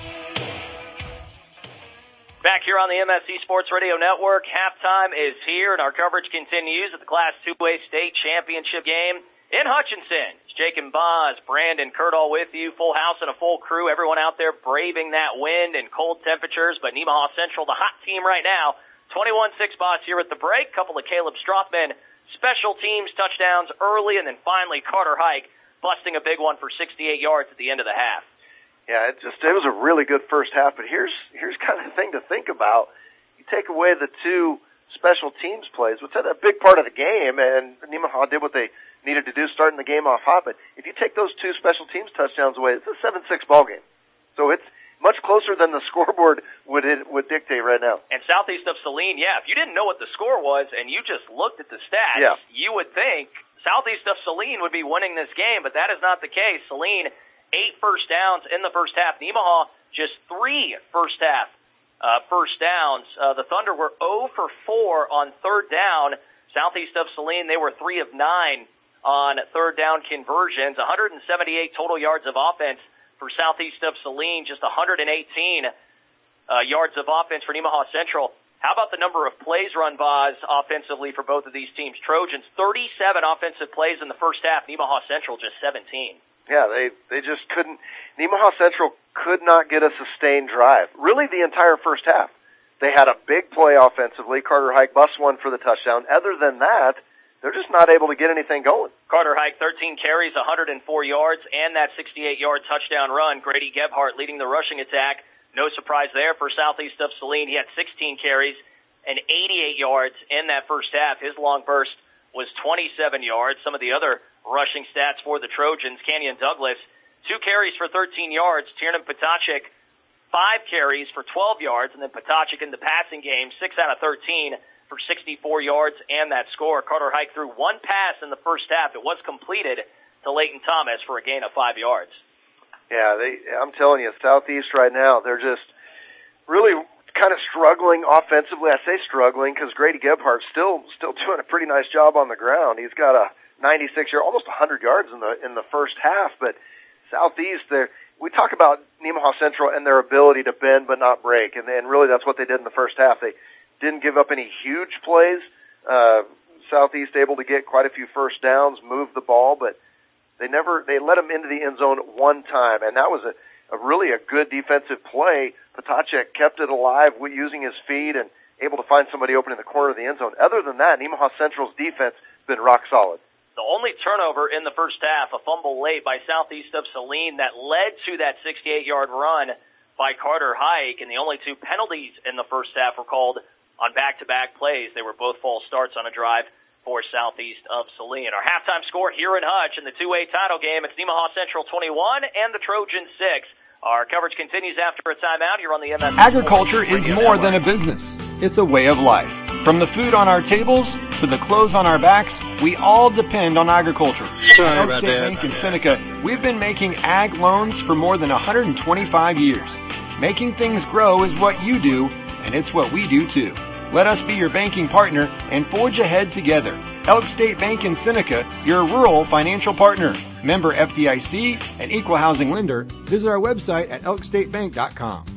Back here on the MSC Sports Radio Network, halftime is here, and our coverage continues at the Class 2A State Championship game in Hutchinson. It's Jake and Boz, Brandon, Kurt all with you, full house and a full crew, everyone out there braving that wind and cold temperatures, but Nemaha Central, the hot team right now, 21-6 Boz here at the break, couple of Caleb Strothman special teams touchdowns early, and then finally Carter Hike busting a big one for 68 yards at the end of the half. Yeah, it was a really good first half, but here's kind of the thing to think about. You take away the two special teams plays, which had a big part of the game, and Nemaha did what they needed to do starting the game off hot, but if you take those two special teams touchdowns away, it's a 7-6 ball game. So it's much closer than the scoreboard would dictate right now. And Southeast of Saline, if you didn't know what the score was and you just looked at the stats, you would think Southeast of Saline would be winning this game, but that is not the case. Saline 8 first downs in the first half. Nemaha just 3 first half first downs. The Thunder were 0 for 4 on third down. Southeast of Saline, they were 3 of 9 on third down conversions. 178 total yards of offense for Southeast of Saline, just 118 yards of offense for Nemaha Central. How about the number of plays run, Boz, offensively for both of these teams? Trojans, 37 offensive plays in the first half. Nemaha Central, just 17. Yeah, they just couldn't. Nemaha Central could not get a sustained drive. Really, the entire first half. They had a big play offensively. Carter Hike busts one for the touchdown. Other than that, they're just not able to get anything going. Carter Hike, 13 carries, 104 yards, and that 68-yard touchdown run. Grady Gebhardt leading the rushing attack. No surprise there for Southeast of Saline. He had 16 carries and 88 yards in that first half. His long burst was 27 yards. Some of the other rushing stats for the Trojans, Kenyon Douglas, 2 carries for 13 yards. Tiernan Potachik, 5 carries for 12 yards. And then Potachik in the passing game, 6 out of 13 for 64 yards and that score. Carter Hike threw 1 pass in the first half. It was completed to Leighton Thomas for a gain of 5 yards. Yeah, I'm telling you, Southeast right now, they're just really kind of struggling offensively. I say struggling because Grady Gebhardt's still doing a pretty nice job on the ground. He's got a 96-yard, almost 100 yards in the first half. But Southeast, we talk about Nemaha Central and their ability to bend but not break, and really that's what they did in the first half. They didn't give up any huge plays. Southeast able to get quite a few first downs, move the ball, but they let them into the end zone one time, and that was a really good defensive play. Potachik kept it alive using his feet and able to find somebody open in the corner of the end zone. Other than that, Nemaha Central's defense has been rock solid. The only turnover in the first half, a fumble late by Southeast of Saline that led to that 68-yard run by Carter Hike, and the only 2 penalties in the first half were called on back-to-back plays. They were both false starts on a drive for Southeast of Saline. Our halftime score here in Hutch in the 2A title game, it's Nemaha Central 21 and the Trojans 6. Our coverage continues after a timeout here on the MS. Agriculture is more than a business. It's a way of life. From the food on our tables to the clothes on our backs, we all depend on agriculture. Sorry about that. Bank in Seneca, we've been making ag loans for more than 125 years. Making things grow is what you do, and it's what we do too. Let us be your banking partner and forge ahead together. Elk State Bank in Seneca, your rural financial partner. Member FDIC and equal housing lender. Visit our website at elkstatebank.com.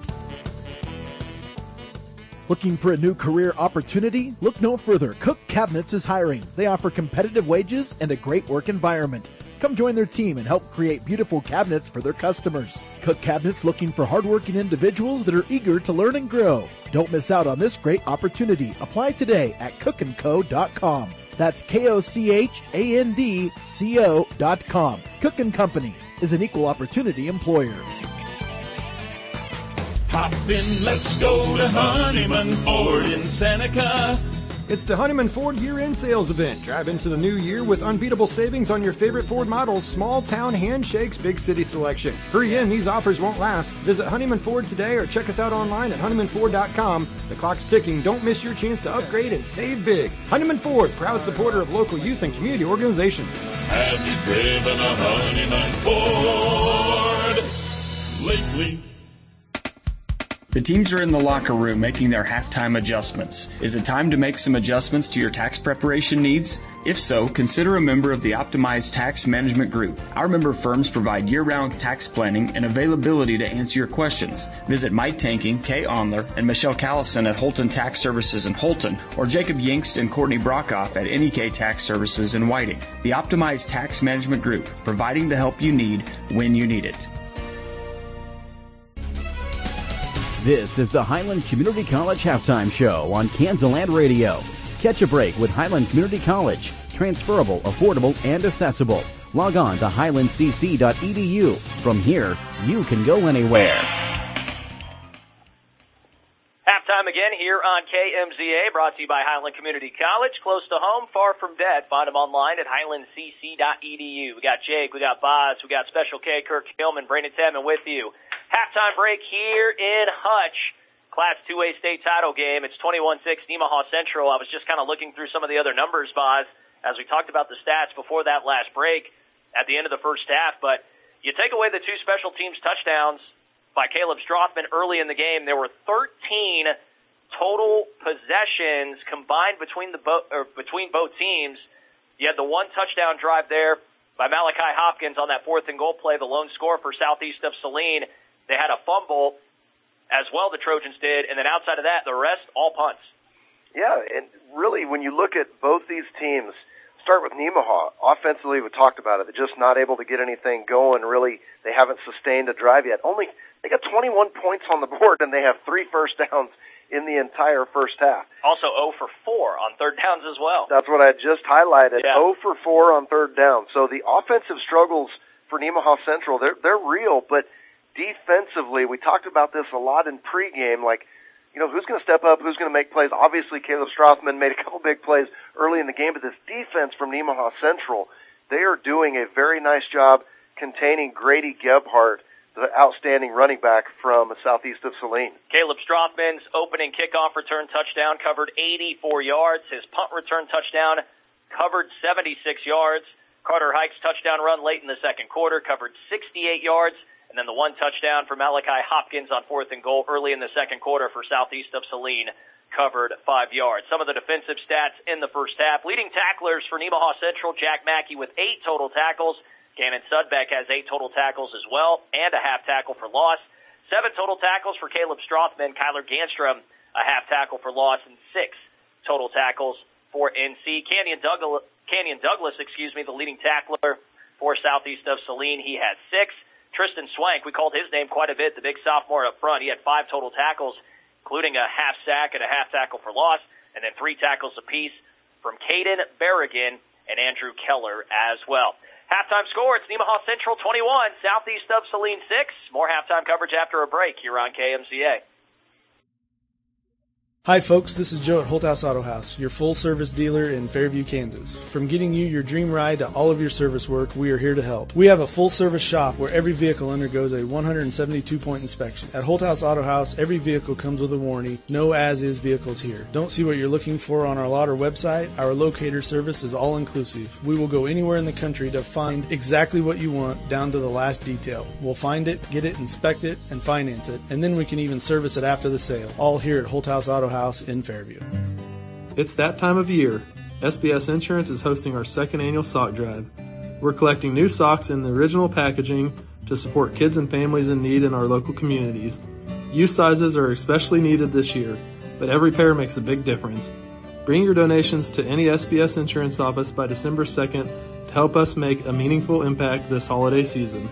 Looking for a new career opportunity? Look no further. Cook Cabinets is hiring. They offer competitive wages and a great work environment. Come join their team and help create beautiful cabinets for their customers. Cook Cabinets looking for hardworking individuals that are eager to learn and grow. Don't miss out on this great opportunity. Apply today at cookandco.com. That's KOCHANDCO.com. Cook & Company is an equal opportunity employer. Hop in, let's go to Honeyman Ford in Seneca. It's the Honeyman Ford year-end sales event. Drive into the new year with unbeatable savings on your favorite Ford models, small town handshakes, big city selection. Hurry in, these offers won't last. Visit Honeyman Ford today or check us out online at HoneymanFord.com. The clock's ticking. Don't miss your chance to upgrade and save big. Honeyman Ford, proud supporter of local youth and community organizations. Have you driven a Honeyman Ford lately? The teams are in the locker room making their halftime adjustments. Is it time to make some adjustments to your tax preparation needs? If so, consider a member of the Optimized Tax Management Group. Our member firms provide year-round tax planning and availability to answer your questions. Visit Mike Tanking, Kay Onler, and Michelle Callison at Holton Tax Services in Holton, or Jacob Yingst and Courtney Brockhoff at NEK Tax Services in Whiting. The Optimized Tax Management Group, providing the help you need when you need it. This is the Highland Community College Halftime Show on Kansaland Radio. Catch a break with Highland Community College. Transferable, affordable, and accessible. Log on to highlandcc.edu. From here, you can go anywhere. Halftime again here on KMZA, brought to you by Highland Community College. Close to home, far from dead. Find them online at highlandcc.edu. We got Jake, we got Boz, we got Special K, Kirk Hillman, Brandon Tedman with you. Halftime break here in Hutch. Class 2A state title game. It's 21-6 Nemaha Central. I was just kind of looking through some of the other numbers, Boz, as we talked about the stats before that last break at the end of the first half. But you take away the two special teams touchdowns by Caleb Strothman early in the game, there were 13 total possessions combined between both teams. You had the one touchdown drive there by Malachi Hopkins on that 4th and goal play, the lone score for Southeast of Saline. They had a fumble as well, the Trojans did, and then outside of that, the rest, all punts. Yeah, and really, when you look at both these teams, start with Nemaha. Offensively, we talked about it. They're just not able to get anything going. Really, they haven't sustained a drive yet. They got 21 points on the board, and they have 3 first downs in the entire first half. Also 0 for 4 on third downs as well. That's what I just highlighted. Yeah. 0 for 4 on third down. So the offensive struggles for Nemaha Central, they're real, but defensively, we talked about this a lot in pregame, who's going to step up, who's going to make plays. Obviously, Caleb Strothman made a couple big plays early in the game, but this defense from Nemaha Central, they are doing a very nice job containing Grady Gebhardt, the outstanding running back from Southeast of Saline. Caleb Strothman's opening kickoff return touchdown covered 84 yards. His punt return touchdown covered 76 yards. Carter Hike's touchdown run late in the second quarter covered 68 yards. And then the one touchdown for Malachi Hopkins on 4th and goal early in the second quarter for Southeast of Saline covered 5 yards. Some of the defensive stats in the first half. Leading tacklers for Nemaha Central, Jack Mackey with 8 total tackles. Gannon Sudbeck has 8 total tackles as well, and a half tackle for loss. 7 total tackles for Caleb Strothman. Kyler Ganstrom, a half tackle for loss, and 6 total tackles for NC. Canyon Douglas, the leading tackler for Southeast of Saline. He had 6. Tristan Swank, we called his name quite a bit, the big sophomore up front. He had 5 total tackles, including a half sack and a half tackle for loss, and then 3 tackles apiece from Caden Berrigan and Andrew Keller as well. Halftime score, it's Nemaha Central 21, Southeast of Saline 6. More halftime coverage after a break here on KMZA. Hi folks, this is Joe at Holthouse Auto House, your full-service dealer in Fairview, Kansas. From getting you your dream ride to all of your service work, we are here to help. We have a full-service shop where every vehicle undergoes a 172-point inspection. At Holthouse Auto House, every vehicle comes with a warranty, no as-is vehicles here. Don't see what you're looking for on our lot or website? Our locator service is all-inclusive. We will go anywhere in the country to find exactly what you want, down to the last detail. We'll find it, get it, inspect it, and finance it, and then we can even service it after the sale. All here at Holthouse Auto House in Fairview. It's that time of year. SBS Insurance is hosting our second annual sock drive. We're collecting new socks in the original packaging to support kids and families in need in our local communities. Youth sizes are especially needed this year, but every pair makes a big difference. Bring your donations to any SBS Insurance office by December 2nd to help us make a meaningful impact this holiday season.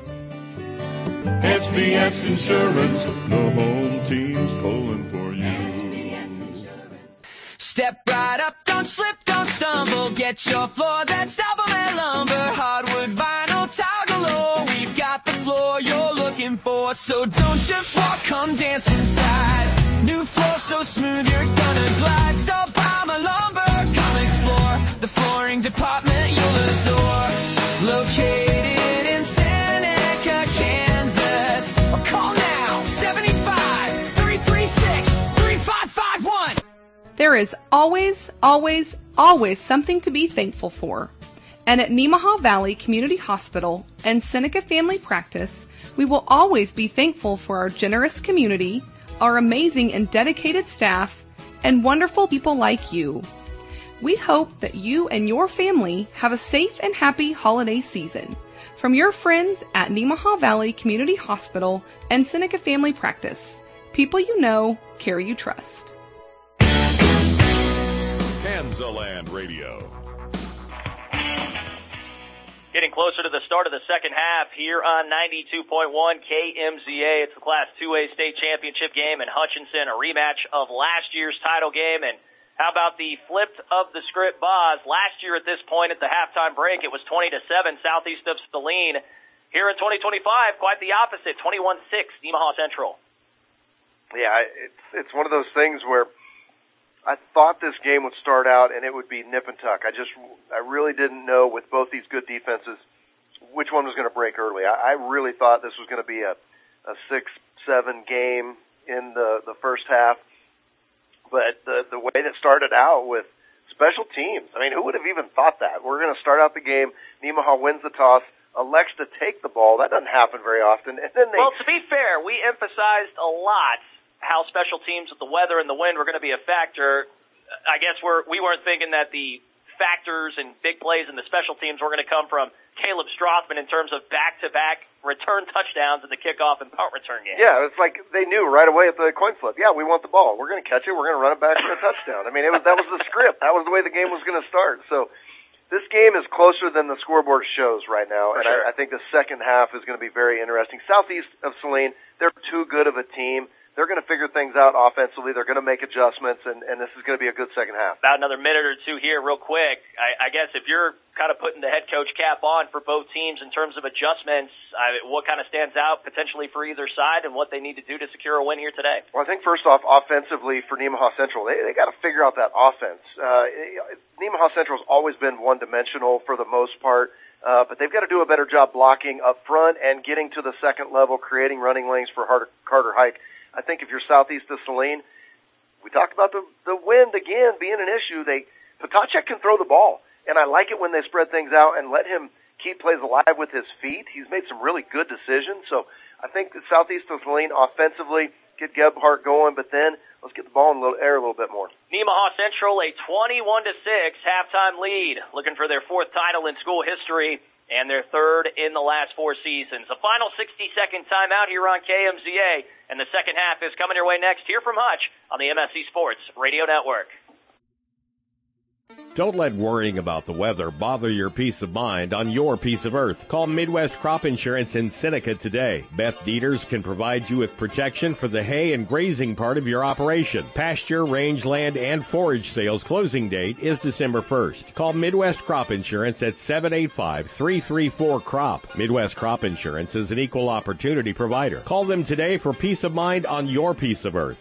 SBS Insurance, the home team's pulling for you. Step right up, don't slip, don't stumble. Get your floor that's Double A Lumber. Hardwood, vinyl, tile galore. We've got the floor you're looking for. So don't just walk, come dance inside. New floor so smooth you're gonna glide. Stop by my lumber, come explore. The flooring department you'll adore. Located in Seneca, Kansas. Or call now, 75-336-3551. There is always, always, always something to be thankful for. And at Nemaha Valley Community Hospital and Seneca Family Practice, we will always be thankful for our generous community, our amazing and dedicated staff, and wonderful people like you. We hope that you and your family have a safe and happy holiday season. From your friends at Nemaha Valley Community Hospital and Seneca Family Practice. People you know, care you trust. Kansaland Radio. Getting closer to the start of the second half here on 92.1 KMZA. It's the Class 2A state championship game in Hutchinson, a rematch of last year's title game. And how about the flipped of the script, Boz? Last year at this point at the halftime break, it was 20-7 southeast of Saline. Here in 2025, quite the opposite, 21-6 Nemaha Central. Yeah, it's one of those things where I thought this game would start out and it would be nip and tuck. I really didn't know with both these good defenses which one was going to break early. I really thought this was going to be a 6-7 game in the first half. But the way that started out with special teams, I mean, who would have even thought that? We're going to start out the game, Nemaha wins the toss, elects to take the ball. That doesn't happen very often. And then Well, to be fair, we emphasized a lot how special teams with the weather and the wind were going to be a factor. I guess we weren't thinking that the factors and big plays in the special teams were going to come from Caleb Strothman in terms of back-to-back return touchdowns in the kickoff and punt return game. Yeah, it's like they knew right away at the coin flip. Yeah, we want the ball. We're going to catch it. We're going to run it back for a touchdown. I mean, that was the script. That was the way the game was going to start. So this game is closer than the scoreboard shows right now, and I think the second half is going to be very interesting. Southeast of Saline, they're too good of a team. They're going to figure things out offensively. They're going to make adjustments, and this is going to be a good second half. About another minute or two here real quick. I guess if you're kind of putting the head coach cap on for both teams in terms of adjustments, what kind of stands out potentially for either side and what they need to do to secure a win here today? Well, I think first off, offensively for Nemaha Central, they got to figure out that offense. Nemaha Central has always been one-dimensional for the most part, but they've got to do a better job blocking up front and getting to the second level, creating running lanes for Carter Hike. I think if you're southeast of Saline, we talked about the wind again being an issue. Potacek can throw the ball, and I like it when they spread things out and let him keep plays alive with his feet. He's made some really good decisions. So I think that southeast of Saline offensively, get Gebhardt going, but then let's get the ball in the air a little bit more. Nemaha Central, a 21-6 halftime lead, looking for their fourth title in school history and their third in the last 4 seasons. A final 60-second timeout here on KMZA, and the second half is coming your way next here from Hutch on the MSC Sports Radio Network. Don't let worrying about the weather bother your peace of mind on your piece of earth. Call Midwest Crop Insurance in Seneca today. Beth Dieters can provide you with protection for the hay and grazing part of your operation. Pasture, rangeland, and forage sales closing date is December 1st. Call Midwest Crop Insurance at 785-334-CROP. Midwest Crop Insurance is an equal opportunity provider. Call them today for peace of mind on your piece of earth.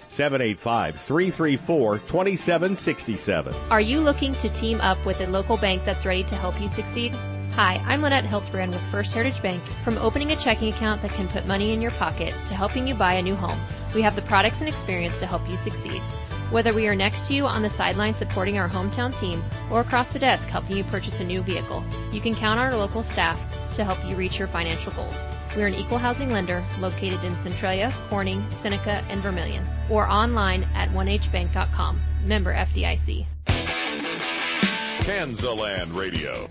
785-334-2767. Are you looking to team up with a local bank that's ready to help you succeed? Hi, I'm Lynette Hiltbrand with First Heritage Bank. From opening a checking account that can put money in your pocket to helping you buy a new home, we have the products and experience to help you succeed. Whether we are next to you on the sideline supporting our hometown team or across the desk helping you purchase a new vehicle, you can count on our local staff to help you reach your financial goals. We are an equal housing lender located in Centralia, Corning, Seneca, and Vermilion, or online at 1hbank.com. Member FDIC. Kansaland Radio.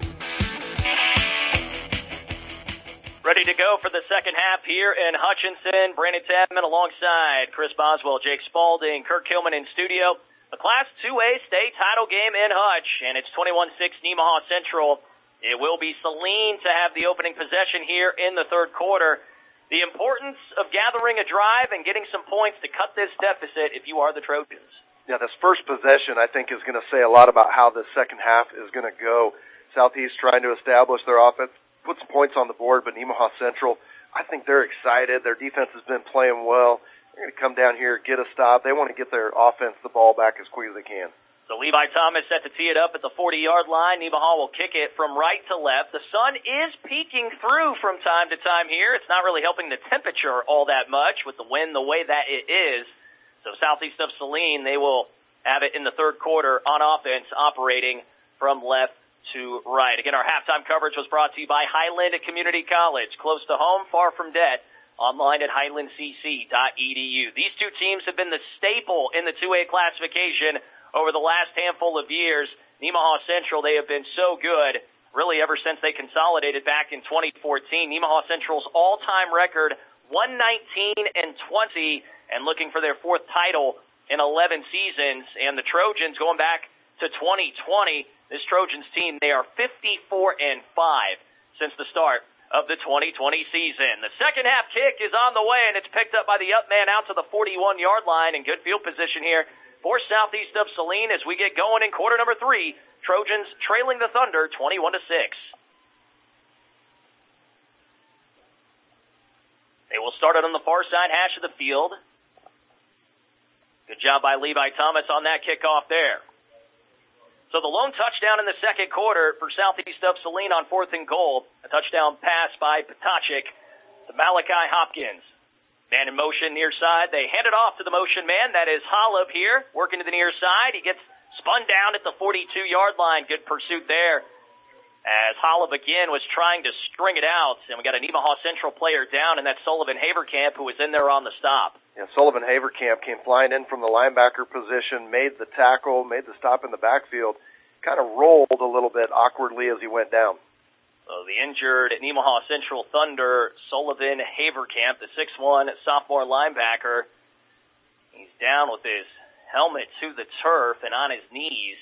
Ready to go for the second half here in Hutchinson. Brandon Tapman alongside Chris Boswell, Jake Spalding, Kirk Hillman in studio. The Class 2A state title game in Hutch, and it's 21-6 Nemaha Central. It will be Saline to have the opening possession here in the third quarter. The importance of gathering a drive and getting some points to cut this deficit if you are the Trojans. Yeah, this first possession, I think, is going to say a lot about how the second half is going to go. Southeast trying to establish their offense, put some points on the board, but Nemaha Central, I think they're excited. Their defense has been playing well. They're going to come down here, get a stop. They want to get their offense the ball back as quick as they can. So Levi Thomas set to tee it up at the 40-yard line. Nemaha will kick it from right to left. The sun is peeking through from time to time here. It's not really helping the temperature all that much with the wind the way that it is. So southeast of Saline, they will have it in the third quarter on offense, operating from left to right. Again, our halftime coverage was brought to you by Highland Community College. Close to home, far from debt. Online at highlandcc.edu. These two teams have been the staple in the 2A classification over the last handful of years. Nemaha Central, they have been so good, really ever since they consolidated back in 2014. Nemaha Central's all-time record, 119-20, and looking for their fourth title in 11 seasons. And the Trojans, going back to 2020, this Trojans team, they are 54-5 since the start of the 2020 season. The second half kick is on the way, and it's picked up by the up man out to the 41-yard line, in good field position here for southeast of Saline as we get going in quarter number 3. Trojans trailing the Thunder 21-6. They will start it on the far side hash of the field. Good job by Levi Thomas on that kickoff there. So the lone touchdown in the second quarter for southeast of Saline on 4th and goal. A touchdown pass by Patachik to Malachi Hopkins. Man in motion near side. They hand it off to the motion man. That is Holub here, working to the near side. He gets spun down at the 42-yard line. Good pursuit there as Holub again was trying to string it out. And we got a Nemaha Central player down, and that's Sullivan Haverkamp, who was in there on the stop. Yeah, Sullivan Haverkamp came flying in from the linebacker position, made the tackle, made the stop in the backfield, kind of rolled a little bit awkwardly as he went down. So the injured Nemaha Central Thunder, Sullivan Haverkamp, the 6'1" sophomore linebacker. He's down with his helmet to the turf and on his knees.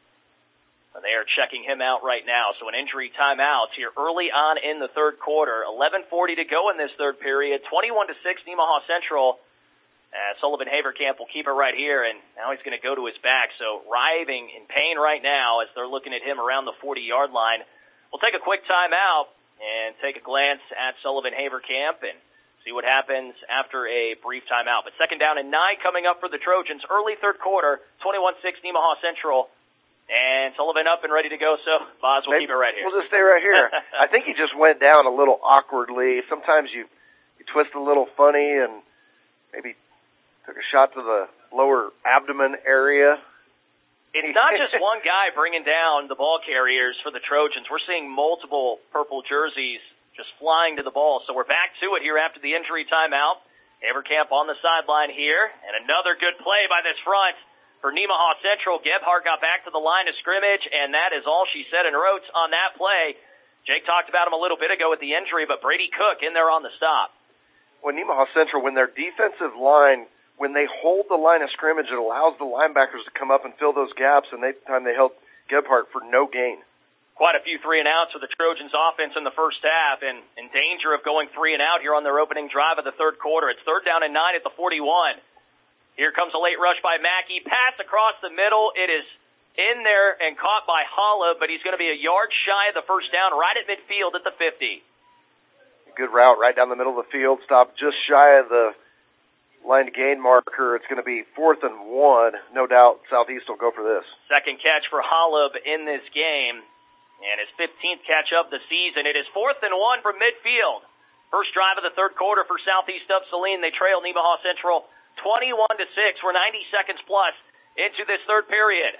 And they are checking him out right now. So an injury timeout here early on in the third quarter. 11:40 to go in this third period. 21-6 Nemaha Central. Sullivan Haverkamp will keep it right here, and now he's going to go to his back. So writhing in pain right now as they're looking at him around the 40-yard line. We'll take a quick timeout and take a glance at Sullivan Haverkamp and see what happens after a brief timeout. But second down and 9 coming up for the Trojans. Early third quarter, 21-6 Nemaha Central. And Sullivan up and ready to go, so Boz will keep it right here. We'll just stay right here. I think he just went down a little awkwardly. Sometimes you twist a little funny and maybe took a shot to the lower abdomen area. It's not just one guy bringing down the ball carriers for the Trojans. We're seeing multiple purple jerseys just flying to the ball. So we're back to it here after the injury timeout. Haverkamp on the sideline here, and another good play by this front for Nemaha Central. Gebhardt got back to the line of scrimmage, and that is all she said and wrote on that play. Jake talked about him a little bit ago with the injury, but Brady Cook in there on the stop. When Nemaha Central, when their defensive line, when they hold the line of scrimmage, it allows the linebackers to come up and fill those gaps, and they held Gebhardt for no gain. Quite a few 3-and-outs for the Trojans offense in the first half, and in danger of going 3-and-out here on their opening drive of the third quarter. It's third down and 9 at the 41. Here comes a late rush by Mackey. Pass across the middle. It is in there and caught by Holla, but he's going to be a yard shy of the first down right at midfield at the 50. Good route right down the middle of the field. Stop just shy of the line to gain marker. It's going to be 4th and 1. No doubt Southeast will go for this. Second catch for Hollub in this game, and his 15th catch of the season. It is 4th and 1 from midfield. First drive of the third quarter for Southeast of Saline. They trail Nemaha Central 21-6. We're 90 seconds plus into this third period.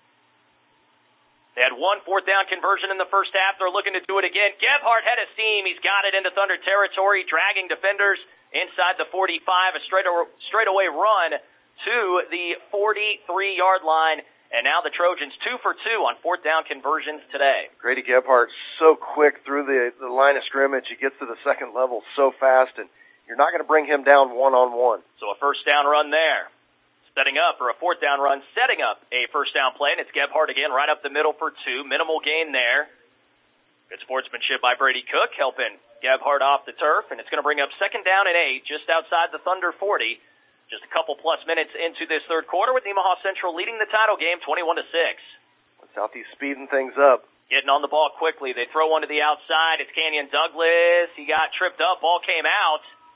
They had one fourth down conversion in the first half. They're looking to do it again. Gebhardt had a seam. He's got it into Thunder territory, dragging defenders inside the 45. A straightaway run to the 43-yard line. And now the Trojans 2 for 2 on fourth down conversions today. Grady Gebhardt so quick through the line of scrimmage. He gets to the second level so fast, and you're not going to bring him down one-on-one. So a first down run there. Setting up, or a fourth down run, setting up a first down play, and it's Gebhardt again right up the middle for 2. Minimal gain there. Good sportsmanship by Brady Cook, helping Gebhardt off the turf, and it's going to bring up second down and 8 just outside the Thunder 40. Just a couple plus minutes into this third quarter with Nemaha Central leading the title game 21-6. Southeast speeding things up. Getting on the ball quickly. They throw one to the outside. It's Kenyon Douglas. He got tripped up. Ball came out.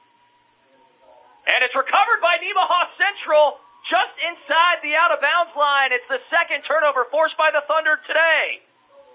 And it's recovered by Nemaha Central just inside the out-of-bounds line. It's the second turnover forced by the Thunder today.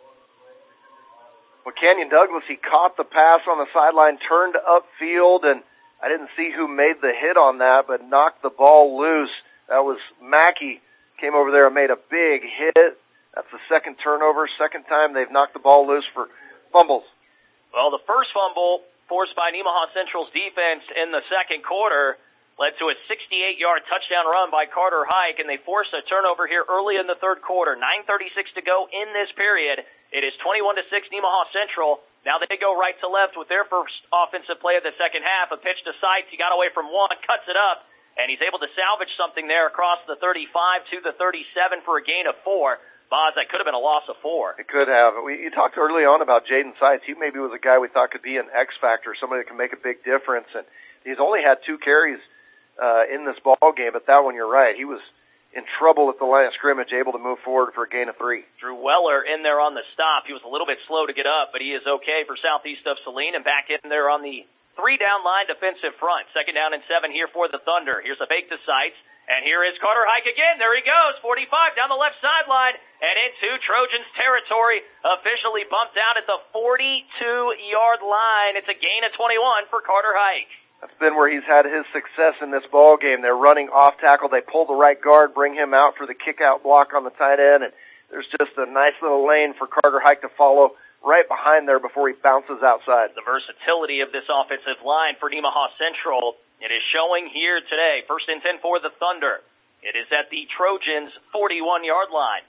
Well, Kenyon Douglas, he caught the pass on the sideline, turned upfield, and I didn't see who made the hit on that, but knocked the ball loose. That was Mackey, came over there and made a big hit. That's the second turnover, second time they've knocked the ball loose for fumbles. Well, the first fumble forced by Nemaha Central's defense in the second quarter led to a 68-yard touchdown run by Carter Hike, and they forced a turnover here early in the third quarter. 9:36 to go in this period. It is 21-6 Nemaha Central. Now they go right to left with their first offensive play of the second half. A pitch to Seitz. He got away from one, cuts it up, and he's able to salvage something there across the 35 to the 37 for a gain of 4. Boz, that could have been a loss of 4. It could have. You talked early on about Jaden Seitz. He maybe was a guy we thought could be an X factor, somebody that can make a big difference. And he's only had 2 carries in this ball game, but that one, you're right. He was in trouble at the line of scrimmage, able to move forward for a gain of 3. Drew Weller in there on the stop. He was a little bit slow to get up, but he is okay for southeast of Saline, and back in there on the 3-down line defensive front. Second down and 7 here for the Thunder. Here's a fake to Seitz, and here is Carter Hike again. There he goes, 45 down the left sideline, and into Trojans territory, officially bumped out at the 42-yard line. It's a gain of 21 for Carter Hike. That's been where he's had his success in this ball game. They're running off tackle. They pull the right guard, bring him out for the kick-out block on the tight end, and there's just a nice little lane for Carter Hike to follow right behind there before he bounces outside. The versatility of this offensive line for Nemaha Central, it is showing here today. First and 10 for the Thunder. It is at the Trojans' 41-yard line.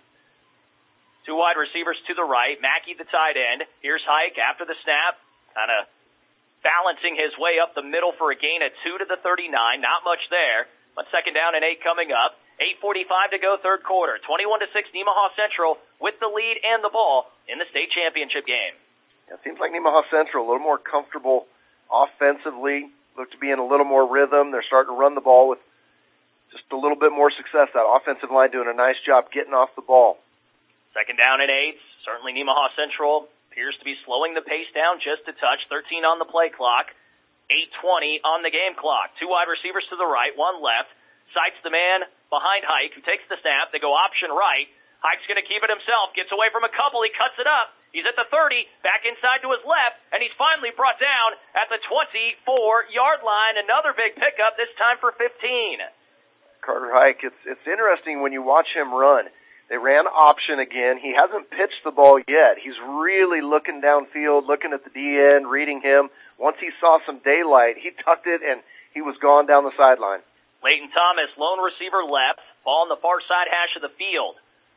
2 wide receivers to the right. Mackey, the tight end. Here's Hike after the snap. Kind of balancing his way up the middle for a gain of 2 to the 39. Not much there, but second down and 8 coming up. 8:45 to go third quarter. 21-6 Nemaha Central with the lead and the ball in the state championship game. Yeah, it seems like Nemaha Central a little more comfortable offensively. Look to be in a little more rhythm. They're starting to run the ball with just a little bit more success. That offensive line doing a nice job getting off the ball. Second down and 8. Certainly Nemaha Central appears to be slowing the pace down just a touch. 13 on the play clock. 8:20 on the game clock. 2 wide receivers to the right, 1 left. Seitz the man behind Hike, who takes the snap. They go option right. Hike's going to keep it himself. Gets away from a couple. He cuts it up. He's at the 30, back inside to his left, and he's finally brought down at the 24-yard line. Another big pickup, this time for 15. Carter Hike, it's interesting when you watch him run. They ran option again. He hasn't pitched the ball yet. He's really looking downfield, looking at the D-end, reading him. Once he saw some daylight, he tucked it, and he was gone down the sideline. Leighton Thomas, lone receiver left, ball on the far side hash of the field.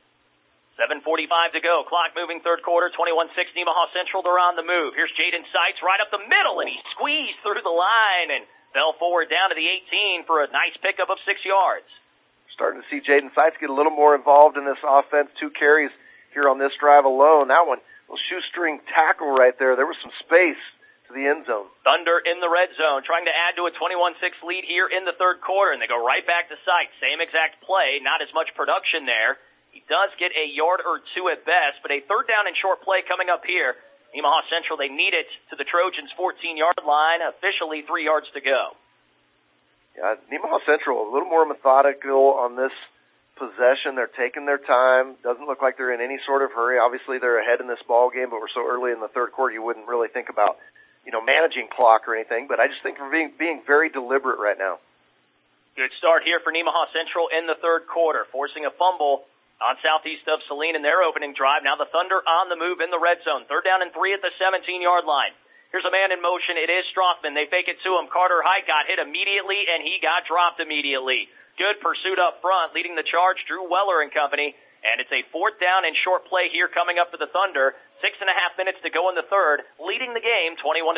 7:45 to go. Clock moving third quarter. 21-6 Nemaha Central. They're on the move. Here's Jaden Seitz right up the middle, and he squeezed through the line and fell forward down to the 18 for a nice pickup of 6 yards. Starting to see Jaden Seitz get a little more involved in this offense. 2 carries here on this drive alone. That one, little shoestring tackle right there. There was some space to the end zone. Thunder in the red zone, trying to add to a 21-6 lead here in the third quarter, and they go right back to Seitz. Same exact play, not as much production there. He does get a yard or 2 at best, but a third down and short play coming up here. Nemaha Central, they need it to the Trojans' 14-yard line. Officially 3 yards to go. Yeah, Nemaha Central, a little more methodical on this possession. They're taking their time. Doesn't look like they're in any sort of hurry. Obviously, they're ahead in this ball game, but we're so early in the third quarter, you wouldn't really think about, managing clock or anything. But I just think we're being very deliberate right now. Good start here for Nemaha Central in the third quarter, forcing a fumble on southeast of Saline in their opening drive. Now the Thunder on the move in the red zone. Third down and 3 at the 17-yard line. Here's a man in motion. It is Strothman. They fake it to him. Carter Hike got hit immediately, and he got dropped immediately. Good pursuit up front, leading the charge, Drew Weller and company. And it's a 4th down and short play here coming up for the Thunder. 6.5 minutes to go in the third, leading the game 21-6.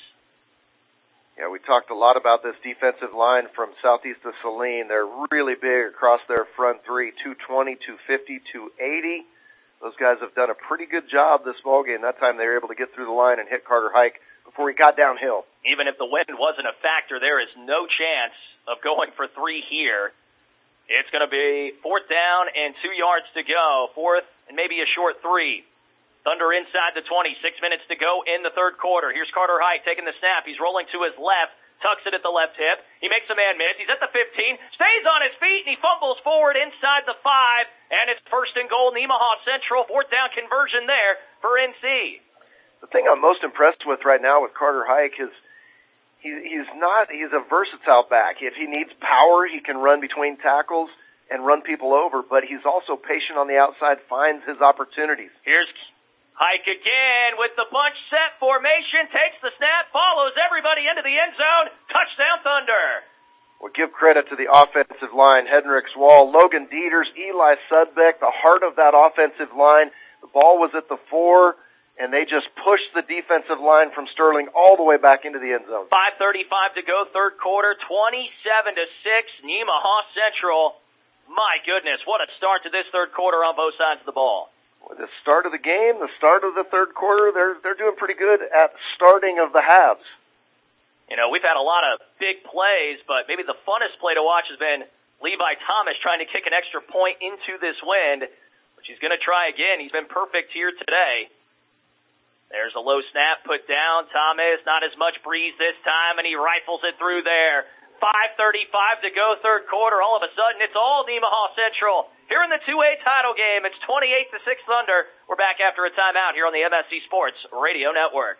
Yeah, we talked a lot about this defensive line from Southeast of Saline. They're really big across their front three, 220, 250, 280. Those guys have done a pretty good job this ballgame. That time they were able to get through the line and hit Carter Hike before he got downhill. Even if the wind wasn't a factor, there is no chance of going for 3 here. It's going to be 4th down and 2 yards to go. 4th and maybe a short 3. Thunder inside the 20. 6 minutes to go in the third quarter. Here's Carter Hike taking the snap. He's rolling to his left. Tucks it at the left hip. He makes a man miss. He's at the 15. Stays on his feet, and he fumbles forward inside the 5. And it's 1st and goal, Nemaha Central. 4th down conversion there for NC. The thing I'm most impressed with right now with Carter Hike is he's a versatile back. If he needs power, he can run between tackles and run people over, but he's also patient on the outside, finds his opportunities. Here's Hike again with the bunch set formation, takes the snap, follows everybody into the end zone. Touchdown, Thunder. We'll give credit to the offensive line, Hendricks Wall, Logan Dieters, Eli Sudbeck, the heart of that offensive line. The ball was at the 4, and they just pushed the defensive line from Sterling all the way back into the end zone. 5:35 to go, third quarter, 27-6, Nemaha Central. My goodness, what a start to this third quarter on both sides of the ball. The start of the game, the start of the third quarter, they're doing pretty good at starting of the halves. You know, we've had a lot of big plays, but maybe the funnest play to watch has been Levi Thomas trying to kick an extra point into this wind, which he's going to try again. He's been perfect here today. There's a low snap put down. Thomas, not as much breeze this time, and he rifles it through there. 5:35 to go, third quarter. All of a sudden, it's all Nemaha Central. Here in the 2A title game, it's 28-6 Thunder. We're back after a timeout here on the MSC Sports Radio Network.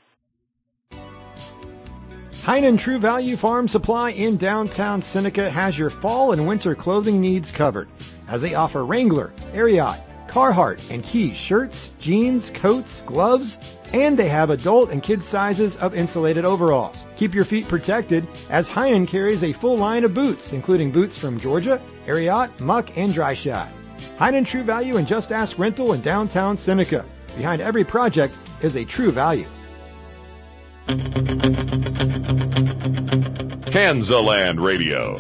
Heinen True Value Farm Supply in downtown Seneca has your fall and winter clothing needs covered, as they offer Wrangler, Ariat, Carhartt, and Key shirts, jeans, coats, gloves, and they have adult and kid sizes of insulated overalls. Keep your feet protected, as Heinen carries a full line of boots, including boots from Georgia, Ariat, Muck, and Dry Shot. Heinen True Value and Just Ask Rental in downtown Seneca. Behind every project is a true value. Kansaland Radio.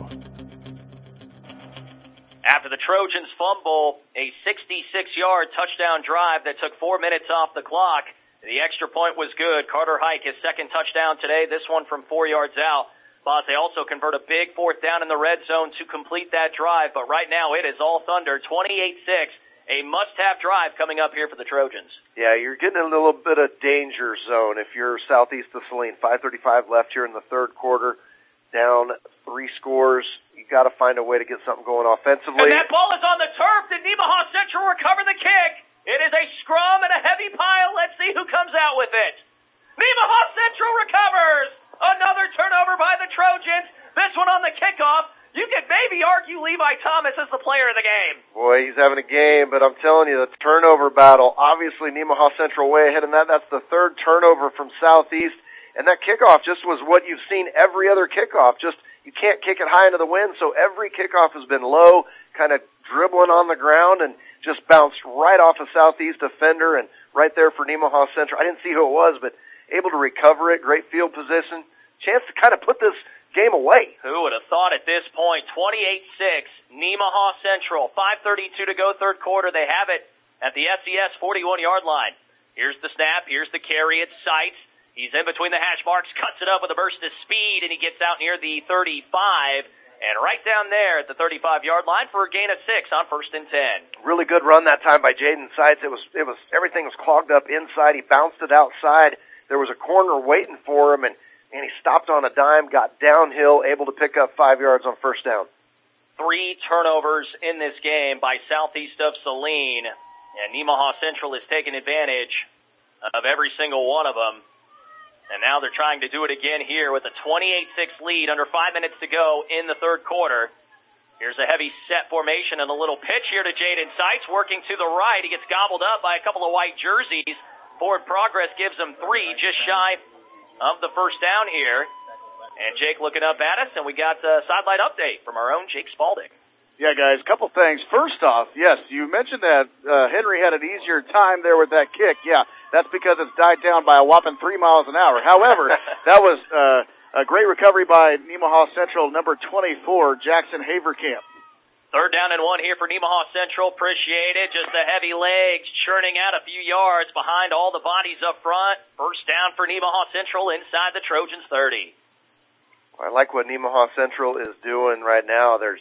After the Trojans fumble a 66-yard touchdown drive that took 4 minutes off the clock, the extra point was good. Carter Hike, his second touchdown today, this one from 4 yards out. But they also convert a big 4th down in the red zone to complete that drive. But right now it is all Thunder, 28-6. A must-have drive coming up here for the Trojans. Yeah, you're getting a little bit of danger zone if you're southeast of Saline. 5:35 left here in the third quarter. Down 3 scores. You got to find a way to get something going offensively. And that ball is on the turf. Did Nemaha Central recover the kick? It is a scrum and a heavy pile. Let's see who comes out with it. Nemaha Central recovers. Another turnover by the Trojans. This one on the kickoff. You could maybe argue Levi Thomas is the player of the game. Boy, he's having a game, but I'm telling you, the turnover battle, obviously Nemaha Central way ahead in that. That's the 3rd turnover from Southeast. And that kickoff just was what you've seen every other kickoff. Just, you can't kick it high into the wind, so every kickoff has been low, kind of dribbling on the ground, and just bounced right off a Southeast defender and right there for Nemaha Central. I didn't see who it was, but able to recover it, great field position. Chance to kind of put this game away. Who would have thought at this point? 28-6, Nemaha Central. 5:32 to go, third quarter. They have it at the SES 41-yard line. Here's the snap. Here's the carry. It's Seitz. He's in between the hash marks, cuts it up with a burst of speed, and he gets out near the 35, and right down there at the 35-yard line for a gain of 6 on 1st and 10. Really good run that time by Jaden Seitz. It was everything was clogged up inside. He bounced it outside. There was a corner waiting for him, and he stopped on a dime, got downhill, able to pick up 5 yards on 1st down. 3 turnovers in this game by Southeast of Saline, and Nemaha Central has taken advantage of every single one of them. And now they're trying to do it again here with a 28-6 lead under 5 minutes to go in the third quarter. Here's a heavy set formation and a little pitch here to Jaden Seitz, working to the right. He gets gobbled up by a couple of white jerseys. Forward progress gives him 3, just shy of the 1st down here. And Jake looking up at us, and we got a sideline update from our own Jake Spalding. Yeah, guys, a couple things. First off, yes, you mentioned that Henry had an easier time there with that kick. Yeah, that's because it's died down by a whopping 3 miles an hour. However, that was a great recovery by Nemaha Central, number 24, Jackson Haverkamp. 3rd down and 1 here for Nemaha Central. Appreciate it. Just the heavy legs churning out a few yards behind all the bodies up front. First down for Nemaha Central inside the Trojans' 30. I like what Nemaha Central is doing right now. There's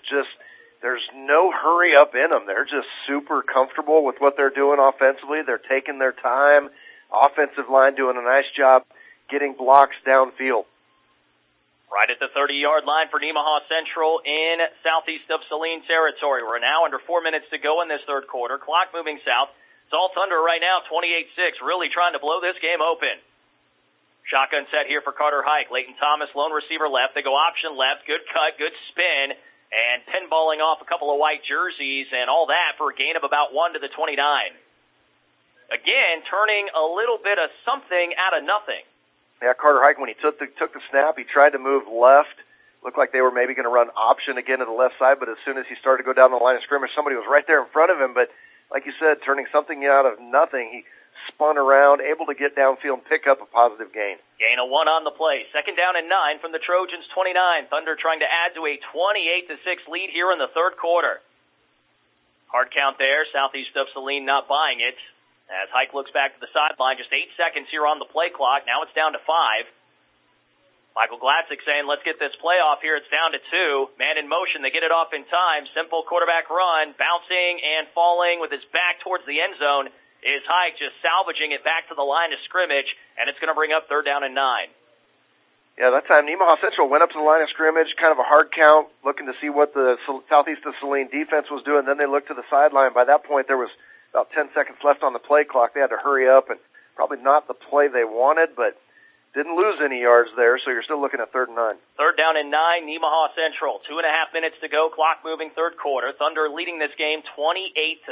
no hurry up in them. They're just super comfortable with what they're doing offensively. They're taking their time. Offensive line doing a nice job getting blocks downfield. Right at the 30-yard line for Nemaha Central in southeast of Saline territory. We're now under 4 minutes to go in this third quarter. Clock moving south. It's all Thunder right now, 28-6, really trying to blow this game open. Shotgun set here for Carter Hike. Leighton Thomas, lone receiver left. They go option left. Good cut, good spin. And pinballing off a couple of white jerseys and all that for a gain of about 1 to the 29. Again, turning a little bit of something out of nothing. Yeah, Carter Hike, when he took the snap, he tried to move left. Looked like they were maybe going to run option again to the left side, but as soon as he started to go down the line of scrimmage, somebody was right there in front of him. But like you said, turning something out of nothing, he spun around, able to get downfield and pick up a positive gain. Gain of 1 on the play. 2nd down and 9 from the Trojans' 29. Thunder trying to add to a 28-6 lead here in the third quarter. Hard count there. Southeast of Saline not buying it. As Hike looks back to the sideline, just 8 seconds here on the play clock. Now it's down to 5. Michael Glatzik saying, let's get this play off here. It's down to 2. Man in motion. They get it off in time. Simple quarterback run. Bouncing and falling with his back towards the end zone is Hike, just salvaging it back to the line of scrimmage, and it's going to bring up 3rd down and 9. Yeah, that time Nemaha Central went up to the line of scrimmage, kind of a hard count, looking to see what the southeast of Saline defense was doing. Then they looked to the sideline. By that point, there was about 10 seconds left on the play clock. They had to hurry up, and probably not the play they wanted, but didn't lose any yards there, so you're still looking at 3rd and 9. 3rd down and 9, Nemaha Central. 2.5 minutes to go, clock moving third quarter. Thunder leading this game 28-6.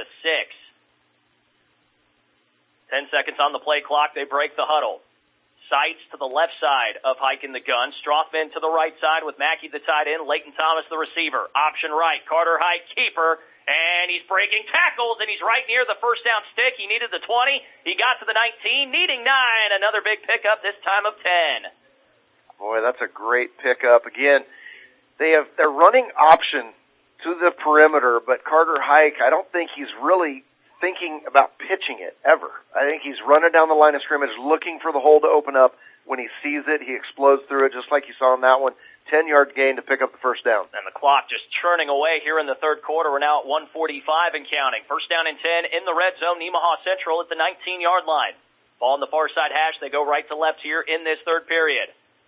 10 seconds on the play clock. They break the huddle. Sights to the left side of Hike in the gun. Strothman to the right side with Mackey the tight end. Leighton Thomas the receiver. Option right. Carter Hike keeper. And he's breaking tackles, and he's right near the first down stick. He needed the 20. He got to the 19, needing 9. Another big pickup, this time of 10. Boy, that's a great pickup. Again, they're running option to the perimeter, but Carter Hike, I don't think he's really thinking about pitching it ever. I think he's running down the line of scrimmage looking for the hole to open up. When he sees it, he explodes through it just like you saw on that one. 10-yard gain to pick up the first down. And the clock just churning away here in the third quarter. We're now at 1:45 and counting. First down and 10 in the red zone. Nemaha Central at the 19-yard line. Ball on the far side hash. They go right to left here in this third period.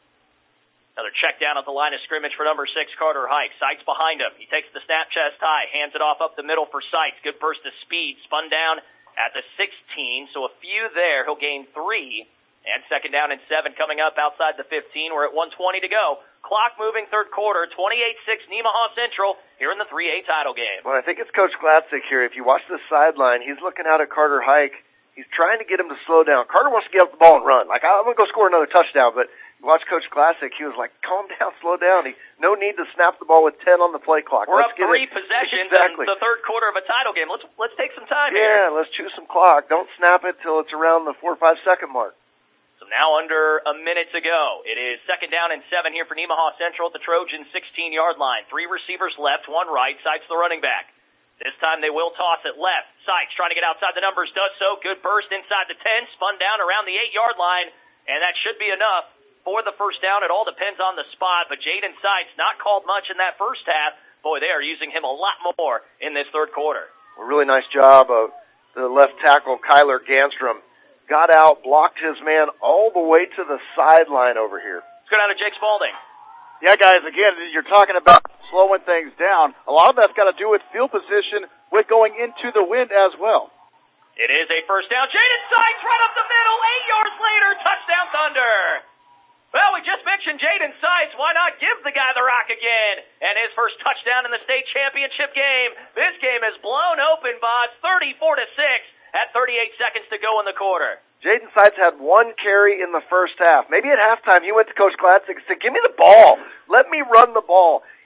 Another check down at the line of scrimmage for number 6, Carter Hike. Sights behind him. He takes the snap chest high, hands it off up the middle for Sights. Good burst of speed. Spun down at the 16, so a few there. He'll gain 3. And 2nd down and 7 coming up outside the 15. We're at 1:20 to go. Clock moving third quarter. 28-6 Nemaha Central here in the 3A title game. Well, I think it's Coach Glatzik here. If you watch the sideline, he's looking out at Carter Hike. He's trying to get him to slow down. Carter wants to get up the ball and run. Like, I'm going to go score another touchdown, but watch Coach Glatzik. He was like, calm down, slow down. No need to snap the ball with 10 on the play clock. We're up 3 possessions in the third quarter of a title game. Let's take some time Yeah, here. let's chew some clock. Don't snap it till it's around the 4 or 5 second mark. So now under a minute to go. It is 2nd down and 7 here for Nemaha Central at the Trojan 16-yard line. 3 receivers left, 1 right. Sights the running back. This time they will toss it left. Sights trying to get outside the numbers, does so. Good burst inside the 10, spun down around the 8-yard line, and that should be enough for the first down. It all depends on the spot, but Jaden Sights not called much in that first half. Boy, they are using him a lot more in this third quarter. A really nice job of the left tackle, Kyler Ganstrom. Got out, blocked his man all the way to the sideline over here. Let's go down to Jake Spaulding. Yeah, guys, again, you're talking about slowing things down. A lot of that's got to do with field position with going into the wind as well. It is a first down. Jaden Sights right up the middle. 8 yards later, touchdown Thunder. Well, we just mentioned Jaden Sights. Why not give the guy the rock again? And his first touchdown in the state championship game. This game is blown open, Boz, 34-6. At 38 seconds to go in the quarter. Jaden Sights had 1 carry in the first half. Maybe at halftime he went to Coach Glatzik and said, give me the ball. Let me run the ball.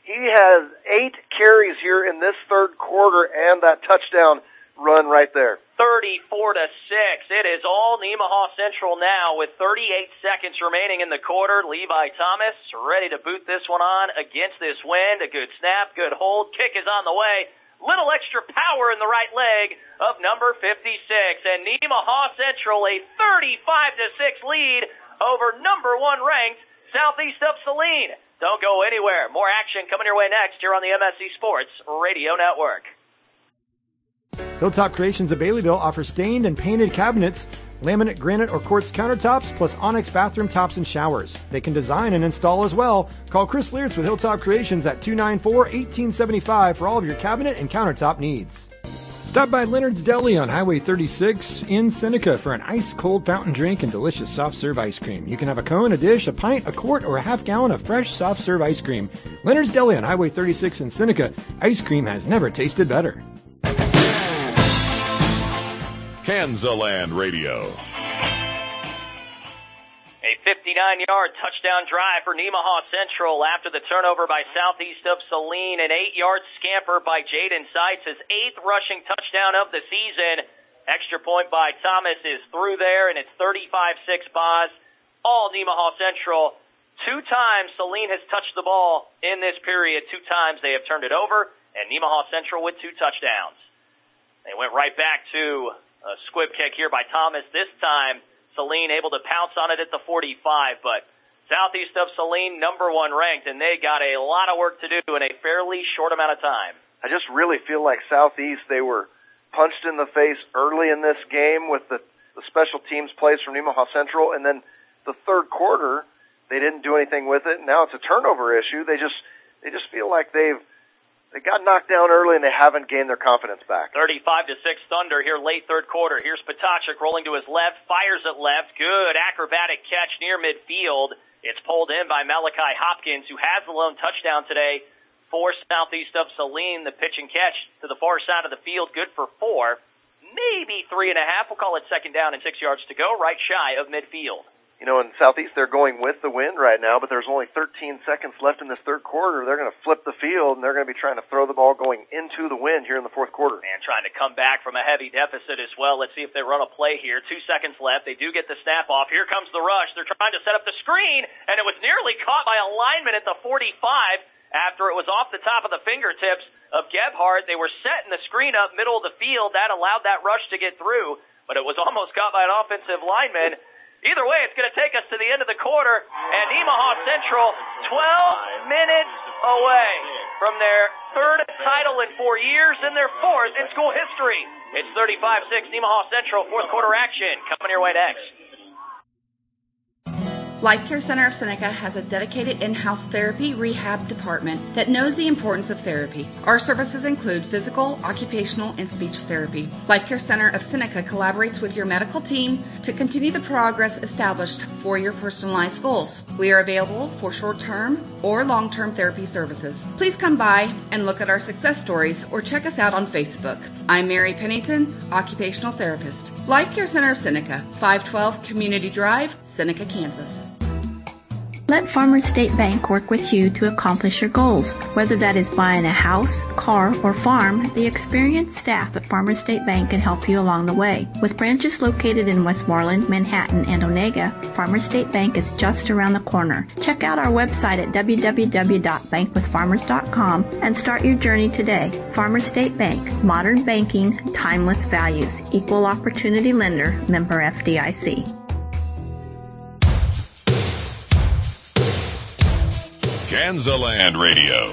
He has 8 carries here in this third quarter and that touchdown run right there. 34-6. It is all Nemaha Central now with 38 seconds remaining in the quarter. Levi Thomas ready to boot this one on against this wind. A good snap, good hold. Kick is on the way. Little extra power in the right leg of number 56. And Nemaha Central a 35-6 lead over number 1 ranked Southeast of Saline. Don't go anywhere. More action coming your way next here on the MSC Sports Radio Network. Hilltop Creations of Baileyville offers stained and painted cabinets, laminate, granite, or quartz countertops, plus onyx bathroom tops and showers. They can design and install as well. Call Chris Leartz with Hilltop Creations at 294-1875 for all of your cabinet and countertop needs. Stop by Leonard's Deli on Highway 36 in Seneca for an ice-cold fountain drink and delicious soft-serve ice cream. You can have a cone, a dish, a pint, a quart, or a half-gallon of fresh soft-serve ice cream. Leonard's Deli on Highway 36 in Seneca. Ice cream has never tasted better. Kansaland Radio. A 59-yard touchdown drive for Nemaha Central after the turnover by Southeast of Saline. An 8-yard scamper by Jaden Seitz, his 8th rushing touchdown of the season. Extra point by Thomas is through there, and it's 35-6 Boz. All Nemaha Central. 2 times Saline has touched the ball in this period. 2 times they have turned it over, and Nemaha Central with 2 touchdowns. They went right back to a squib kick here by Thomas. This time, Saline able to pounce on it at the 45, but Southeast of Saline, number 1 ranked, and they got a lot of work to do in a fairly short amount of time. I just really feel like Southeast, they were punched in the face early in this game with the special teams plays from Nemaha Central, and then the third quarter, they didn't do anything with it. Now it's a turnover issue. They just feel like they got knocked down early and they haven't gained their confidence back. 35-6 Thunder here late third quarter. Here's Potachik rolling to his left, fires it left. Good acrobatic catch near midfield. It's pulled in by Malachi Hopkins, who has the lone touchdown today for Southeast of Saline. The pitch and catch to the far side of the field, good for 4, maybe 3.5. We'll call it second down and 6 yards to go, right shy of midfield. You know, in Southeast, they're going with the wind right now, but there's only 13 seconds left in this third quarter. They're going to flip the field, and they're going to be trying to throw the ball going into the wind here in the fourth quarter. And trying to come back from a heavy deficit as well. Let's see if they run a play here. 2 seconds left. They do get the snap off. Here comes the rush. They're trying to set up the screen, and it was nearly caught by a lineman at the 45 after it was off the top of the fingertips of Gebhardt. They were setting the screen up middle of the field. That allowed that rush to get through, but it was almost caught by an offensive lineman. Either way, it's going to take us to the end of the quarter, and Nemaha Central 12 minutes away from their 3rd title in 4 years and their 4th in school history. It's 35-6 Nemaha Central, fourth quarter action coming your way next. Life Care Center of Seneca has a dedicated in-house therapy rehab department that knows the importance of therapy. Our services include physical, occupational, and speech therapy. Life Care Center of Seneca collaborates with your medical team to continue the progress established for your personalized goals. We are available for short-term or long-term therapy services. Please come by and look at our success stories or check us out on Facebook. I'm Mary Pennington, occupational therapist. Life Care Center of Seneca, 512 Community Drive, Seneca, Kansas. Let Farmers State Bank work with you to accomplish your goals. Whether that is buying a house, car, or farm, the experienced staff at Farmers State Bank can help you along the way. With branches located in Westmoreland, Manhattan, and Onega, Farmers State Bank is just around the corner. Check out our website at www.bankwithfarmers.com and start your journey today. Farmers State Bank, modern banking, timeless values, equal opportunity lender, member FDIC. Kansaland Radio.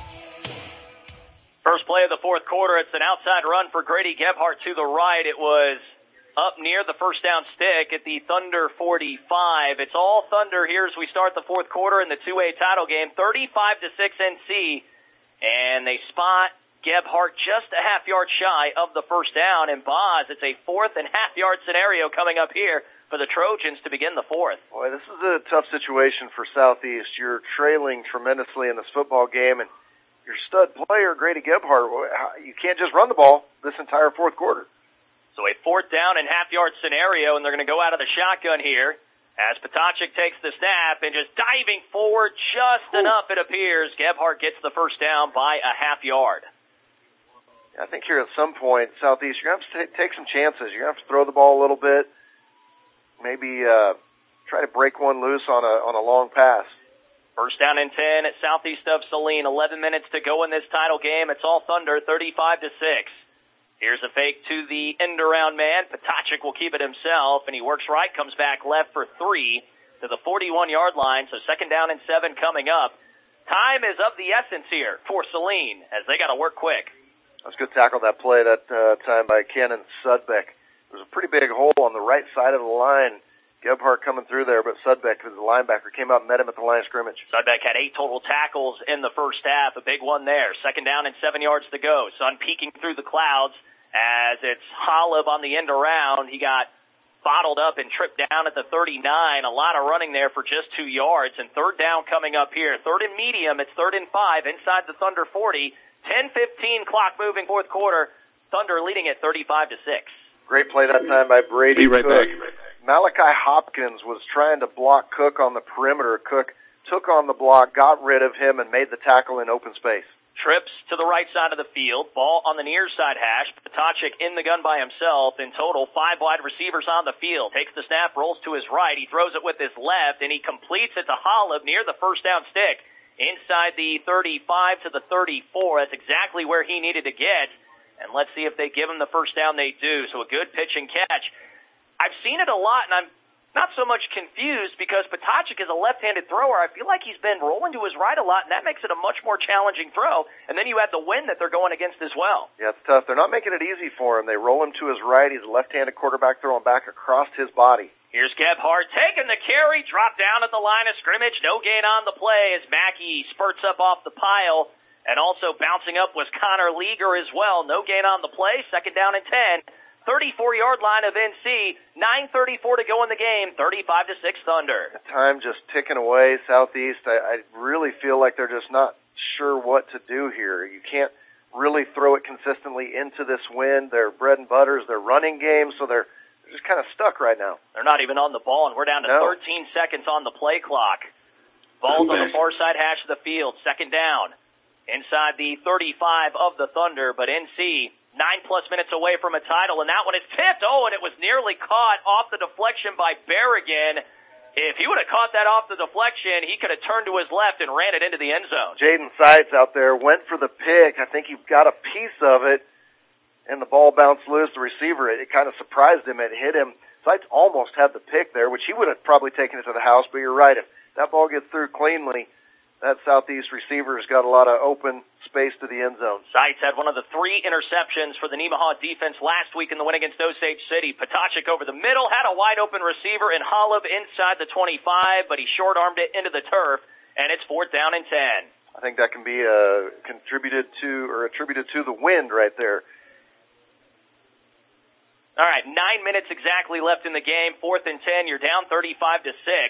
First play of the fourth quarter, it's an outside run for Grady Gebhardt to the right. It was up near the first down stick at the Thunder 45. It's all Thunder here as we start the fourth quarter in the 2A title game, 35-6 NC. And they spot Gebhardt just a half yard shy of the first down. And Boz, it's a 4th and half-yard scenario coming up here for the Trojans to begin the fourth. Boy, this is a tough situation for Southeast. You're trailing tremendously in this football game, and your stud player, Grady Gebhardt, you can't just run the ball this entire fourth quarter. So a 4th down and half-yard scenario, and they're going to go out of the shotgun here. As Potacek takes the snap and just diving forward just enough, it appears, Gebhardt gets the first down by a half yard. I think here at some point, Southeast, you're going to have to take some chances. You're going to have to throw the ball a little bit, maybe try to break one loose on a long pass. First down and 10 at Southeast of Saline. 11 minutes to go in this title game. It's all Thunder, 35-6. Here's a fake to the end-around man. Potacek will keep it himself, and he works right, comes back left for 3 to the 41-yard line. So second down and 7 coming up. Time is of the essence here for Saline as they got to work quick. That was a good tackle that play that time by Cannon Sudbeck. There was a pretty big hole on the right side of the line. Gebhardt coming through there, but Sudbeck, the linebacker, came out and met him at the line of scrimmage. Sudbeck had 8 total tackles in the first half, a big one there. Second down and 7 yards to go. Sun peeking through the clouds as it's Holub on the end around. He got bottled up and tripped down at the 39. A lot of running there for just 2 yards. And third down coming up here. Third and medium. It's 3rd and 5 inside the Thunder 40. 10-15 clock moving fourth quarter. Thunder leading at 35-6. Great play that time by Brady Be right Cook. back. Malachi Hopkins was trying to block Cook on the perimeter. Cook took on the block, got rid of him, and made the tackle in open space. Trips to the right side of the field. Ball on the near side hash. Potacek in the gun by himself. In total, 5 wide receivers on the field. Takes the snap, rolls to his right. He throws it with his left, and he completes it to Holub near the first down stick. Inside the 35 to the 34. That's exactly where he needed to get. And let's see if they give him the first down. They do. So a good pitch and catch. I've seen it a lot, and I'm not so much confused because Potacek is a left-handed thrower. I feel like he's been rolling to his right a lot, and that makes it a much more challenging throw. And then you add the wind that they're going against as well. Yeah, it's tough. They're not making it easy for him. They roll him to his right. He's a left-handed quarterback throwing back across his body. Here's Gebhardt taking the carry, drop down at the line of scrimmage. No gain on the play as Mackey spurts up off the pile. And also bouncing up was Connor Leager as well. No gain on the play. Second down and 10. 34-yard line of NC, 9:34 to go in the game, 35-6 Thunder. The time just ticking away, Southeast. I really feel like they're just not sure what to do here. You can't really throw it consistently into this wind. Their bread and butter is their running game, so they're just kind of stuck right now. They're not even on the ball, and we're down to 13 seconds on the play clock. Ball's on the far side hash of the field, second down. Inside the 35 of the Thunder, but NC 9+ minutes away from a title, and that one is tipped. Oh, and it was nearly caught off the deflection by Berrigan. If he would have caught that off the deflection, he could have turned to his left and ran it into the end zone. Jaden Seitz out there went for the pick. I think he got a piece of it, and the ball bounced loose. The receiver, it kind of surprised him. It hit him. Seitz almost had the pick there, which he would have probably taken it to the house, but you're right. If that ball gets through cleanly, that Southeast receiver's got a lot of open space to the end zone. Seitz had one of the 3 interceptions for the Nemaha defense last week in the win against Osage City. Potacek over the middle, had a wide-open receiver in Holub inside the 25, but he short-armed it into the turf, and it's 4th down and 10. I think that can be attributed to the wind right there. All right, 9 minutes exactly left in the game, 4th and 10. You're down 35-6.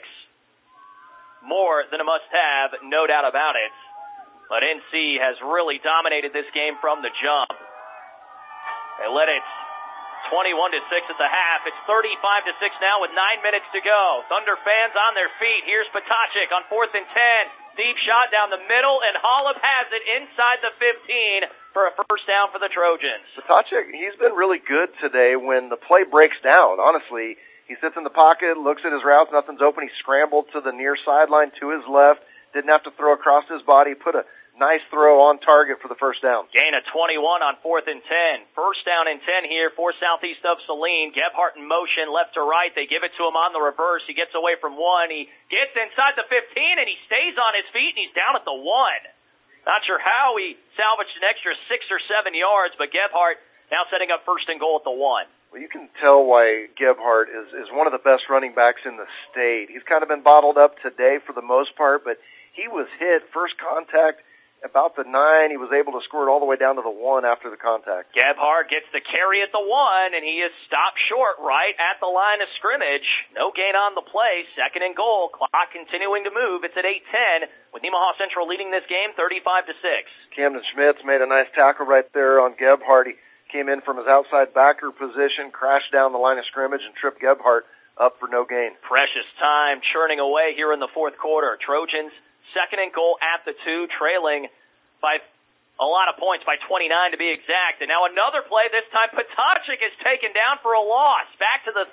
More than a must-have, no doubt about it. But NC has really dominated this game from the jump. They led it 21-6 at the half. It's 35-6 now with 9 minutes to go. Thunder fans on their feet. Here's Potacek on 4th and 10. Deep shot down the middle, and Holub has it inside the 15 for a first down for the Trojans. Potacek, he's been really good today when the play breaks down, honestly. He sits in the pocket, looks at his routes, nothing's open. He scrambled to the near sideline to his left, didn't have to throw across his body, put a nice throw on target for the first down. Gain of 21 on 4th and 10. First down and 10 here for Southeast of Saline. Gebhardt in motion left to right. They give it to him on the reverse. He gets away from 1. He gets inside the 15, and he stays on his feet, and he's down at the 1. Not sure how he salvaged an extra 6 or 7 yards, but Gebhardt now setting up first and goal at the 1. Well, you can tell why Gebhardt is one of the best running backs in the state. He's kind of been bottled up today for the most part, but he was hit first contact about the 9. He was able to score it all the way down to the 1 after the contact. Gebhardt gets the carry at the 1, and he is stopped short right at the line of scrimmage. No gain on the play. Second and goal. Clock continuing to move. It's at 8:10 with Nemaha Central leading this game 35-6. Camden Schmitz made a nice tackle right there on Gebhardt. He came in from his outside backer position, crashed down the line of scrimmage, and tripped Gebhardt up for no gain. Precious time churning away here in the fourth quarter. Trojans, 2nd and goal at the 2, trailing by a lot of points, by 29 to be exact. And now another play, this time Potacek is taken down for a loss. Back to the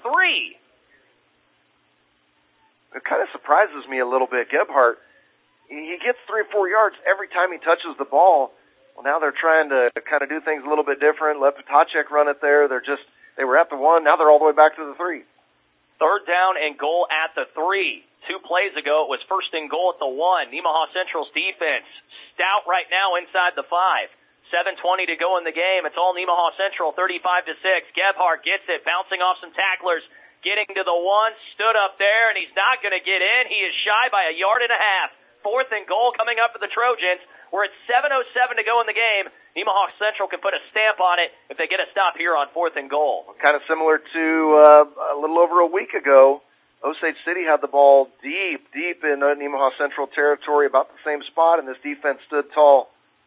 3. It kind of surprises me a little bit. Gebhardt, he gets 3 or 4 yards every time he touches the ball. Well, now they're trying to kind of do things a little bit different. Let Potacek run it there. They were at the 1. Now they're all the way back to the 3. 3rd down and goal at the 3. 2 plays ago, it was 1st and goal at the 1. Nemaha Central's defense stout right now inside the 5. 7:20 to go in the game. It's all Nemaha Central, 35-6. Gebhardt gets it, bouncing off some tacklers, getting to the 1, stood up there, and he's not going to get in. He is shy by a yard and a half. 4th and goal coming up for the Trojans. We're at 7:07 to go in the game. Nemaha Central can put a stamp on it if they get a stop here on 4th and goal. Kind of similar to a little over a week ago. Osage City had the ball deep in Nemaha Central territory, about the same spot, and this defense stood tall.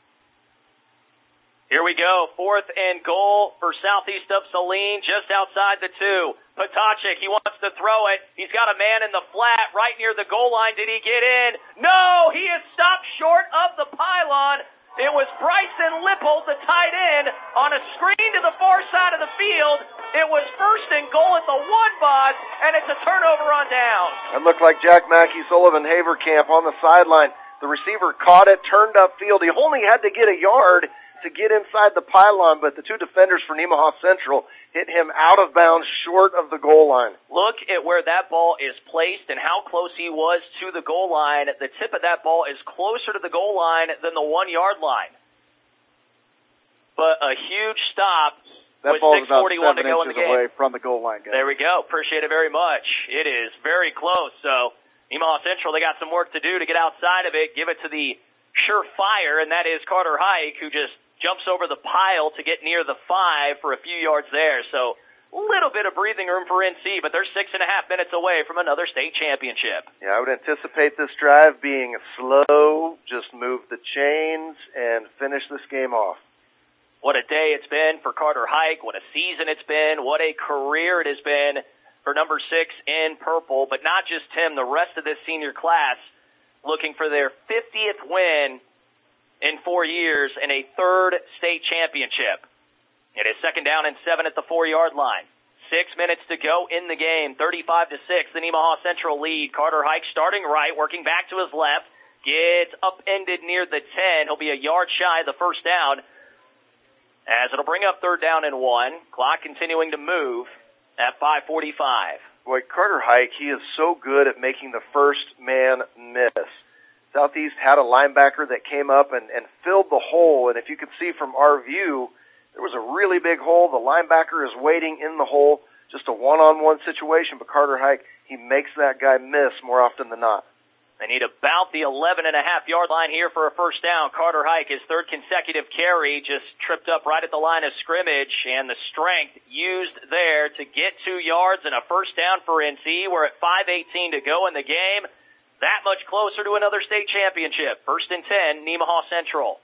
Here we go, 4th and goal for Southeast of Saline, just outside the 2. Potacek, he wants to throw it. He's got a man in the flat right near the goal line. Did he get in? No, he is stopped short of the pylon. It was Bryson Lippold, the tight end, on a screen to the far side of the field. It was 1st and goal at the 1, Boz, and it's a turnover on down. It looked like Jack Mackey, Sullivan Haverkamp on the sideline. The receiver caught it, turned upfield. He only had to get a yard to get inside the pylon, but the 2 defenders for Nemaha Central hit him out of bounds short of the goal line. Look at where that ball is placed and how close he was to the goal line. The tip of that ball is closer to the goal line than the 1-yard line. But a huge stop that with 6:41 to go in the game. Away from the goal line, guys. There we go. Appreciate it very much. It is very close. So Nemaha Central, they got some work to do to get outside of it, give it to the surefire, and that is Carter Hike, who just jumps over the pile to get near the 5 for a few yards there. So a little bit of breathing room for NC, but they're 6.5 minutes away from another state championship. Yeah, I would anticipate this drive being slow, just move the chains and finish this game off. What a day it's been for Carter Hike. What a season it's been. What a career it has been for number 6 in purple. But not just him, the rest of this senior class looking for their 50th win in 4 years and a 3rd state championship. It is 2nd down and 7 at the 4-yard line. 6 minutes to go in the game. 35-6, the Nemaha Central lead. Carter Hike starting right, working back to his left. Gets upended near the 10. He'll be a yard shy of the 1st down, as it'll bring up 3rd down and 1. Clock continuing to move at 5:45. Boy, Carter Hike, he is so good at making the first man miss. Southeast had a linebacker that came up and filled the hole, and if you could see from our view, there was a really big hole. The linebacker is waiting in the hole, just a one-on-one situation, but Carter Hike, he makes that guy miss more often than not. They need about the 11.5-yard line here for a 1st down. Carter Hike, his 3rd consecutive carry, just tripped up right at the line of scrimmage, and the strength used there to get 2 yards and a 1st down for NC. We're at 5:18 to go in the game. That much closer to another state championship. 1st and 10, Nemaha Central.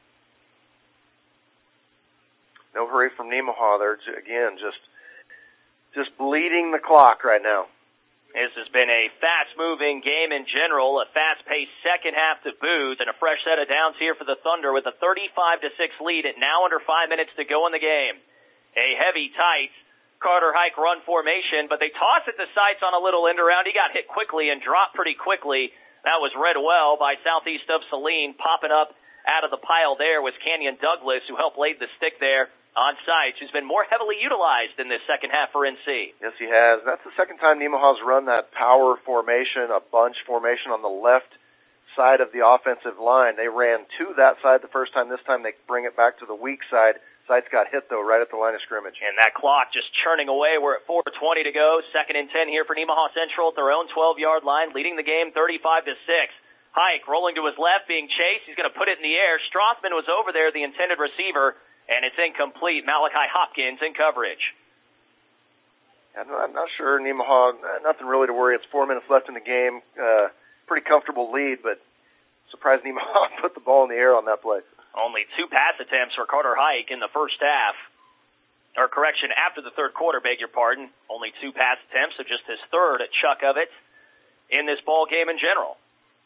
No hurry from Nemaha. They're, again, just bleeding the clock right now. This has been a fast-moving game in general, a fast-paced second half to boot, and a fresh set of downs here for the Thunder with a 35-6 lead at now under 5 minutes to go in the game. A heavy, tight Carter Hike run formation, but they toss at the sights on a little end around. He got hit quickly and dropped pretty quickly. That was read well by Southeast of Saline. Popping up out of the pile there was Canyon Douglas, who helped lay the stick there on sites, who's been more heavily utilized in this second half for NC. Yes, he has. That's the second time Nemaha's run that power formation, a bunch formation on the left side of the offensive line. They ran to that side the first time. This time they bring it back to the weak side. Sites got hit, though, right at the line of scrimmage. And that clock just churning away. We're at 4:20 to go. 2nd and 10 here for Nemaha Central at their own 12-yard line, leading the game 35-6. Hike rolling to his left, being chased. He's going to put it in the air. Strothman was over there, the intended receiver, and it's incomplete. Malachi Hopkins in coverage. I'm not sure Nemaha, nothing really to worry. It's 4 minutes left in the game. Pretty comfortable lead, but surprised Nemaha put the ball in the air on that play. Only 2 pass attempts for Carter Hike in the first half. after the third quarter, beg your pardon. Only 2 pass attempts, so just his third chuck of it in this ball game in general.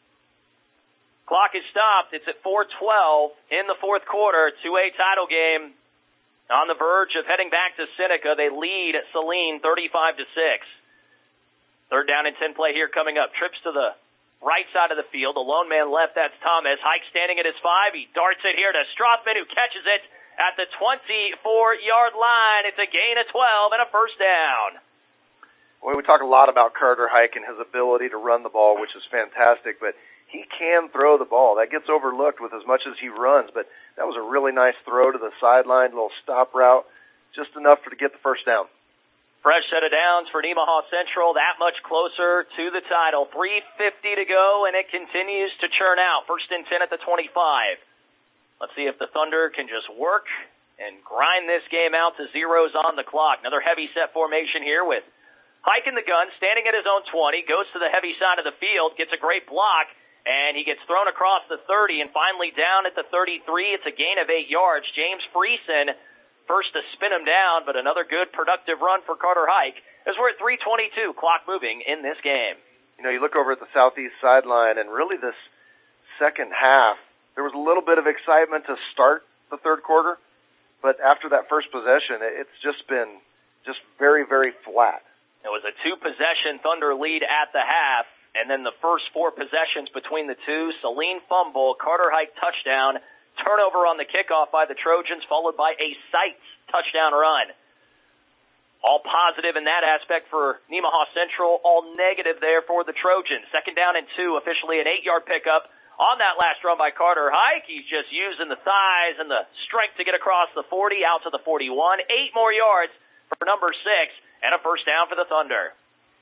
Clock is stopped. It's at 4:12 in the fourth quarter. 2A title game on the verge of heading back to Seneca. They lead Saline 35-6. Third down and 10 play here coming up. Trips to the right side of the field. The lone man left, that's Thomas. Hike standing at his 5. He darts it here to Strothman, who catches it at the 24-yard line. It's a gain of 12 and a first down. Well, we talk a lot about Carter Hike and his ability to run the ball, which is fantastic, but he can throw the ball. That gets overlooked with as much as he runs, but that was a really nice throw to the sideline, little stop route, just enough to get the first down. Fresh set of downs for Nemaha Central, that much closer to the title. 3:50 to go, and it continues to churn out. First and 10 at the 25. Let's see if the Thunder can just work and grind this game out to zeros on the clock. Another heavy set formation here with Hike in the gun, standing at his own 20, goes to the heavy side of the field, gets a great block, and he gets thrown across the 30 and finally down at the 33. It's a gain of 8 yards. James Friesen first to spin him down, but another good productive run for Carter Hike as we're at 3:22, clock moving in this game. You know, you look over at the southeast sideline, and really this second half, there was a little bit of excitement to start the third quarter, but after that first possession, it's just been very, very flat. It was a 2-possession Thunder lead at the half, and then the first 4 possessions between the two, Saline fumble, Carter Hike touchdown, turnover on the kickoff by the Trojans, followed by a Seitz touchdown run. All positive in that aspect for Nemaha Central, all negative there for the Trojans. Second down and 2, officially an 8-yard pickup on that last run by Carter Hike. He's just using the thighs and the strength to get across the 40, out to the 41. 8 more yards for number 6, and a first down for the Thunder.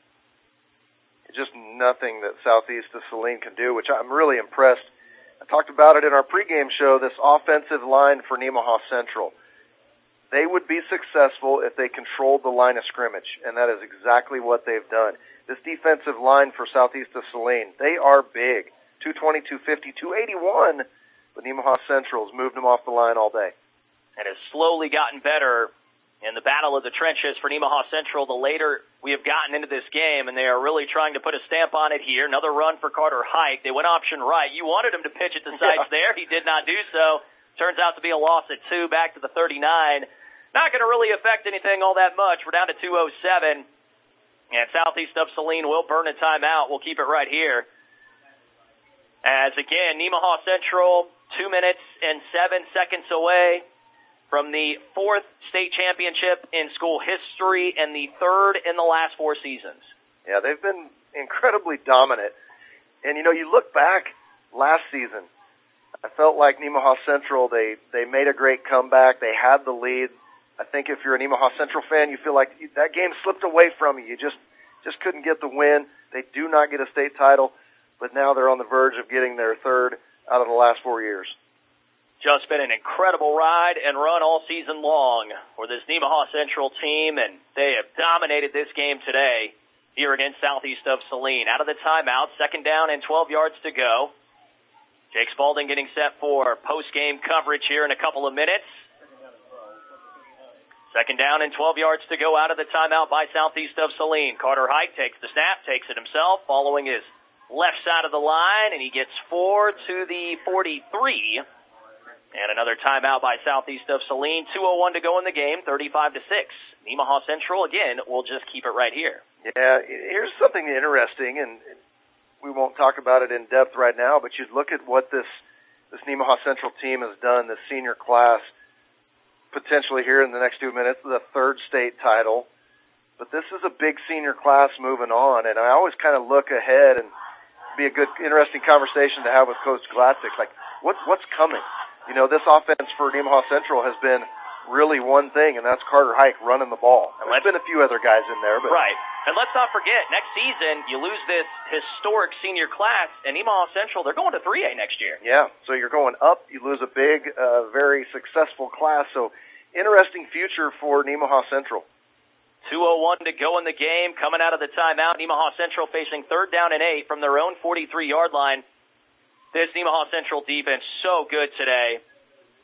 Just nothing that Southeast of Saline can do, which I'm really impressed. I talked about it in our pregame show, this offensive line for Nemaha Central. They would be successful if they controlled the line of scrimmage, and that is exactly what they've done. This defensive line for Southeast of Saline, they are big. 220, 250, 281, but Nemaha Central has moved them off the line all day. And has slowly gotten better in the battle of the trenches for Nemaha Central the later we have gotten into this game, and they are really trying to put a stamp on it here. Another run for Carter Hike. They went option right. You wanted him to pitch at the sides there. He did not do so. Turns out to be a loss at 2, back to the 39. Not going to really affect anything all that much. We're down to 2:07, and Southeast of Saline will burn a timeout. We'll keep it right here. As again, Nemaha Central 2 minutes and 7 seconds away from the 4th state championship in school history and the 3rd in the last 4 seasons. Yeah, they've been incredibly dominant. And, you know, you look back last season, I felt like Nemaha Central, they made a great comeback. They had the lead. I think if you're a Nemaha Central fan, you feel like that game slipped away from you. You just couldn't get the win. They do not get a state title, but now they're on the verge of getting their 3rd out of the last 4 years. Just been an incredible ride and run all season long for this Nemaha Central team, and they have dominated this game today here against Southeast of Saline. Out of the timeout, second down and 12 yards to go. Jake Spalding getting set for post-game coverage here in a couple of minutes. Second down and 12 yards to go out of the timeout by Southeast of Saline. Carter Hike takes the snap, takes it himself, following his left side of the line, and he gets 4 to the 43. And another timeout by Southeast of Saline. 2:01 to go in the game, 35-6. Nemaha Central, again, will just keep it right here. Yeah, here's something interesting, and we won't talk about it in depth right now, but you look at what this Nemaha Central team has done, this senior class, potentially here in the next 2 minutes, the 3rd state title. But this is a big senior class moving on, and I always kind of look ahead and be a good, interesting conversation to have with Coach Glatzik. Like, what's coming? You know, this offense for Nemaha Central has been really one thing, and that's Carter Hike running the ball. And there's been a few other guys in there. But right. And let's not forget, next season, you lose this historic senior class, and Nemaha Central, they're going to 3A next year. Yeah, so you're going up. You lose a big, very successful class. So interesting future for Nemaha Central. 2:01 to go in the game. Coming out of the timeout, Nemaha Central facing 3rd down and 8 from their own 43-yard line. This Nemaha Central defense so good today.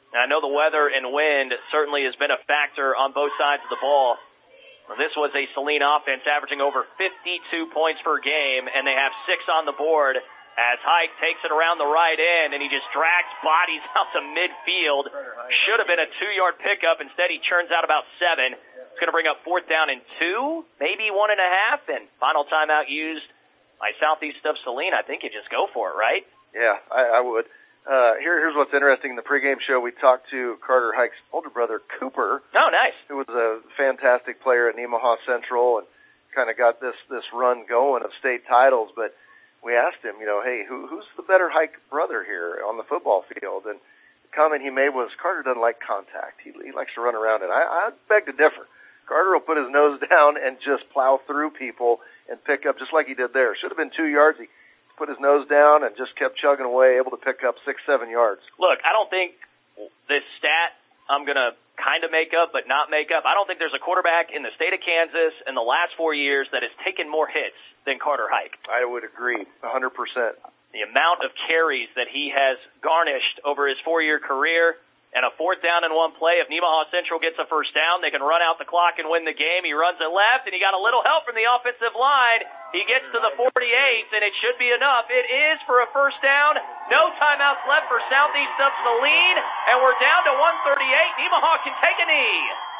And I know the weather and wind certainly has been a factor on both sides of the ball. This was a Saline offense averaging over 52 points per game, and they have 6 on the board as Hike takes it around the right end, and he just drags bodies out to midfield. Should have been a 2-yard pickup. Instead, he churns out about 7. It's going to bring up 4th down and 2, maybe 1.5, and final timeout used by Southeast of Saline. I think you just go for it, right? Yeah, I would. Here's what's interesting. In the pregame show, we talked to Carter Hike's older brother, Cooper. Oh, nice. Who was a fantastic player at Nemaha Central and kind of got this run going of state titles. But we asked him, hey, who's the better Hike brother here on the football field? And the comment he made was, Carter doesn't like contact. He likes to run around it. I beg to differ. Carter will put his nose down and just plow through people and pick up just like he did there. Should have been 2 yards. He put his nose down and just kept chugging away, able to pick up 6-7 yards. Look, I don't think this stat I'm going to kind of make up but not make up. I don't think there's a quarterback in the state of Kansas in the last 4 years that has taken more hits than Carter Hike. I would agree, 100%. The amount of carries that he has garnished over his 4-year career, and a 4th down and 1 play. If Nemaha Central gets a first down, they can run out the clock and win the game. He runs it left, and he got a little help from the offensive line. He gets to the 48, and it should be enough. It is for a first down. No timeouts left for Southeast of Saline, and we're down to 138. Nemaha can take a knee.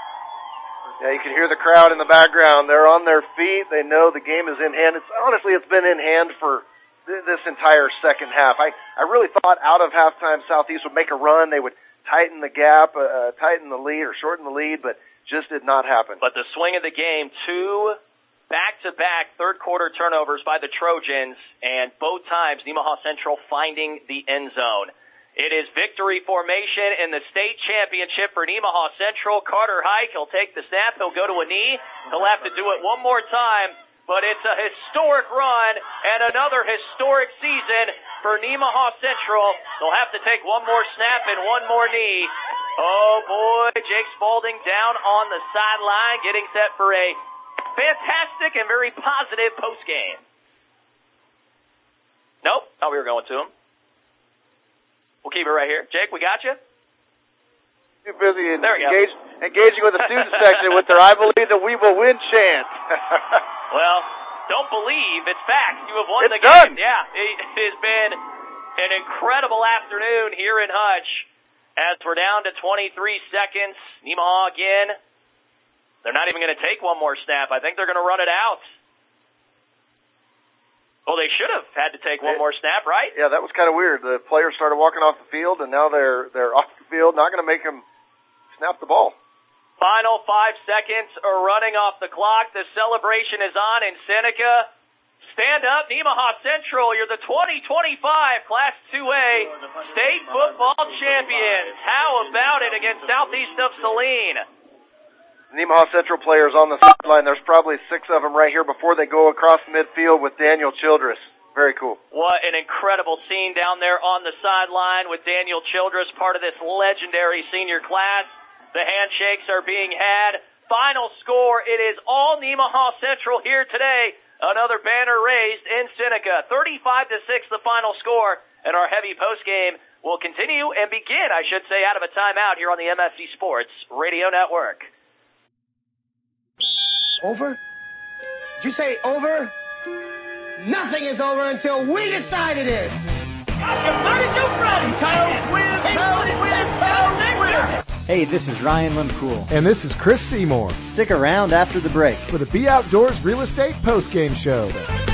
Yeah, you can hear the crowd in the background. They're on their feet. They know the game is in hand. It's been in hand for this entire second half. I really thought out of halftime Southeast would make a run. They would tighten the gap, tighten the lead, or shorten the lead, but just did not happen. But the swing of the game, 2 back-to-back third-quarter turnovers by the Trojans, and both times Nemaha Central finding the end zone. It is victory formation in the state championship for Nemaha Central. Carter Hike, he'll take the snap, he'll go to a knee, he'll have to do it one more time, but it's a historic run and another historic season for Nemaha Central. They'll have to take one more snap and one more knee. Oh boy, Jake Spaulding down on the sideline, getting set for a fantastic and very positive postgame. Nope, thought we were going to him. We'll keep it right here. Jake, we got you? Too busy engaging with the student section with their I Believe That We Will Win chant. Well, don't believe, it's fact. You have won the game. Done. Yeah, it has been an incredible afternoon here in Hutch as we're down to 23 seconds. Nemaha again. They're not even going to take one more snap. I think they're going to run it out. Well, they should have had to take one more snap, right? Yeah, that was kind of weird. The players started walking off the field, and now they're off the field. Not going to make them snap the ball. Final 5 seconds are running off the clock. The celebration is on in Seneca. Stand up, Nemaha Central. You're the 2025 Class 2A State Football Champions. How about it against Southeast of Saline? Nemaha Central players on the sideline. There's probably 6 of them right here before they go across midfield with Daniel Childress. Very cool. What an incredible scene down there on the sideline with Daniel Childress, part of this legendary senior class. The handshakes are being had. Final score, it is all Nemaha Central here today. Another banner raised in Seneca. 35-6 the final score. And our heavy postgame will continue and begin, I should say, out of a timeout here on the MSC Sports Radio Network. Over? Did you say over? Nothing is over until we decide it is. Hey, this is Ryan Lempool. And this is Chris Seymour. Stick around after the break for the Be Outdoors Real Estate Postgame Show.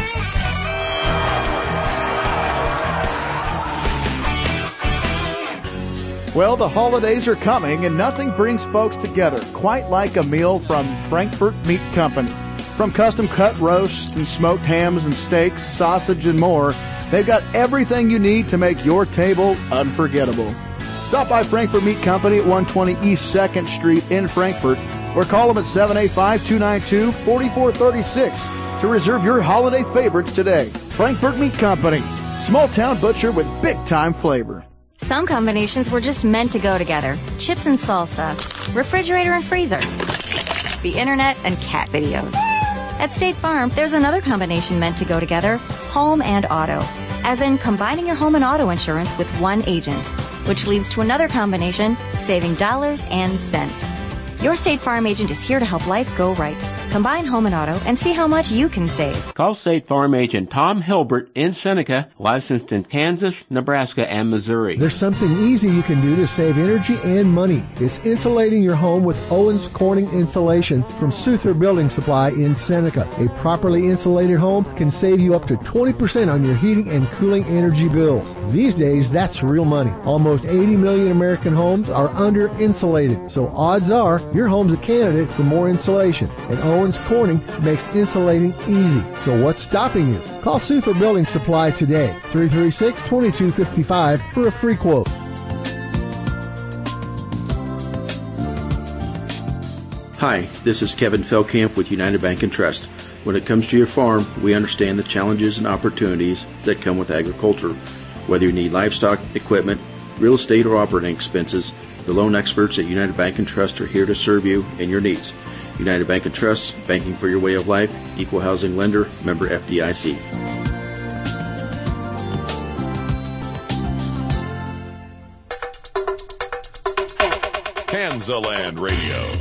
Well, the holidays are coming, and nothing brings folks together quite like a meal from Frankfort Meat Company. From custom-cut roasts and smoked hams and steaks, sausage, and more, they've got everything you need to make your table unforgettable. Stop by Frankfort Meat Company at 120 East 2nd Street in Frankfort, or call them at 785-292-4436 to reserve your holiday favorites today. Frankfort Meat Company, small-town butcher with big-time flavor. Some combinations were just meant to go together. Chips and salsa, refrigerator and freezer, the internet and cat videos. At State Farm, there's another combination meant to go together, home and auto, as in combining your home and auto insurance with one agent. which leads to another combination, saving dollars and cents. Your State Farm agent is here to help life go right. Combine home and auto and see how much you can save. Call State Farm agent Tom Hilbert in Seneca, licensed in Kansas, Nebraska, and Missouri. There's something easy you can do to save energy and money. It's insulating your home with Owens Corning Insulation from Souther Building Supply in Seneca. A properly insulated home can save you up to 20% on your heating and cooling energy bills. These days, that's real money. Almost 80 million American homes are under-insulated, so odds are your home's a candidate for more insulation. And Owens Corning makes insulating easy. So what's stopping you? Call Souther Building Supply today, 336-2255 for a free quote. Hi, this is Kevin Feldkamp with United Bank and Trust. When it comes to your farm, we understand the challenges and opportunities that come with agriculture. Whether you need livestock, equipment, real estate, or operating expenses, the loan experts at United Bank and Trust are here to serve you and your needs. United Bank and Trust, banking for your way of life, equal housing lender, member FDIC. Kansaland Radio.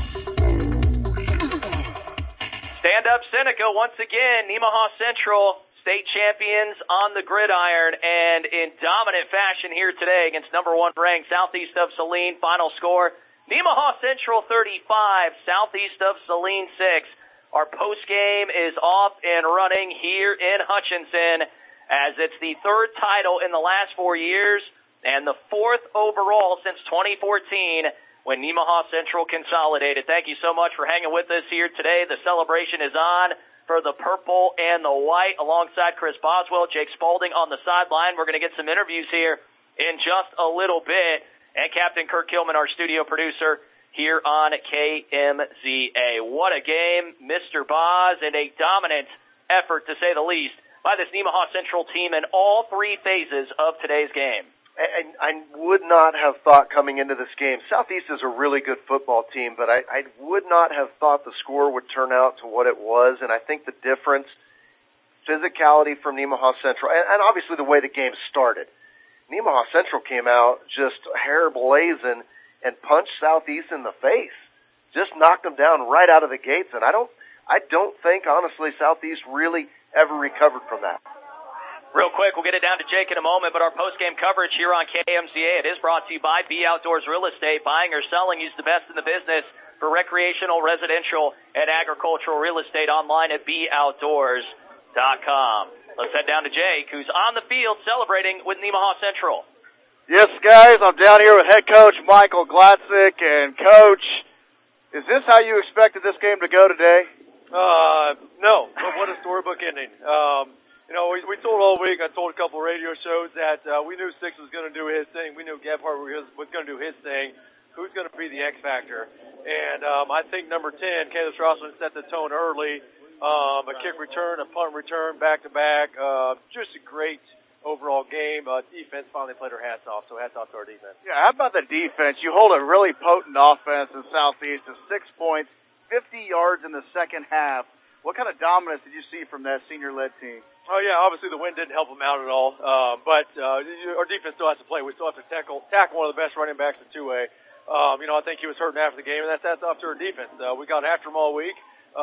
Stand up Seneca once again. Nemaha Central, state champions on the gridiron and in dominant fashion here today against number 1 ranked Southeast of Saline. Final score, Nemaha Central 35, Southeast of Saline 6. Our postgame is off and running here in Hutchinson as it's the 3rd title in the last 4 years and the 4th overall since 2014 when Nemaha Central consolidated. Thank you so much for hanging with us here today. The celebration is on for the purple and the white alongside Chris Boswell, Jake Spaulding on the sideline. We're going to get some interviews here in just a little bit. And Captain Kirk Kilman, our studio producer, here on KMZA. What a game, Mr. Boz, and a dominant effort, to say the least, by this Nemaha Central team in all 3 phases of today's game. And I would not have thought coming into this game, Southeast is a really good football team, but I would not have thought the score would turn out to what it was, and I think the difference, physicality from Nemaha Central, and obviously the way the game started. Nemaha Central came out just hair blazing and punched Southeast in the face. Just knocked them down right out of the gates, and I don't think, honestly, Southeast really ever recovered from that. Real quick, we'll get it down to Jake in a moment, but our post-game coverage here on KMZA, it is brought to you by B Outdoors Real Estate. Buying or selling, use the best in the business for recreational, residential, and agricultural real estate online at BOutdoors.com. Let's head down to Jake, who's on the field celebrating with Nemaha Central. Yes, guys, I'm down here with head coach Michael Glatzik. And, Coach, is this how you expected this game to go today? No, but what a storybook ending. We told all week, I told a couple of radio shows that we knew Six was going to do his thing. We knew Gebhardt was going to do his thing. Who's going to be the X factor? And I think number 10, Caleb Strausman, set the tone early. A kick return, a punt return, back-to-back. Just a great overall game. Defense finally played her hats off, so hats off to our defense. Yeah, how about the defense? You hold a really potent offense in Southeast to 6 points, 50 yards in the second half. What kind of dominance did you see from that senior-led team? Oh, yeah, obviously the wind didn't help them out at all. But our defense still has to play. We still have to tackle one of the best running backs in 2A. I think he was hurting after the game, and that's off to our defense. We got after him all week.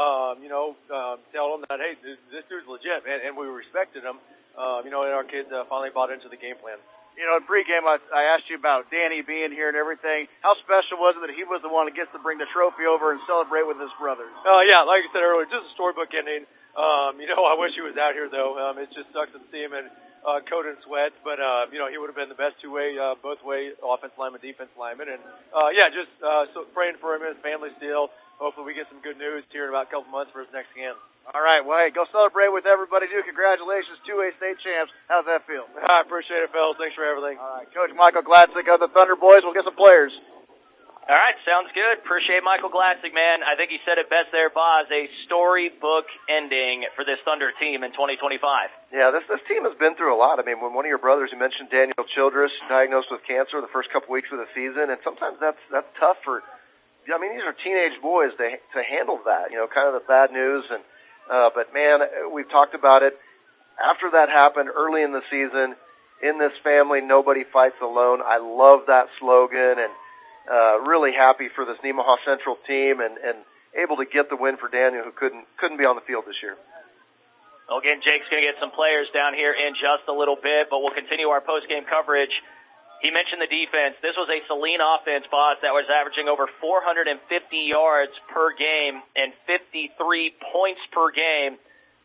Tell them that, hey, this dude's legit, man, and we respected him, and our kids finally bought into the game plan. In pregame, I asked you about Danny being here and everything. How special was it that he was the one that gets to bring the trophy over and celebrate with his brothers? Yeah, like I said earlier, just a storybook ending. I wish he was out here, though. It just sucks to see him in coat and sweat, but, he would have been the best two-way, both-way offense lineman, defense lineman. And, so praying for him and his family still. Hopefully we get some good news here in about a couple months for his next game. All right, well, hey, go celebrate with everybody, too. Congratulations, 2A state champs. How's that feel? I appreciate it, fellas. Thanks for everything. All right, Coach Michael Glatzik of the Thunder Boys. We'll get some players. All right, sounds good. Appreciate Michael Glatzik, man. I think he said it best there, Boz. A storybook ending for this Thunder team in 2025. Yeah, this team has been through a lot. I mean, when one of your brothers, you mentioned Daniel Childress, diagnosed with cancer the first couple weeks of the season, and sometimes that's tough for. I mean, these are teenage boys to handle that, kind of the bad news. But man, we've talked about it. After that happened early in the season, in this family, nobody fights alone. I love that slogan, and really happy for this Nemaha Central team and able to get the win for Daniel, who couldn't be on the field this year. Well, again, Jake's going to get some players down here in just a little bit, but we'll continue our post-game coverage. He mentioned the defense. This was a Saline offense, boss, that was averaging over 450 yards per game and 53 points per game.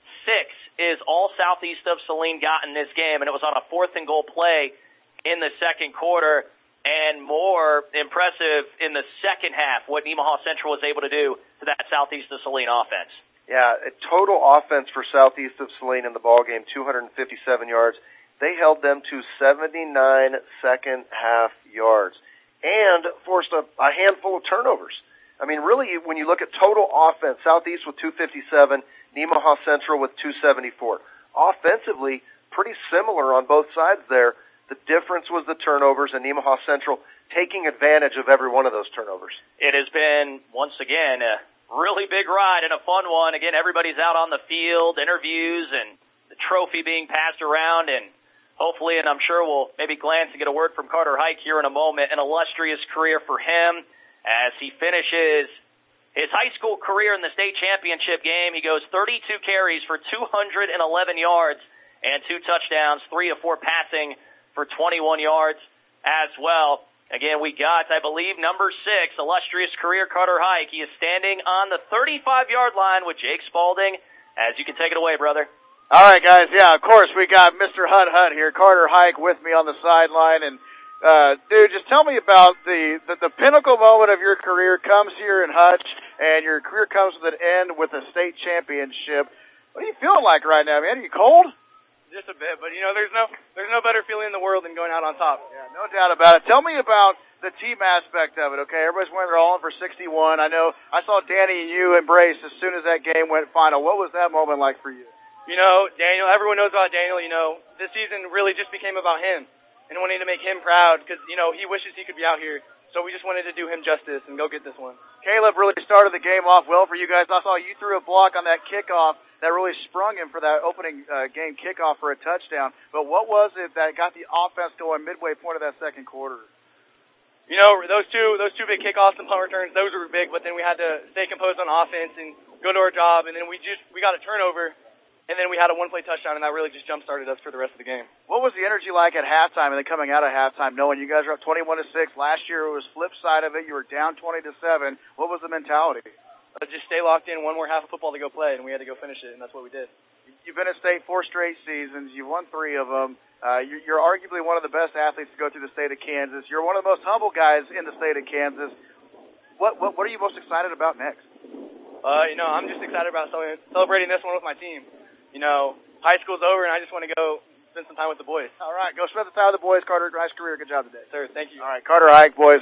6 is all southeast of Saline got in this game, and it was on a 4th and goal play in the second quarter. And more impressive in the second half, what Nemaha Central was able to do to that southeast of Saline offense. Yeah, a total offense for southeast of Saline in the ballgame, 257 yards. They held them to 79 second-half yards and forced a handful of turnovers. I mean, really, when you look at total offense, Southeast with 257, Nemaha Central with 274. Offensively, pretty similar on both sides there. The difference was the turnovers, and Nemaha Central taking advantage of every one of those turnovers. It has been, once again, a really big ride and a fun one. Again, everybody's out on the field, interviews, and the trophy being passed around, and hopefully, and I'm sure we'll maybe glance and get a word from Carter Hike here in a moment, an illustrious career for him as he finishes his high school career in the state championship game. He goes 32 carries for 211 yards and 2 touchdowns, 3 of 4 passing for 21 yards as well. Again, we got, I believe, number 6, illustrious career Carter Hike. He is standing on the 35-yard line with Jake Spalding. As you can take it away, brother. All right, guys. Yeah, of course, we got Mr. Hut here, Carter Hike, with me on the sideline. And, dude, just tell me about the pinnacle moment of your career comes here in Hutch, and your career comes to an end with a state championship. What are you feeling like right now, man? Are you cold? Just a bit, but, you know, there's no better feeling in the world than going out on top. Yeah, no doubt about it. Tell me about the team aspect of it, okay? Everybody's winning, they're all in for 61. I know I saw Danny and you embrace as soon as that game went final. What was that moment like for you? You know, Daniel, everyone knows about Daniel. You know, this season really just became about him and wanting to make him proud because, you know, he wishes he could be out here. So we just wanted to do him justice and go get this one. Caleb really started the game off well for you guys. I saw you threw a block on that kickoff that really sprung him for that opening game kickoff for a touchdown. But what was it that got the offense going midway point of that second quarter? You know, those two big kickoffs and punt returns, those were big, but then we had to stay composed on offense and go to our job, and then we got a turnover, and then we had a one-play touchdown, and that really just jump-started us for the rest of the game. What was the energy like at halftime and then coming out of halftime, knowing you guys were up 21-6? Last year it was flip side of it. You were down 20-7. What was the mentality? Just stay locked in, one more half of football to go play, and we had to go finish it, and that's what we did. You've been at state 4 straight seasons. You've won 3 of them. You're arguably one of the best athletes to go through the state of Kansas. You're one of the most humble guys in the state of Kansas. What are you most excited about next? You know, I'm just excited about celebrating this one with my team. You know, high school's over, and I just want to go spend some time with the boys. All right, go spend the time with the boys. Carter, nice career. Good job today. Sir, thank you. All right, Carter Hike, boys.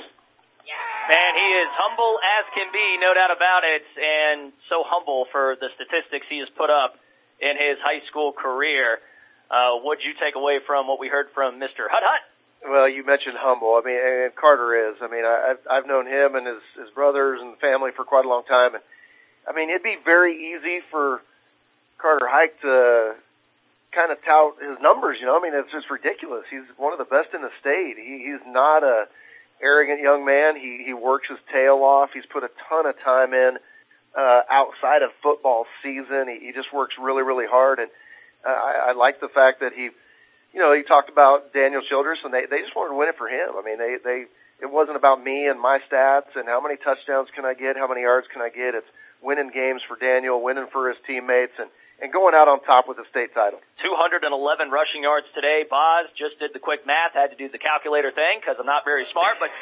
Man, he is humble as can be, no doubt about it, and so humble for the statistics he has put up in his high school career. What'd you take away from what we heard from Mr. Hut? Well, you mentioned humble. I mean, and Carter is. I mean, I've known him and his brothers and family for quite a long time, and I mean, it'd be very easy for Carter Hike to kind of tout his numbers. You know, I mean, it's just ridiculous. He's one of the best in the state. He's not a arrogant young man. He works his tail off. He's put a ton of time in outside of football season. He just works really, really hard, and I like the fact that he talked about Daniel Childress, and they just wanted to win it for him. I mean, it wasn't about me and my stats and how many touchdowns can I get, how many yards can I get. It's winning games for Daniel, winning for his teammates, and going out on top with a state title. 211 rushing yards today. Boz just did the quick math, had to do the calculator thing because I'm not very smart, but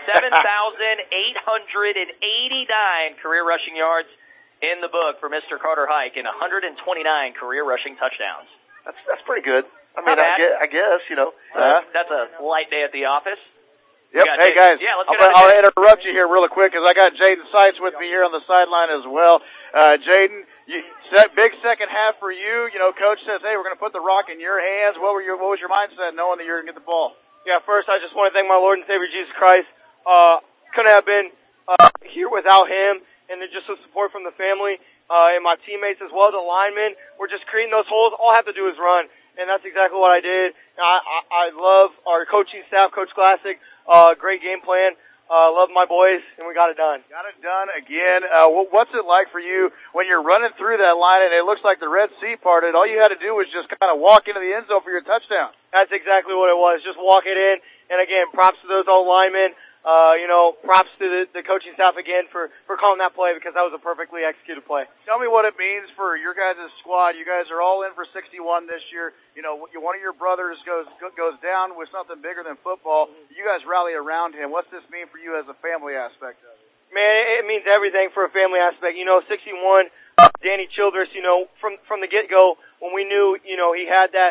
7,889 career rushing yards in the book for Mr. Carter Hike and 129 career rushing touchdowns. That's pretty good. I mean, I guess, you know. That's a light day at the office. Yep. Hey, guys, I'll interrupt you here really quick because I got Jaden Seitz with me here on the sideline as well. Jaden, big second half for you. You know, Coach says, hey, we're going to put the rock in your hands. What was your mindset knowing that you were going to get the ball? Yeah, first I just want to thank my Lord and Savior Jesus Christ. Couldn't have been here without him, and then just the support from the family and my teammates as well as the linemen. We're just creating those holes. All I have to do is run. and that's exactly what I did. I love our coaching staff, Coach Classic. Great game plan. Love my boys, and we got it done. Got it done again. What's it like for you when you're running through that line and it looks like the Red Sea parted? All you had to do was just kind of walk into the end zone for your touchdown. That's exactly what it was. Just walk it in. And again, props to those old linemen. Props to the coaching staff again for calling that play, because that was a perfectly executed play. Tell me what it means for your guys' squad. You guys are all in for 61 this year. You know, one of your brothers goes down with something bigger than football. You guys rally around him. What's this mean for you as a family aspect of it? Man, it means everything for a family aspect. 61, Danny Childress, from the get-go, when we knew, he had that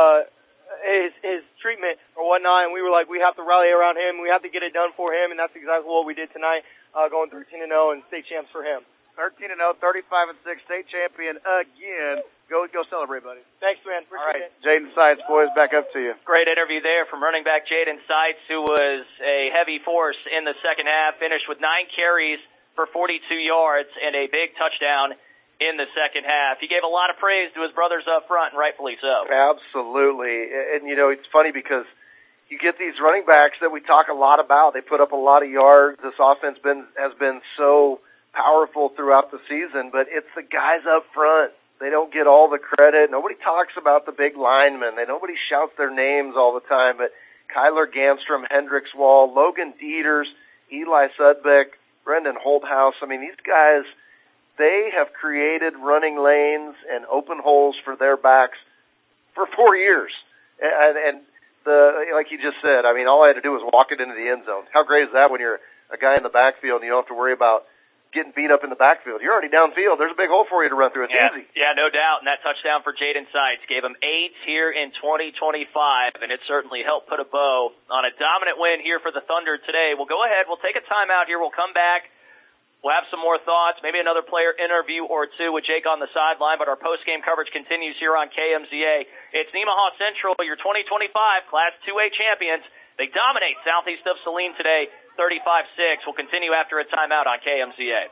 his treatment or whatnot, and we were like, we have to rally around him, we have to get it done for him, and that's exactly what we did tonight, going 13-0 and state champs for him. 13-0, 35-6, state champion again. Go celebrate, buddy. Thanks, man. Appreciate it. Jaden Seitz, boys, back up to you. Great interview there from running back Jaden Seitz, who was a heavy force in the second half, finished with 9 carries for 42 yards and a big touchdown in the second half. He gave a lot of praise to his brothers up front, and rightfully so. Absolutely. And, it's funny because you get these running backs that we talk a lot about. They put up a lot of yards. This offense has been so powerful throughout the season, but it's the guys up front. They don't get all the credit. Nobody talks about the big linemen. Nobody shouts their names all the time, but Kyler Gamstrom, Hendricks Wall, Logan Dieters, Eli Sudbeck, Brendan Holthouse. I mean, these guys, they have created running lanes and open holes for their backs for 4 years. And like you just said, I mean, all I had to do was walk it into the end zone. How great is that when you're a guy in the backfield and you don't have to worry about getting beat up in the backfield? You're already downfield. There's a big hole for you to run through. It's easy. Yeah, no doubt. And that touchdown for Jaden Seitz gave him 8 here in 2025, and it certainly helped put a bow on a dominant win here for the Thunder today. We'll go ahead. We'll take a timeout here. We'll come back. We'll have some more thoughts, maybe another player interview or two with Jake on the sideline, but our post-game coverage continues here on KMZA. It's Nemaha Central, your 2025 Class 2A champions. They dominate southeast of Saline today, 35-6. We'll continue after a timeout on KMZA.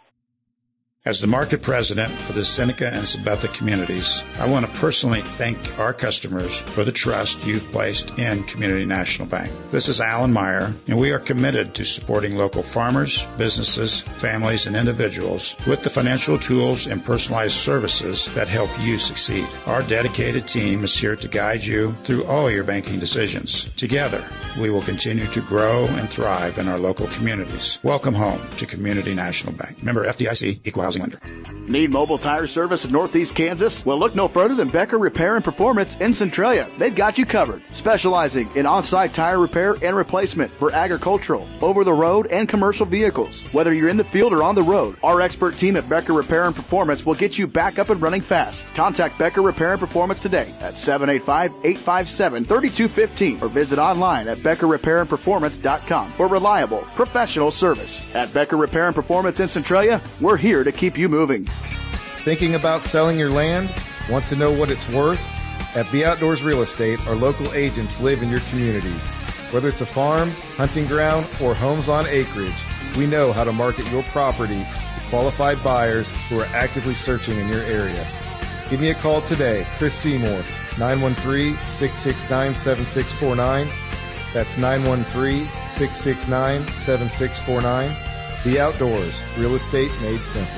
As the market president for the Seneca and Sabetha communities, I want to personally thank our customers for the trust you've placed in Community National Bank. This is Alan Meyer, and we are committed to supporting local farmers, businesses, families, and individuals with the financial tools and personalized services that help you succeed. Our dedicated team is here to guide you through all your banking decisions. Together, we will continue to grow and thrive in our local communities. Welcome home to Community National Bank. Member FDIC, Equal Housing Lender. Need mobile tire service in Northeast Kansas? Well, look no further than Becker Repair and Performance in Centralia. They've got you covered, specializing in on-site tire repair and replacement for agricultural, over-the-road, and commercial vehicles. Whether you're in the field or on the road, our expert team at Becker Repair and Performance will get you back up and running fast. Contact Becker Repair and Performance today at 785-857-3215 or visit online at BeckerRepairandPerformance.com for reliable, professional service. At Becker Repair and Performance in Centralia, we're here to keep you moving. Thinking about selling your land? Want to know what it's worth? At B Outdoors Real Estate, our local agents live in your communities. Whether it's a farm, hunting ground, or homes on acreage, we know how to market your property to qualified buyers who are actively searching in your area. Give me a call today, Chris Seymour, 913-669-7649. That's 913-669-7649. The Outdoors, real estate made simple.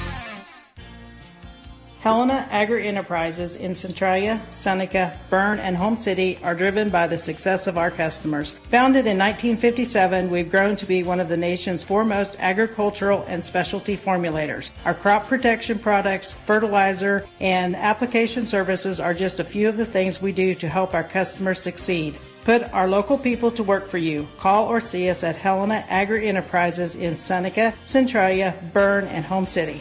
Helena Agri-Enterprises in Centralia, Seneca, Berne, and Home City are driven by the success of our customers. Founded in 1957, we've grown to be one of the nation's foremost agricultural and specialty formulators. Our crop protection products, fertilizer, and application services are just a few of the things we do to help our customers succeed. Put our local people to work for you. Call or see us at Helena Agri-Enterprises in Seneca, Centralia, Berne, and Home City.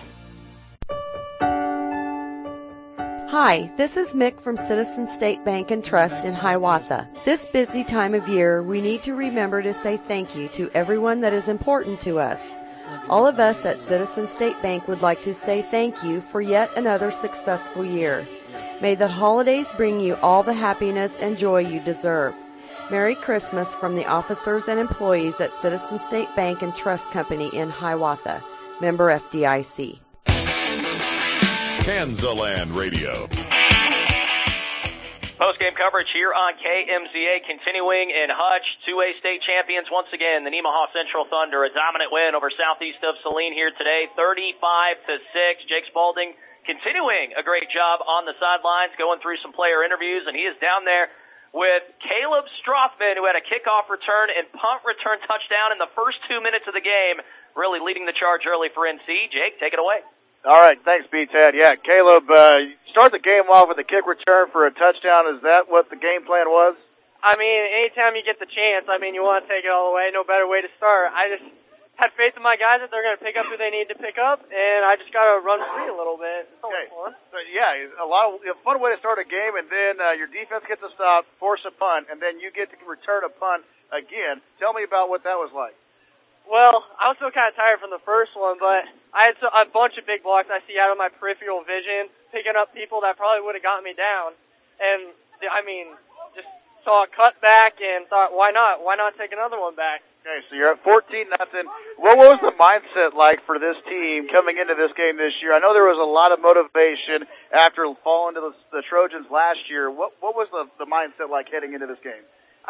Hi, this is Mick from Citizen State Bank and Trust in Hiawatha. This busy time of year, we need to remember to say thank you to everyone that is important to us. All of us at Citizen State Bank would like to say thank you for yet another successful year. May the holidays bring you all the happiness and joy you deserve. Merry Christmas from the officers and employees at Citizen State Bank and Trust Company in Hiawatha. Member FDIC. Kansaland Radio. Post-game coverage here on KMZA continuing in Hutch. 2A state champions once again. The Nemaha Central Thunder, a dominant win over southeast of Saline here today, 35-6. Jake Spalding continuing a great job on the sidelines, going through some player interviews, and he is down there with Caleb Strothman, who had a kickoff return and punt return touchdown in the first 2 minutes of the game, really leading the charge early for NC. Jake, take it away. All right, thanks, B-Tad. Yeah, Caleb, start the game off with a kick return for a touchdown. Is that what the game plan was? I mean, anytime you get the chance, you want to take it all the way. No better way to start. I just had faith in my guys that they're going to pick up who they need to pick up, and I just got to run free a little bit. It's always fun. So, yeah, a fun way to start a game, and then your defense gets a stop, force a punt, and then you get to return a punt again. Tell me about what that was like. Well, I was still kind of tired from the first one, but I had a bunch of big blocks I see out of my peripheral vision, picking up people that probably would have gotten me down. And, just saw a cut back and thought, why not? Why not take another one back? Okay, so you're at 14-0. What was the mindset like for this team coming into this game this year? I know there was a lot of motivation after falling to the Trojans last year. What was the mindset like heading into this game?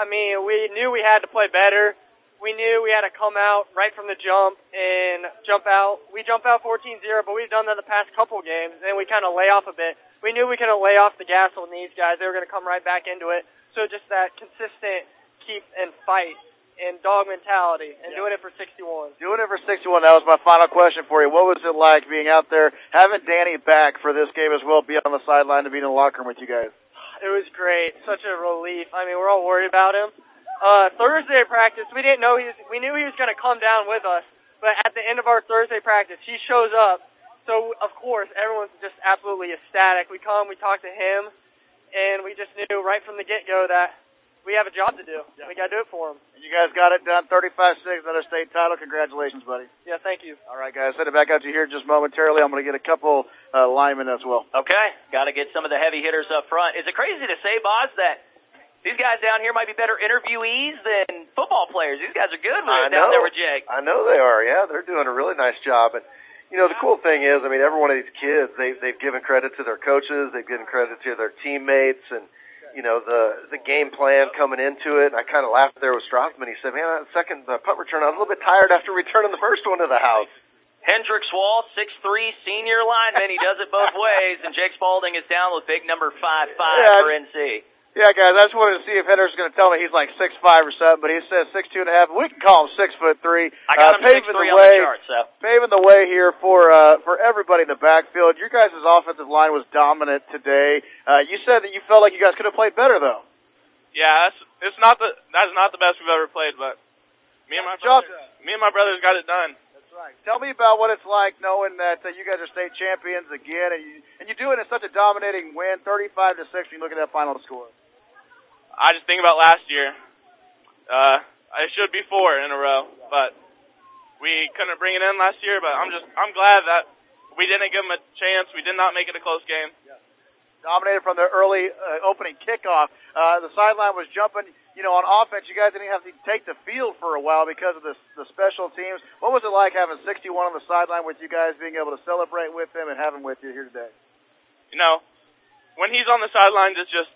We knew we had to play better. We knew we had to come out right from the jump and jump out. We jump out 14-0, but we've done that the past couple games, and we kind of lay off a bit. We knew we couldn't lay off the gas on these guys. They were going to come right back into it. So just that consistent keep and fight and dog mentality and doing it for 61. Doing it for 61, that was my final question for you. What was it like being out there, having Danny back for this game as well, be on the sideline to be in the locker room with you guys? It was great. Such a relief. We're all worried about him. Thursday practice, we didn't know we knew he was going to come down with us, but at the end of our Thursday practice, he shows up. So, of course, everyone's just absolutely ecstatic. We come, we talk to him, and we just knew right from the get-go that we have a job to do. Yeah. We got to do it for him. And you guys got it done, 35-6, another state title. Congratulations, buddy. Yeah, thank you. All right, guys, send it back out to you here just momentarily. I'm going to get a couple linemen as well. Okay, got to get some of the heavy hitters up front. Is it crazy to say, Boz, that these guys down here might be better interviewees than football players? These guys are good down there with Jake. I know they are, yeah. They're doing a really nice job. And, the cool thing is, every one of these kids, they've given credit to their coaches, they've given credit to their teammates, and, the game plan coming into it. And I kind of laughed there with Strothman. He said, man, the punt return, I was a little bit tired after returning the first one to the house. Hendricks Wall, 6'3", senior lineman. He does it both ways. And Jake Spalding is down with big number 5'5" for NC. Yeah, guys, I just wanted to see if Hendricks is going to tell me he's like 6'5" or something, but he says 6'2.5". We can call him 6'3". I got him 6'3" on the chart, so. Paving the way here for everybody in the backfield. Your guys' offensive line was dominant today. You said that you felt like you guys could have played better, though. Yeah, that's not the best we've ever played, but me and my brothers got it done. That's right. Tell me about what it's like knowing that you guys are state champions again, and you do it in such a dominating win, 35-6. When you look at that final score. I just think about last year. It should be 4 in a row, but we couldn't bring it in last year. But I'm glad that we didn't give them a chance. We did not make it a close game. Yeah. Dominated from the early opening kickoff. The sideline was jumping. On offense, you guys didn't have to take the field for a while because of the special teams. What was it like having 61 on the sideline with you guys, being able to celebrate with him and have him with you here today? When he's on the sidelines,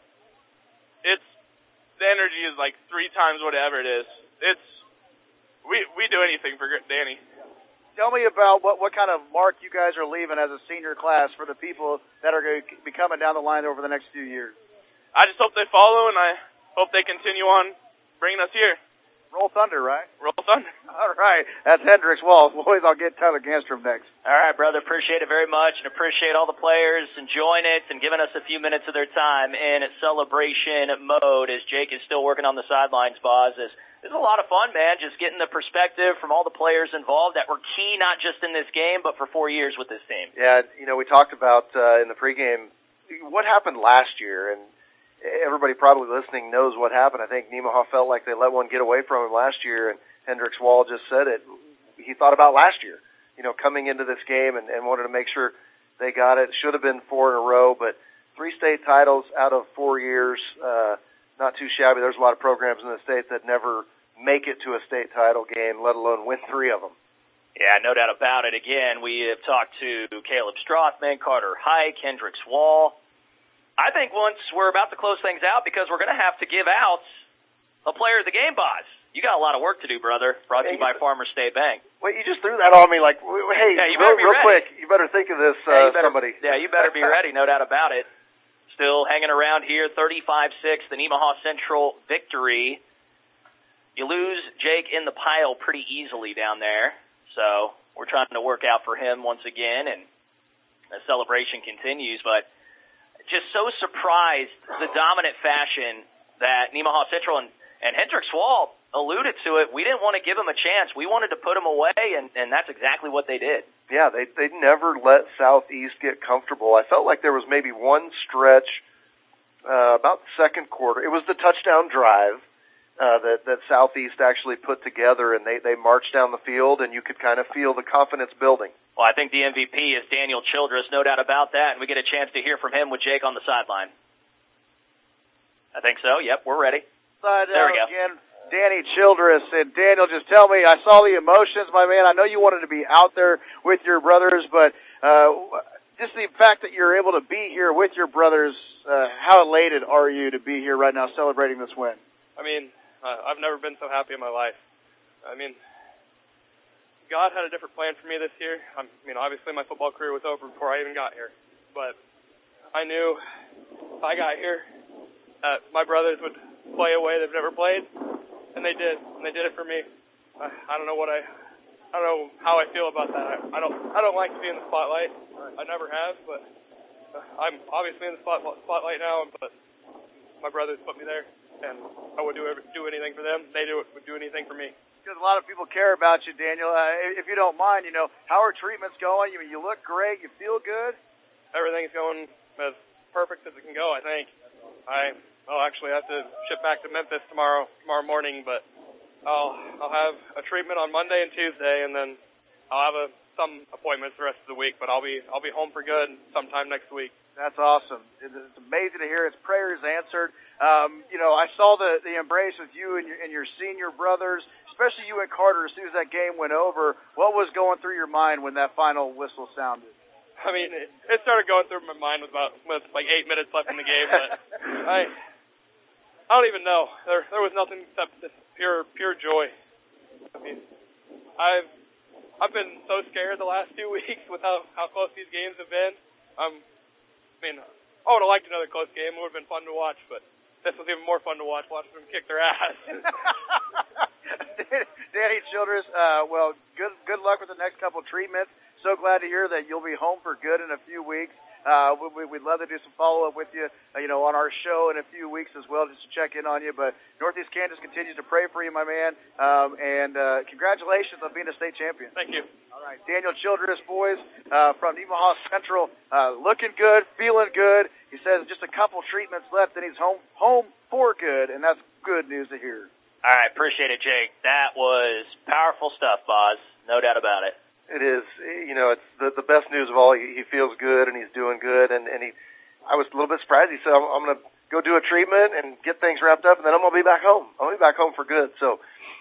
the energy is like 3 times whatever it is. We do anything for Danny. Tell me about what kind of mark you guys are leaving as a senior class for the people that are going to be coming down the line over the next few years. I just hope they follow, and I hope they continue on bringing us here. Roll Thunder, right? Roll Thunder. All right. That's Hendricks Wall. Boys, I'll get Tyler Ganstrom next. All right, brother. Appreciate it very much, and appreciate all the players enjoying it and giving us a few minutes of their time in celebration mode as Jake is still working on the sidelines, Boz. This is a lot of fun, man, just getting the perspective from all the players involved that were key not just in this game but for 4 years with this team. Yeah, we talked about in the pregame what happened last year, and everybody probably listening knows what happened. I think Nemaha felt like they let one get away from him last year, and Hendricks Wall just said it. He thought about last year, coming into this game and wanted to make sure they got it. Should have been 4 in a row, but 3 state titles out of 4 years, not too shabby. There's a lot of programs in the state that never make it to a state title game, let alone win 3 of them. Yeah, no doubt about it. Again, we have talked to Caleb Strothman, Carter Hike, Hendricks Wall. I think once we're about to close things out, because we're going to have to give out a player of the game, Boz. You got a lot of work to do, brother. Brought to you by Farmers State Bank. Wait, you just threw that on me like, hey, yeah, you real quick, you better think of this, somebody. Yeah, you better be ready, no doubt about it. Still hanging around here, 35-6, the Nemaha Central victory. You lose Jake in the pile pretty easily down there, so we're trying to work out for him once again, and the celebration continues, but just so surprised the dominant fashion that Nemaha Central and Hendricks Wall alluded to it. We didn't want to give him a chance. We wanted to put him away, and that's exactly what they did. Yeah, they never let Southeast get comfortable. I felt like there was maybe one stretch about the second quarter. It was the touchdown drive that Southeast actually put together, and they marched down the field, and you could kind of feel the confidence building. Well, I think the MVP is Daniel Childress, no doubt about that, and we get a chance to hear from him with Jake on the sideline. I think so. Yep, we're ready. There we go. Again, Danny Childress. And Daniel, just tell me, I saw the emotions, my man. I know you wanted to be out there with your brothers, but just the fact that you're able to be here with your brothers, how elated are you to be here right now celebrating this win? I mean, I've never been so happy in my life. I mean, God had a different plan for me this year. I mean, obviously my football career was over before I even got here. But I knew if I got here, my brothers would play a way they've never played, and they did. And they did it for me. I don't know how I feel about that. I don't like to be in the spotlight. I never have, but I'm obviously in the spotlight now. But my brothers put me there, and I would do anything for them. They would do anything for me. Because a lot of people care about you, Daniel. If you don't mind, how are treatments going? You look great. You feel good. Everything's going as perfect as it can go, I think. I'll actually have to ship back to Memphis tomorrow morning, but I'll have a treatment on Monday and Tuesday, and then I'll have some appointments the rest of the week. But I'll be home for good sometime next week. That's awesome. It's amazing to hear. His prayers answered. I saw the embrace with you and your senior brothers, especially you and Carter. As soon as that game went over, what was going through your mind when that final whistle sounded? I mean, it started going through my mind with like 8 minutes left in the game, but I don't even know. There was nothing except just pure joy. I mean, I've been so scared the last 2 weeks with how close these games have been. I would have liked another close game. It would have been fun to watch, but this was even more fun to watch, watching them kick their ass. Danny Childress, well, good luck with the next couple of treatments. So glad to hear that you'll be home for good in a few weeks. We'd love to do some follow-up with you, on our show in a few weeks as well, just to check in on you. But Northeast Kansas continues to pray for you, my man. And congratulations on being a state champion. Thank you. All right, Daniel Childress, boys, from Nemaha Central, looking good, feeling good. He says just a couple treatments left, and he's home for good, and that's good news to hear. All right, appreciate it, Jake. That was powerful stuff, Boz. No doubt about it. It is. It's the best news of all. He feels good and he's doing good. And I was a little bit surprised. He said, I'm going to go do a treatment and get things wrapped up, and then I'm going to be back home. I'm going to be back home for good. So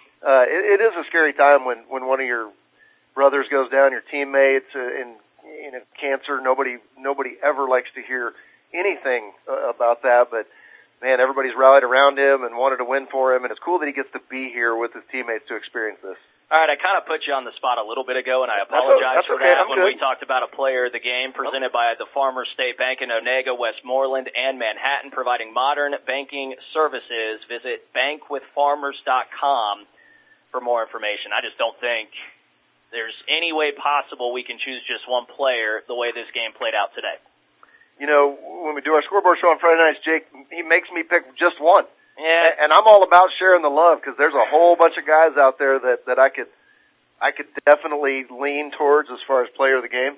it is a scary time when one of your brothers goes down, your teammates, and cancer. Nobody ever likes to hear anything about that. But, man, everybody's rallied around him and wanted to win for him. And it's cool that he gets to be here with his teammates to experience this. All right, I kind of put you on the spot a little bit ago, and I apologize for that when we talked about a player of the game presented by the Farmers State Bank in Onega, Westmoreland, and Manhattan, providing modern banking services. Visit bankwithfarmers.com for more information. I just don't think there's any way possible we can choose just one player the way this game played out today. When we do our scoreboard show on Friday nights, Jake, he makes me pick just one. Yeah. And I'm all about sharing the love because there's a whole bunch of guys out there that I could definitely lean towards as far as player of the game.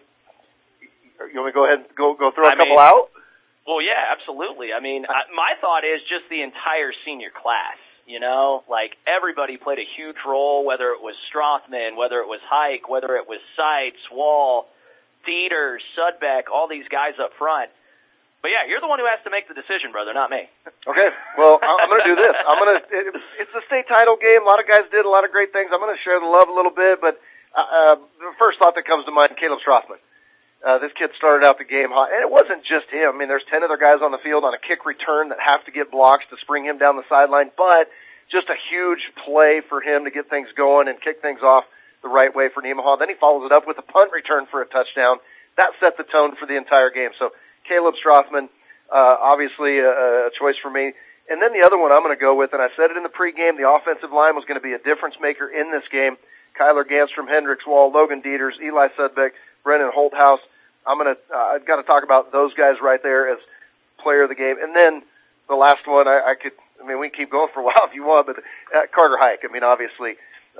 You want me to go ahead and go throw a couple out? Well, yeah, absolutely. I mean, my thought is just the entire senior class, like everybody played a huge role, whether it was Strothman, whether it was Hike, whether it was Seitz, Wall, Dieter, Sudbeck, all these guys up front. But, yeah, you're the one who has to make the decision, brother, not me. Okay. Well, I'm going to do this. It's a state title game. A lot of guys did a lot of great things. I'm going to share the love a little bit. But the first thought that comes to mind, Caleb Strothman. This kid started out the game hot, and it wasn't just him. I mean, there's 10 other guys on the field on a kick return that have to get blocks to spring him down the sideline, but just a huge play for him to get things going and kick things off the right way for Nemaha. Then he follows it up with a punt return for a touchdown. That set the tone for the entire game. So Caleb Strothman, obviously a choice for me. And then the other one I'm going to go with, and I said it in the pregame, the offensive line was going to be a difference maker in this game. Kyler Gantstrom, Hendricks Wall, Logan Dieters, Eli Sudbeck, Brennan Holthouse. I've got to talk about those guys right there as player of the game. And then the last one, we can keep going for a while if you want, but Carter Hike. I mean, obviously,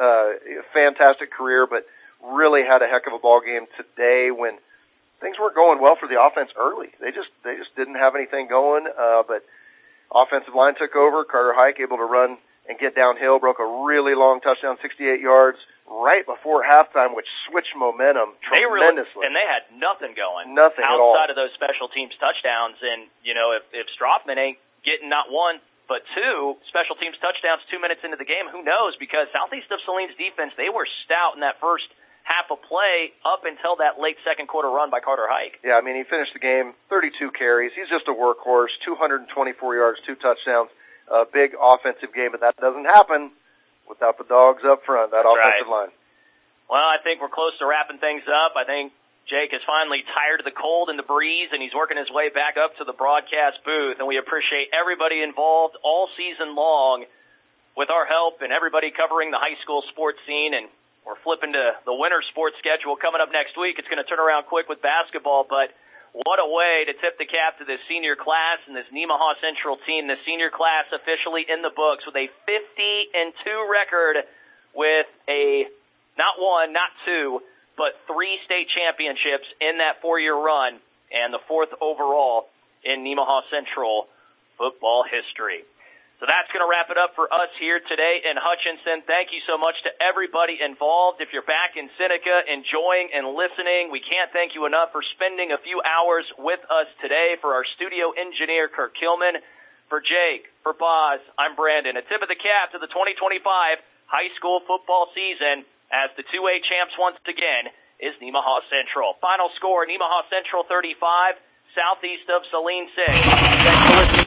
fantastic career, but really had a heck of a ball game today when things weren't going well for the offense early. They just didn't have anything going, but offensive line took over. Carter Hike able to run and get downhill, broke a really long touchdown, 68 yards, right before halftime, which switched momentum tremendously. And they had nothing going. Nothing at all. Outside of those special teams touchdowns. And, if Strothman ain't getting not one but two special teams touchdowns 2 minutes into the game, who knows? Because Southeast of Saline's defense, they were stout in that first half of play up until that late second quarter run by Carter Hike. Yeah, he finished the game, 32 carries. He's just a workhorse, 224 yards, 2 touchdowns. A big offensive game, but that doesn't happen without the dogs up front, that offensive line. Well, I think we're close to wrapping things up. I think Jake is finally tired of the cold and the breeze, and he's working his way back up to the broadcast booth, and we appreciate everybody involved all season long with our help and everybody covering the high school sports scene, and we're flipping to the winter sports schedule coming up next week. It's going to turn around quick with basketball, but what a way to tip the cap to this senior class and this Nemaha Central team. The senior class officially in the books with a 50-2 record with a not one, not two, but 3 state championships in that 4-year run and the 4th overall in Nemaha Central football history. So that's going to wrap it up for us here today in Hutchinson. Thank you so much to everybody involved. If you're back in Seneca enjoying and listening, we can't thank you enough for spending a few hours with us today. For our studio engineer, Kirk Kilman, for Jake, for Boz, I'm Brandon. A tip of the cap to the 2025 high school football season as the 2A champs once again is Nemaha Central. Final score, Nemaha Central 35, Southeast of Saline 6. Thanks for listening.